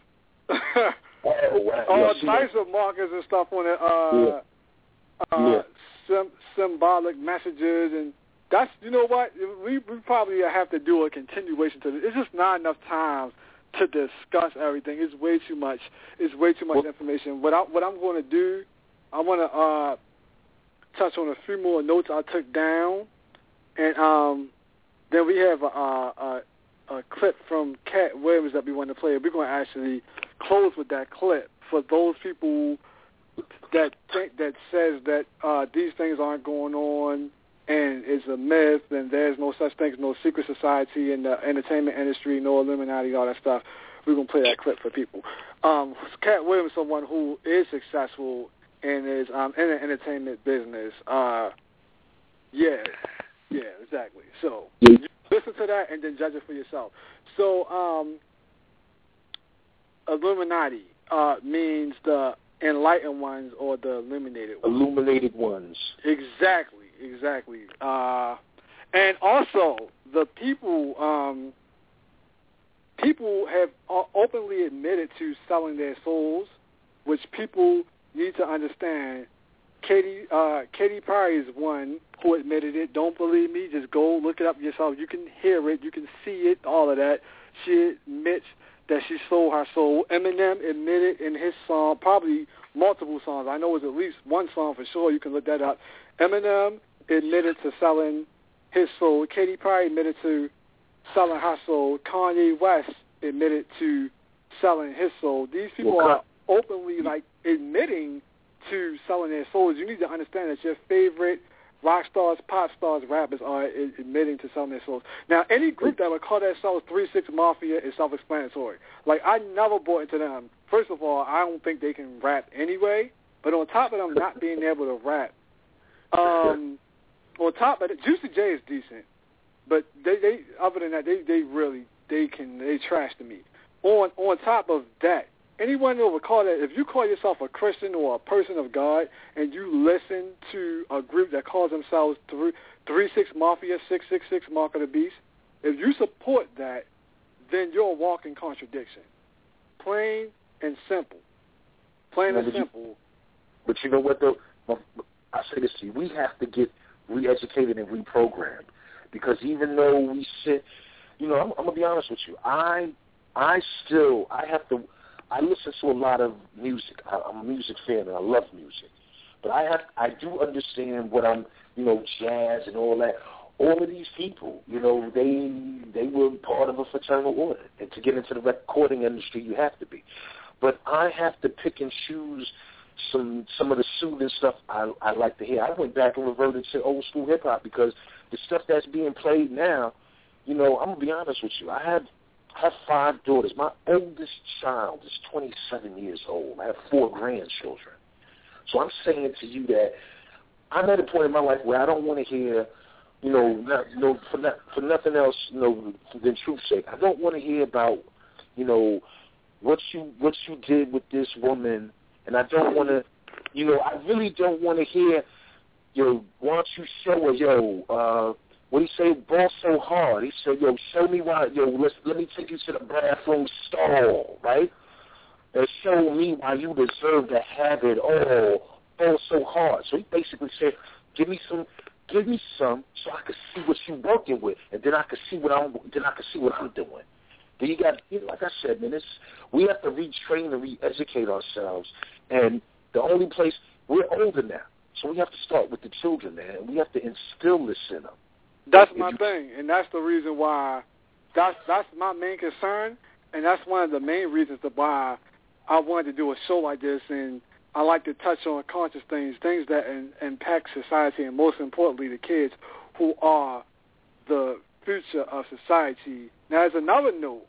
types of markers and stuff on it. Symbolic messages, and that's, what, we probably have to do a continuation to this. It's just not enough time to discuss everything. It's way too much. It's way too much information. What I'm going to do, I want to touch on a few more notes I took down, and then we have a clip from Cat Williams that we want to play. We're going to actually close with that clip for those people that says that these things aren't going on and it's a myth and there's no such thing as no secret society in the entertainment industry, no Illuminati, all that stuff. We're going to play that clip for people. Cat Williams is someone who is successful and is in the entertainment business. Yeah, exactly. So listen to that and then judge it for yourself. So Illuminati means the enlightened ones or the illuminated ones. Illuminated ones. Exactly. And also, the people have openly admitted to selling their souls, which people need to understand. Katy Perry is one who admitted it. Don't believe me? Just go look it up yourself. You can hear it. You can see it, all of that. She admits that she sold her soul. Eminem admitted in his song, probably multiple songs. I know it's at least one song for sure. You can look that up. Eminem admitted to selling his soul. Katy Perry admitted to selling her soul. Kanye West admitted to selling his soul. These people are openly admitting to selling their souls. You need to understand that your favorite rock stars, pop stars, rappers are admitting to selling their souls. Now, any group that would call themselves 3 6 Mafia is self-explanatory. I never bought into them. First of all, I don't think they can rap anyway. But on top of them not being able to rap, on top of it, Juicy J is decent. But they other than that, they really they trash to me. On top of that, anyone who would call that, if you call yourself a Christian or a person of God and you listen to a group that calls themselves 3-6 Mafia, 666 Mark of the Beast, if you support that, then you're a walking contradiction. Plain and simple. Plain and simple. But you know what, though? I say this to you. We have to get re-educated and reprogrammed. Because even though we sit, I'm going to be honest with you. I listen to a lot of music. I'm a music fan and I love music. But I do understand what jazz and all that. All of these people, they were part of a fraternal order. And to get into the recording industry, you have to be. But I have to pick and choose some of the soothing stuff I like to hear. I went back and reverted to old school hip hop because the stuff that's being played now, I'm gonna be honest with you. I have 5 daughters. My oldest child is 27 years old. I have 4 grandchildren. So I'm saying to you that I'm at a point in my life where I don't want to hear, for nothing else, than truth's sake. I don't want to hear about, what you did with this woman. And I don't want to, I really don't want to hear, why don't you show her, what he say, ball so hard. He said, show me why, let me take you to the bathroom stall, right? And show me why you deserve to have it all, ball so hard. So he basically said, give me some so I can see what you're working with, and then I can see what I'm doing. Then you got, like I said, man, we have to retrain and re-educate ourselves. And the only place, we're older now, so we have to start with the children, man. We have to instill this in them. That's my thing, and that's the reason why, that's my main concern, and that's one of the main reasons why I wanted to do a show like this, and I like to touch on conscious things that impact society, and most importantly, the kids who are the future of society. Now, as another note,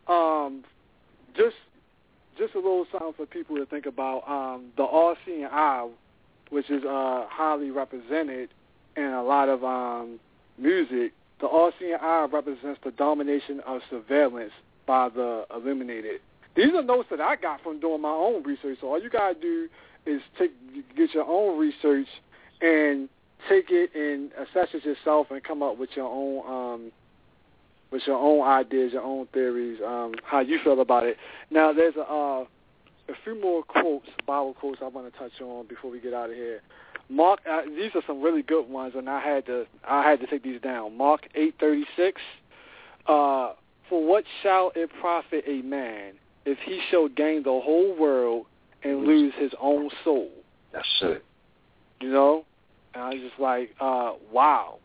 just a little something for people to think about. The all-seeing eye, which is highly represented in a lot of music, the all-seeing eye represents the domination of surveillance by the illuminated. These are notes that I got from doing my own research. So all you gotta do is get your own research and take it and assess it yourself and come up with your own ideas, your own theories, how you feel about it. Now, there's a few more quotes, Bible quotes I want to touch on before we get out of here. Mark, these are some really good ones, and I had to take these down. Mark 8:36. For what shall it profit a man if he shall gain the whole world and lose his own soul? That's it. And I was just like, wow.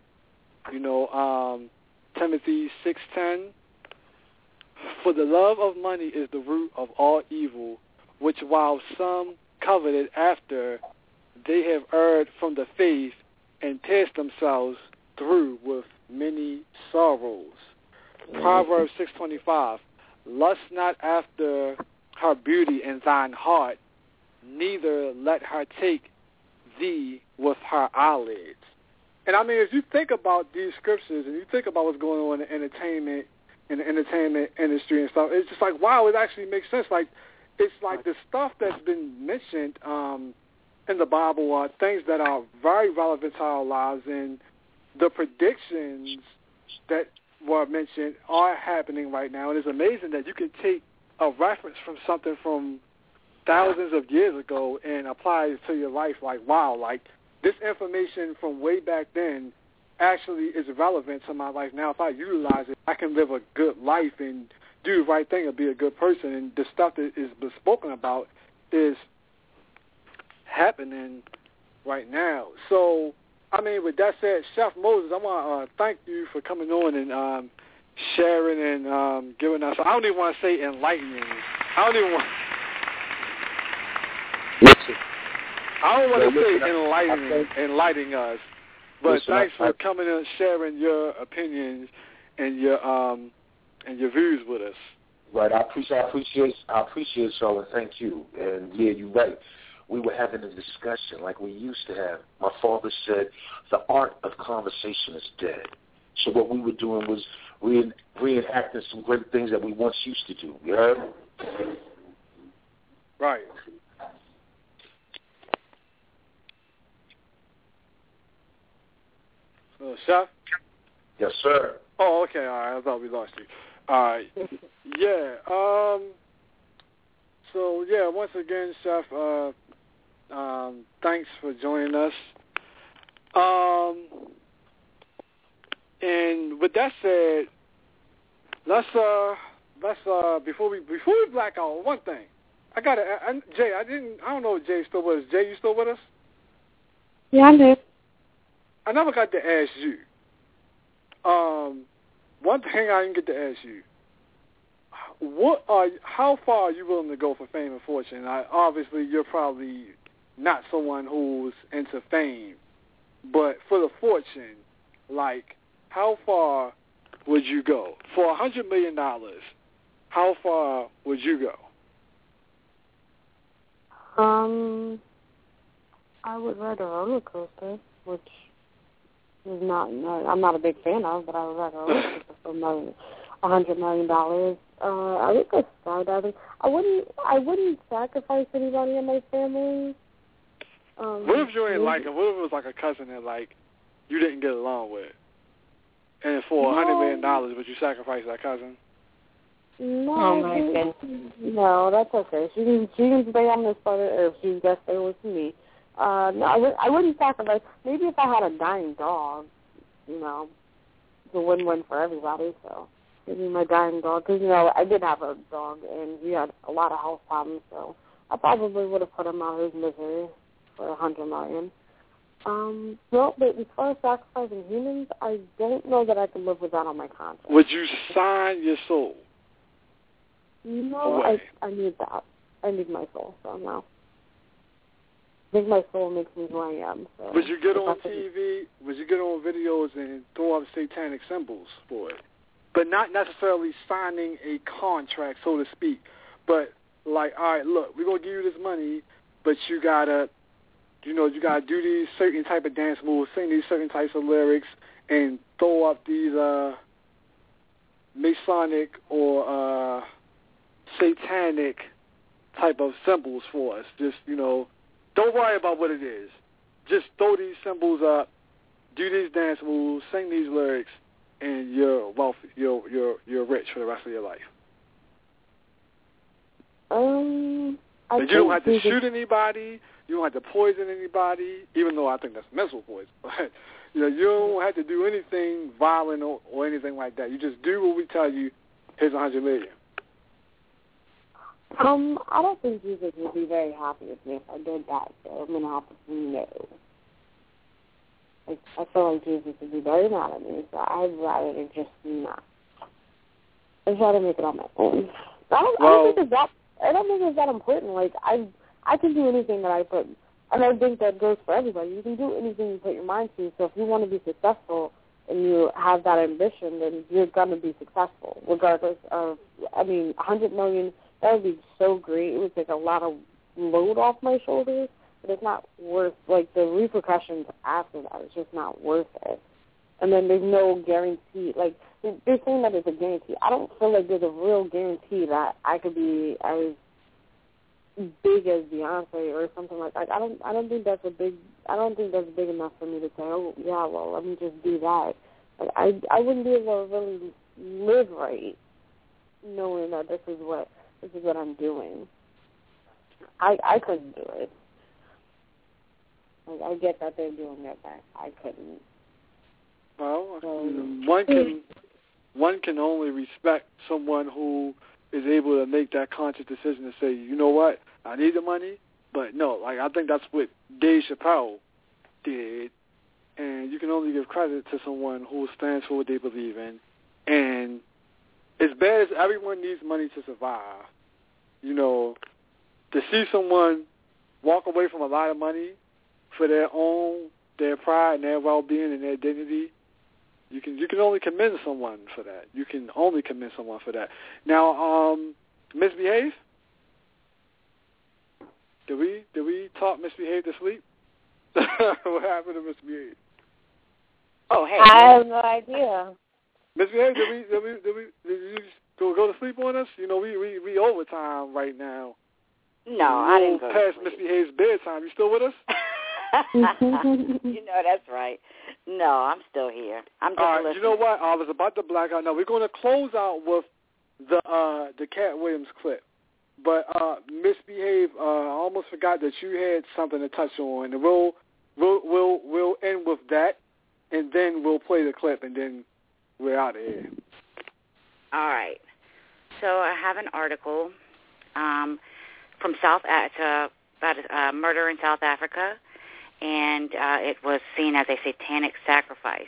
Timothy 6:10. For the love of money is the root of all evil, which while some coveted after, they have erred from the faith and pierced themselves through with many sorrows. Proverbs 6:25. Lust not after her beauty in thine heart, neither let her take thee with her eyelids. And I mean, if you think about these scriptures and you think about what's going on in the entertainment industry and stuff, it's just like, wow, it actually makes sense. Like, it's like the stuff that's been mentioned in the Bible are things that are very relevant to our lives, and the predictions that were mentioned are happening right now. And it's amazing that you can take a reference from something from thousands of years ago and apply it to your life. Like, wow, like this information from way back then actually is relevant to my life now. If I utilize it, I can live a good life and do the right thing and be a good person. And the stuff that is spoken about is happening right now. So, I mean, with that said, Chef Moses, I want to thank you for coming on and sharing and giving us, I don't even want to say enlightening. I don't want to say enlightening us, but thanks for coming and sharing your opinions and your views with us. Right, I appreciate y'all, and thank you. And yeah, you're right. We were having a discussion like we used to have. My father said, the art of conversation is dead. So what we were doing was reenacting some great things that we once used to do. You heard? Right. Chef? Yes, sir. Oh, okay. All right. I thought we lost you. All right. Yeah. So, yeah, once again, Chef, thanks for joining us. And with that said, let's before we black out, one thing. Jay, I don't know if Jay's still with us. Jay, you still with us? Yeah, I'm here. I never got to ask you. One thing I didn't get to ask you. How far are you willing to go for fame and fortune? Obviously, you're probably not someone who's into fame, but for the fortune, like, how far would you go? For $100 million, how far would you go? I would ride a roller coaster, which is I'm not a big fan of, but I would ride a roller coaster for $100 million. I would go skydiving. I wouldn't sacrifice anybody in my family. What if you ain't like it? What if it was like a cousin that like you didn't get along with, and for $100 million, would you sacrifice that cousin? No, oh my goodness. No, that's okay. She can stay on this planet, or if she's just stay with me. No, I wouldn't sacrifice. Maybe if I had a dying dog, it's a win-win for everybody. So maybe my dying dog, because I did have a dog, and he had a lot of health problems. So I probably would have put him out of his misery for $100 million. No, but as far as sacrificing humans, I don't know that I could live with that on my conscience. Would you sign your soul? No, I need that. I need my soul, so no. I think my soul makes me who I am. So would you get on TV? Would you get on videos and throw up satanic symbols for it? But not necessarily signing a contract, so to speak. But like, all right, look, we're gonna give you this money, but you gotta do these certain type of dance moves, sing these certain types of lyrics, and throw up these Masonic or satanic type of symbols for us. Just, don't worry about what it is. Just throw these symbols up, do these dance moves, sing these lyrics, and you're wealthy. You're rich for the rest of your life. You don't have to shoot anybody. You don't have to poison anybody, even though I think that's mental poison. But, you don't have to do anything violent or anything like that. You just do what we tell you. Here's $100 million. I don't think Jesus would be very happy with me if I did that, so I'm going to have to say no. I feel like Jesus would be very mad at me, so I'd rather just not. I'd rather make it on my own. I don't think it's that important. Like, I can do anything that I put, and I think that goes for everybody. You can do anything you put your mind to, so if you want to be successful and you have that ambition, then you're going to be successful, regardless of, $100 million, that would be so great. It would take a lot of load off my shoulders, but it's not worth, the repercussions after that. It's just not worth it. And then there's no guarantee. They're saying that it's a guarantee. I don't feel like there's a real guarantee that I could be as big as Beyonce or something like that. I don't think that's big enough for me to say, oh, yeah, well, let me just do that. I wouldn't be able to really live right knowing that this is what I'm doing. I couldn't do it. I get that they're doing it, but I couldn't. Well, one can only respect someone who is able to make that conscious decision to say, you know what, I need the money, but no, I think that's what Dave Chappelle did, and you can only give credit to someone who stands for what they believe in. And as bad as everyone needs money to survive, to see someone walk away from a lot of money for their pride and their well-being and their dignity, you can only commend someone for that. You can only commend someone for that. Now, Misbehave? Did we talk Misbehave to sleep? What happened to Misbehave? Oh, hey. I have no idea. Miss Hay, did you go to sleep on us? You know, we overtime right now. No, I didn't go past to sleep. Missy Hayes' bedtime. You still with us? You know, that's right. No, I'm still here. I'm just listening. You know what? I was about to black out. Now we're going to close out with the Cat Williams clip. But Misbehave, I almost forgot that you had something to touch on. And we'll end with that, and then we'll play the clip, and then we're out of here. All right. So I have an article from about a murder in South Africa, and it was seen as a satanic sacrifice.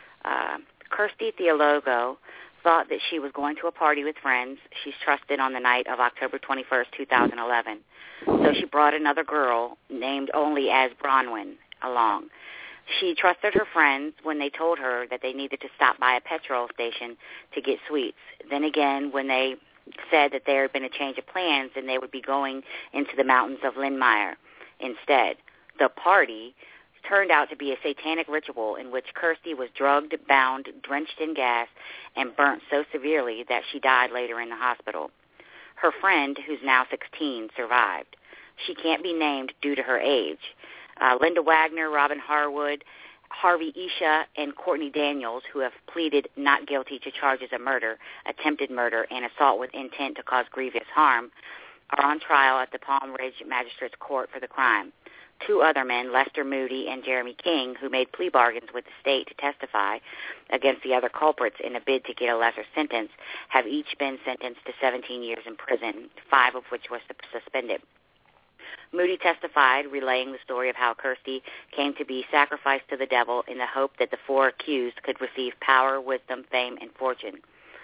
Kirsty Theologo thought that she was going to a party with friends she's trusted on the night of October 21st, 2011. So she brought another girl named only as Bronwyn along. She trusted her friends when they told her that they needed to stop by a petrol station to get sweets. Then again, when they said that there had been a change of plans and they would be going into the mountains of Lindmeier instead. The party turned out to be a satanic ritual in which Kirsty was drugged, bound, drenched in gas, and burnt so severely that she died later in the hospital. Her friend, who's now 16, survived. She can't be named due to her age. Linda Wagner, Robin Harwood, Harvey Isha, and Courtney Daniels, who have pleaded not guilty to charges of murder, attempted murder, and assault with intent to cause grievous harm, are on trial at the Palm Ridge Magistrates Court for the crime. Two other men, Lester Moody and Jeremy King, who made plea bargains with the state to testify against the other culprits in a bid to get a lesser sentence, have each been sentenced to 17 years in prison, 5 of which were suspended. Moody testified, relaying the story of how Kirsty came to be sacrificed to the devil in the hope that the 4 accused could receive power, wisdom, fame, and fortune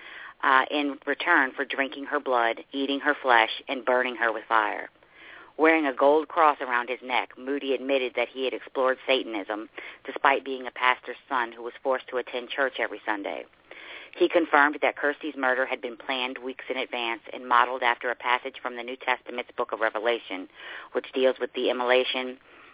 in return for drinking her blood, eating her flesh, and burning her with fire. Wearing a gold cross around his neck, Moody admitted that he had explored Satanism despite being a pastor's son who was forced to attend church every Sunday. He confirmed that Kirsty's murder had been planned weeks in advance and modeled after a passage from the New Testament's book of Revelation, which deals with the immolation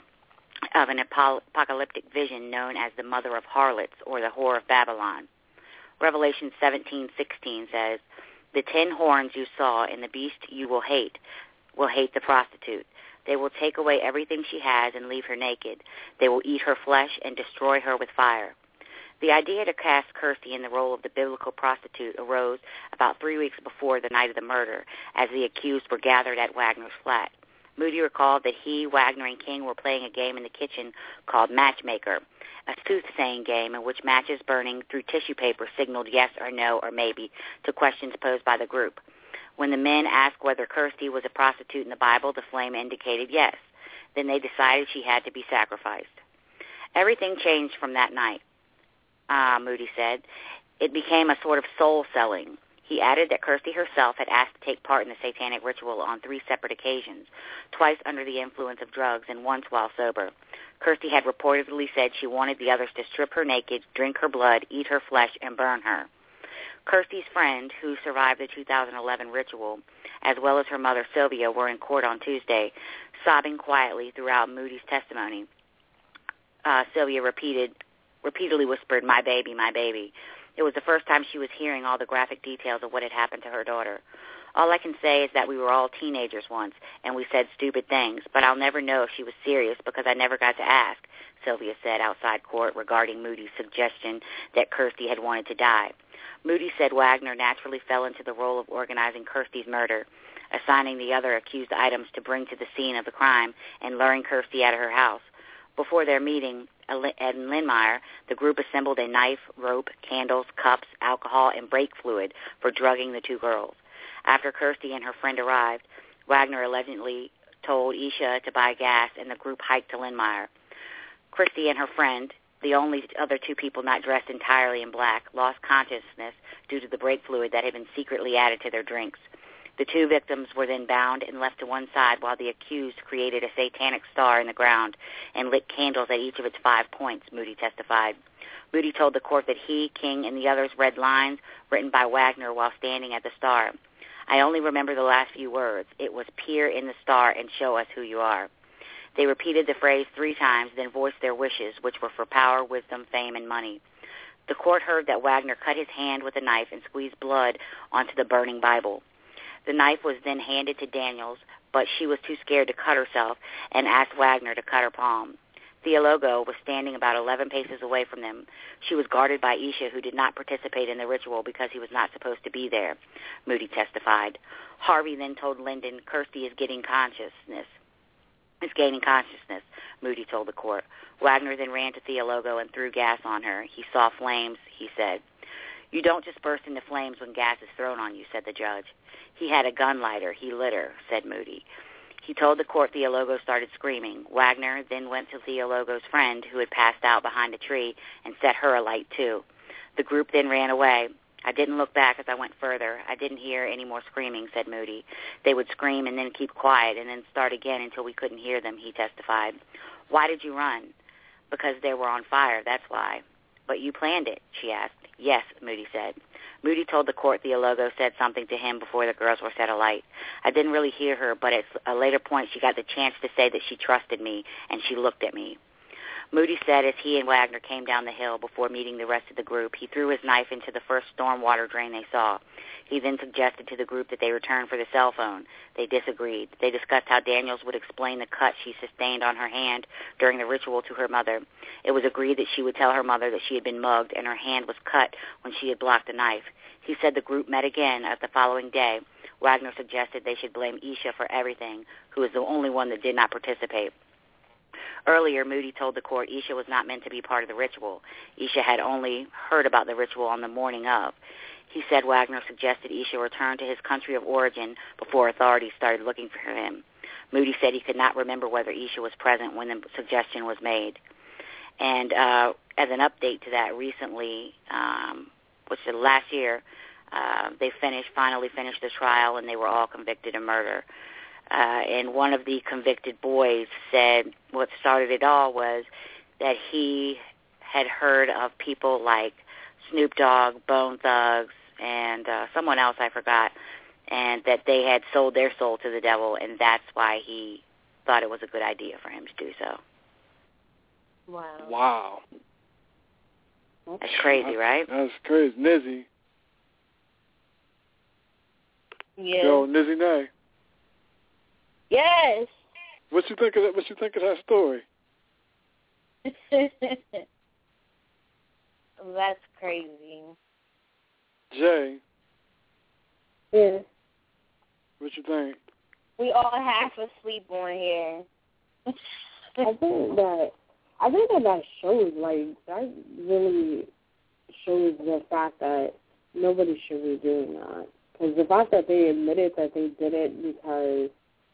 of an apocalyptic vision known as the Mother of Harlots, or the Whore of Babylon. Revelation 17:16 says, "The 10 horns you saw in the beast you will hate the prostitute. They will take away everything she has and leave her naked. They will eat her flesh and destroy her with fire." The idea to cast Kirsty in the role of the biblical prostitute arose about 3 weeks before the night of the murder, as the accused were gathered at Wagner's flat. Moody recalled that he, Wagner, and King were playing a game in the kitchen called Matchmaker, a soothsaying game in which matches burning through tissue paper signaled yes or no or maybe to questions posed by the group. When the men asked whether Kirsty was a prostitute in the Bible, the flame indicated yes. Then they decided she had to be sacrificed. Everything changed from that night, Moody said. It became a sort of soul-selling. He added that Kirsty herself had asked to take part in the satanic ritual on 3 separate occasions, twice under the influence of drugs and once while sober. Kirsty had reportedly said she wanted the others to strip her naked, drink her blood, eat her flesh, and burn her. Kirsty's friend, who survived the 2011 ritual, as well as her mother Sylvia, were in court on Tuesday, sobbing quietly throughout Moody's testimony. Sylvia repeatedly whispered, "My baby, my baby." It was the first time she was hearing all the graphic details of what had happened to her daughter. "All I can say is that we were all teenagers once, and we said stupid things, but I'll never know if she was serious because I never got to ask," Sylvia said outside court regarding Moody's suggestion that Kirsty had wanted to die. Moody said Wagner naturally fell into the role of organizing Kirsty's murder, assigning the other accused items to bring to the scene of the crime and luring Kirsty out of her house. Before their meeting at Lindmeier, the group assembled a knife, rope, candles, cups, alcohol, and brake fluid for drugging the 2 girls. After Kirsty and her friend arrived, Wagner allegedly told Isha to buy gas, and the group hiked to Lindmeier. Kirsty and her friend, the only other 2 people not dressed entirely in black, lost consciousness due to the brake fluid that had been secretly added to their drinks. The 2 victims were then bound and left to one side while the accused created a satanic star in the ground and lit candles at each of its 5 points, Moody testified. Moody told the court that he, King, and the others read lines written by Wagner while standing at the star. "I only remember the last few words. It was peer in the star and show us who you are." They repeated the phrase 3 times, then voiced their wishes, which were for power, wisdom, fame, and money. The court heard that Wagner cut his hand with a knife and squeezed blood onto the burning Bible. The knife was then handed to Daniels, but she was too scared to cut herself and asked Wagner to cut her palm. Theologo was standing about 11 paces away from them. She was guarded by Isha, who did not participate in the ritual because he was not supposed to be there, Moody testified. Harvey then told Lyndon, Kirsty is gaining consciousness, Moody told the court. Wagner then ran to Theologo and threw gas on her. He saw flames, he said. You don't just burst into flames when gas is thrown on you, said the judge. He had a gun lighter. He lit her, said Moody. He told the court Theologo started screaming. Wagner then went to Theologo's friend, who had passed out behind a tree, and set her alight, too. The group then ran away. I didn't look back as I went further. I didn't hear any more screaming, said Moody. They would scream and then keep quiet and then start again until we couldn't hear them, he testified. Why did you run? Because they were on fire, that's why. But you planned it, she asked. Yes, Moody said. Moody told the court Theologo said something to him before the girls were set alight. I didn't really hear her, but at a later point she got the chance to say that she trusted me, and she looked at me. Moody said as he and Wagner came down the hill before meeting the rest of the group, he threw his knife into the first stormwater drain they saw. He then suggested to the group that they return for the cell phone. They disagreed. They discussed how Daniels would explain the cut she sustained on her hand during the ritual to her mother. It was agreed that she would tell her mother that she had been mugged and her hand was cut when she had blocked the knife. He said the group met again the following day. Wagner suggested they should blame Isha for everything, who was the only one that did not participate. Earlier, Moody told the court Isha was not meant to be part of the ritual. Isha had only heard about the ritual on the morning of. He said Wagner suggested Isha return to his country of origin before authorities started looking for him. Moody said he could not remember whether Isha was present when the suggestion was made. And as an update to that, recently, which is last year, they finally finished the trial, and they were all convicted of murder. And one of the convicted boys said what started it all was that he had heard of people like Snoop Dogg, Bone Thugs, and someone else I forgot, and that they had sold their soul to the devil, and that's why he thought it was a good idea for him to do so. Wow. That's crazy, right? That's crazy. Nizzy. Yeah. Yo, Nizzy Nay. Yes. What you think of that? What you think of that story? That's crazy. Jay. Yeah. What you think? We all half asleep on here. I think that shows, like, that really shows the fact that nobody should be doing that. Because the fact that they admitted that they did it because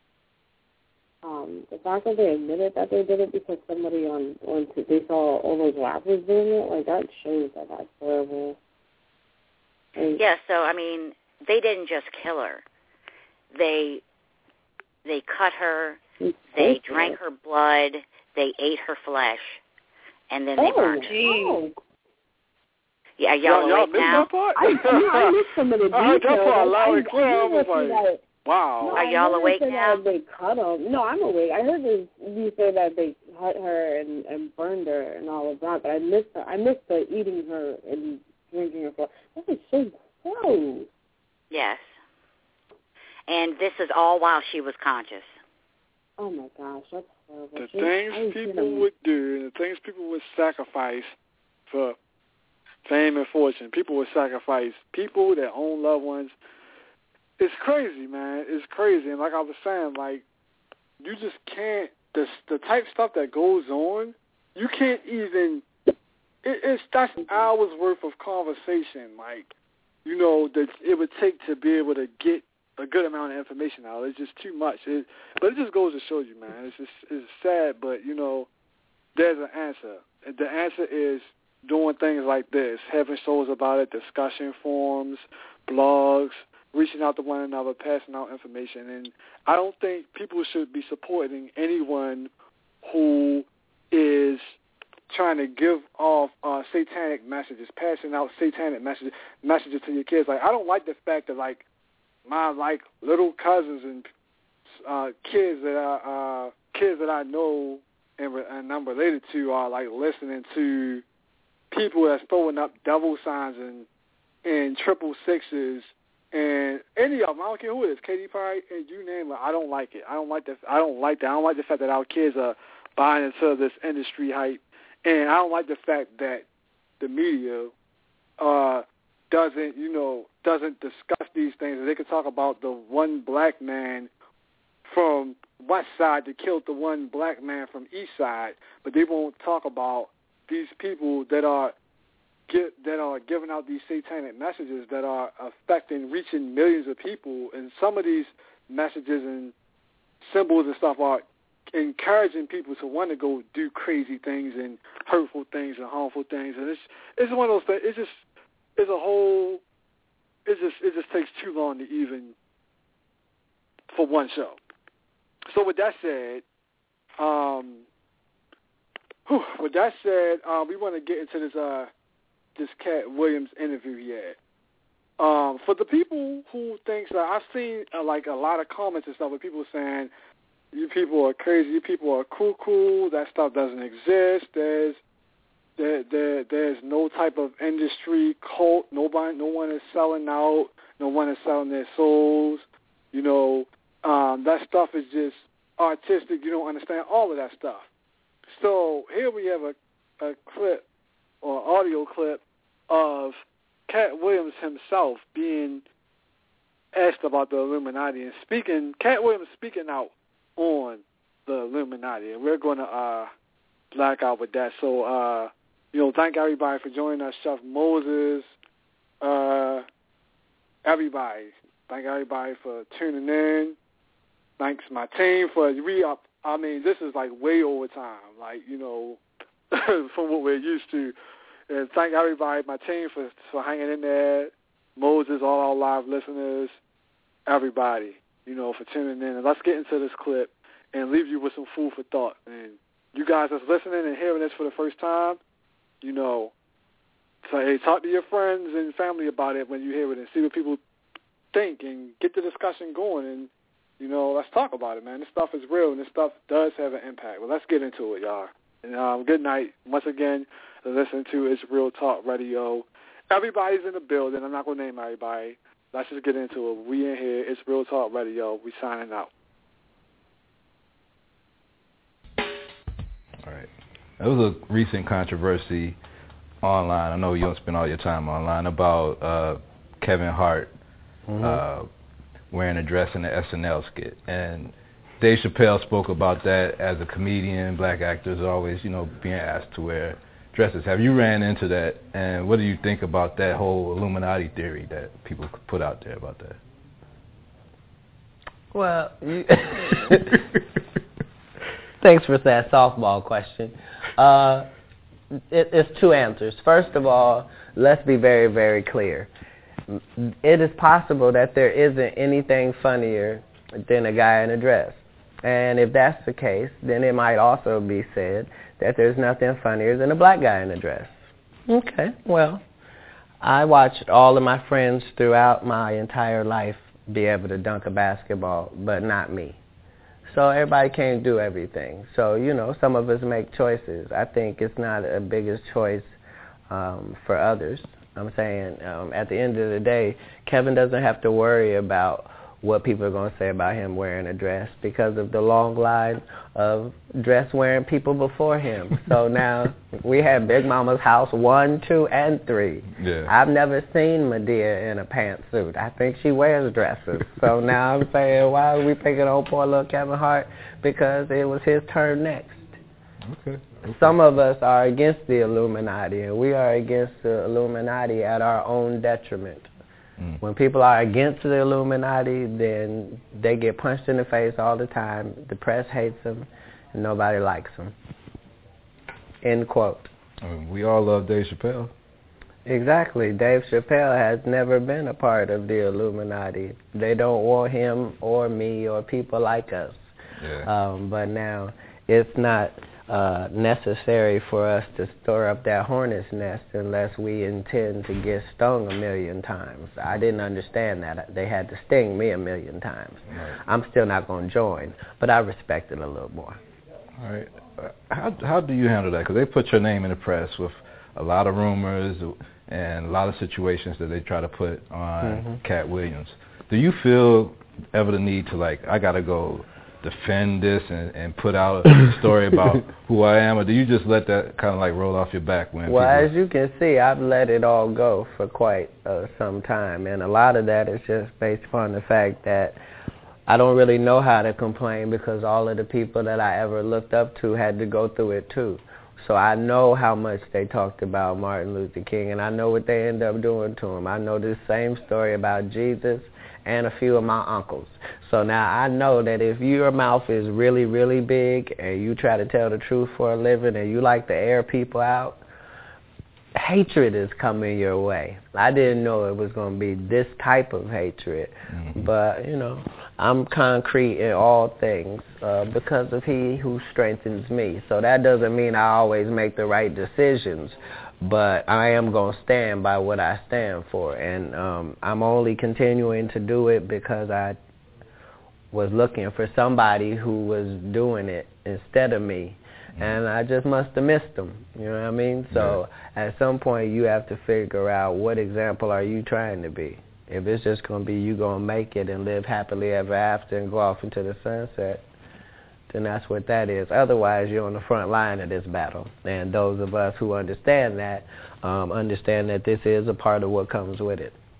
somebody they saw all those rappers doing it, like, that shows that that's horrible. And yeah, so, I mean, they didn't just kill her. They cut her, they drank her blood, they ate her flesh, and then they burned her. Oh. Yeah, y'all awake now? That part? I missed some of the details. I heard that part loud and clear. I was like, wow. No, Are y'all awake now? They cut them. No, I'm awake. I heard you say that they cut her and burned her and all of that, but I missed the eating her and drinking her blood. That is so gross. Yes. And this is all while she was conscious. Oh, my gosh, that's horrible. The things people would do, the things people would sacrifice for fame and fortune. People would sacrifice people, their own loved ones. It's crazy, man. It's crazy. And like I was saying, like, you just can't, the type of stuff that goes on, you can't even, that's hours worth of conversation, like, you know, that it would take to be able to get a good amount of information out. It's just too much. But it just goes to show you, man. It's sad, but, you know, there's an answer. And the answer is doing things like this, having shows about it, discussion forums, blogs, reaching out to one another, passing out information. And I don't think people should be supporting anyone who is trying to give off satanic messages, passing out satanic messages to your kids. Like, I don't like the fact that, like, my, like, little cousins and kids that I know and I'm related to are, like, listening to people that's throwing up double signs and triple sixes and any of them. I don't care who it is, Katy Perry, and you name it. I don't like it. I don't like that. I don't like the fact that our kids are buying into this industry hype, and I don't like the fact that the media doesn't discuss these things. They can talk about the one black man from West Side that killed the one black man from East Side, but they won't talk about these people that are giving out these satanic messages that are reaching millions of people. And some of these messages and symbols and stuff are encouraging people to want to go do crazy things and hurtful things and harmful things. And it's one of those things. It just takes too long to even for one show. So with that said, we want to get into this Cat Williams interview he had. For the people who think that, I've seen like a lot of comments and stuff with people saying, "You people are crazy. You people are cuckoo. That stuff doesn't exist. There's no type of industry cult. No one is selling out. No one is selling their souls. That stuff is just artistic. You don't understand all of that stuff." So here we have a clip or audio clip of Cat Williams himself being asked about the Illuminati and Cat Williams speaking out on the Illuminati, and we're going to black out with that. So, thank everybody for joining us, Chef Moses, everybody. Thank everybody for tuning in. Thanks my team for this is like way over time, from what we're used to. And thank everybody, my team, for hanging in there. Moses, all our live listeners, everybody, for tuning in. And let's get into this clip and leave you with some food for thought. And you guys that's listening and hearing this for the first time, so hey, talk to your friends and family about it when you hear it and see what people think and get the discussion going. And, let's talk about it, man. This stuff is real and this stuff does have an impact. Well, let's get into it, y'all. And good night. Once again, listen to It's Real Talk Radio. Everybody's in the building. I'm not going to name everybody. Let's just get into it. We in here. It's Real Talk Radio. We signing out. All right. There was a recent controversy online. I know you don't spend all your time online about Kevin Hart wearing a dress in the SNL skit. And Dave Chappelle spoke about that as a comedian. Black actors are always, being asked to wear dresses. Have you ran into that? And what do you think about that whole Illuminati theory that people put out there about that? Well, thanks for that softball question. It's two answers. First of all, let's be very, very clear. It is possible that there isn't anything funnier than a guy in a dress. And if that's the case, then it might also be said that there's nothing funnier than a black guy in a dress. Okay, well, I watched all of my friends throughout my entire life be able to dunk a basketball, but not me. So everybody can't do everything. So, some of us make choices. I think it's not a biggest choice for others. I'm saying at the end of the day, Kevin doesn't have to worry about what people are going to say about him wearing a dress because of the long line of dress-wearing people before him. So now we have Big Mama's house 1, 2, and 3. Yeah. I've never seen Medea in a pantsuit. I think she wears dresses. So now I'm saying, why are we picking on poor little Kevin Hart? Because it was his turn next. Okay. Some of us are against the Illuminati, and we are against the Illuminati at our own detriment. When people are against the Illuminati, then they get punched in the face all the time. The press hates them, and nobody likes them. End quote. We all love Dave Chappelle. Exactly. Dave Chappelle has never been a part of the Illuminati. They don't want him or me or people like us. Yeah. But now it's not necessary for us to stir up that hornet's nest unless we intend to get stung 1,000,000 times. I didn't understand that. They had to sting me 1,000,000 times. Right. I'm still not going to join, but I respect it a little more. All right. How do you handle that? Because they put your name in the press with a lot of rumors and a lot of situations that they try to put on Cat Williams. Do you feel ever the need to, like, I got to go defend this and put out a story about who I am, or do you just let that kind of like roll off your back when Well, as you can see, I've let it all go for quite some time, and a lot of that is just based upon the fact that I don't really know how to complain because all of the people that I ever looked up to had to go through it too. So I know how much they talked about Martin Luther King, and I know what they ended up doing to him. I know this same story about Jesus and a few of my uncles. So now I know that if your mouth is really, really big and you try to tell the truth for a living and you like to air people out, hatred is coming your way. I didn't know it was going to be this type of hatred, but, you know, I'm concrete in all things because of He who strengthens me. So that doesn't mean I always make the right decisions, but I am going to stand by what I stand for, and I'm only continuing to do it because I was looking for somebody who was doing it instead of me, and I just must have missed them, you know what I mean? So at some point you have to figure out what example are you trying to be. If it's just going to be you going to make it and live happily ever after and go off into the sunset, then that's what that is. Otherwise, you're on the front line of this battle. And those of us who understand that this is a part of what comes with it.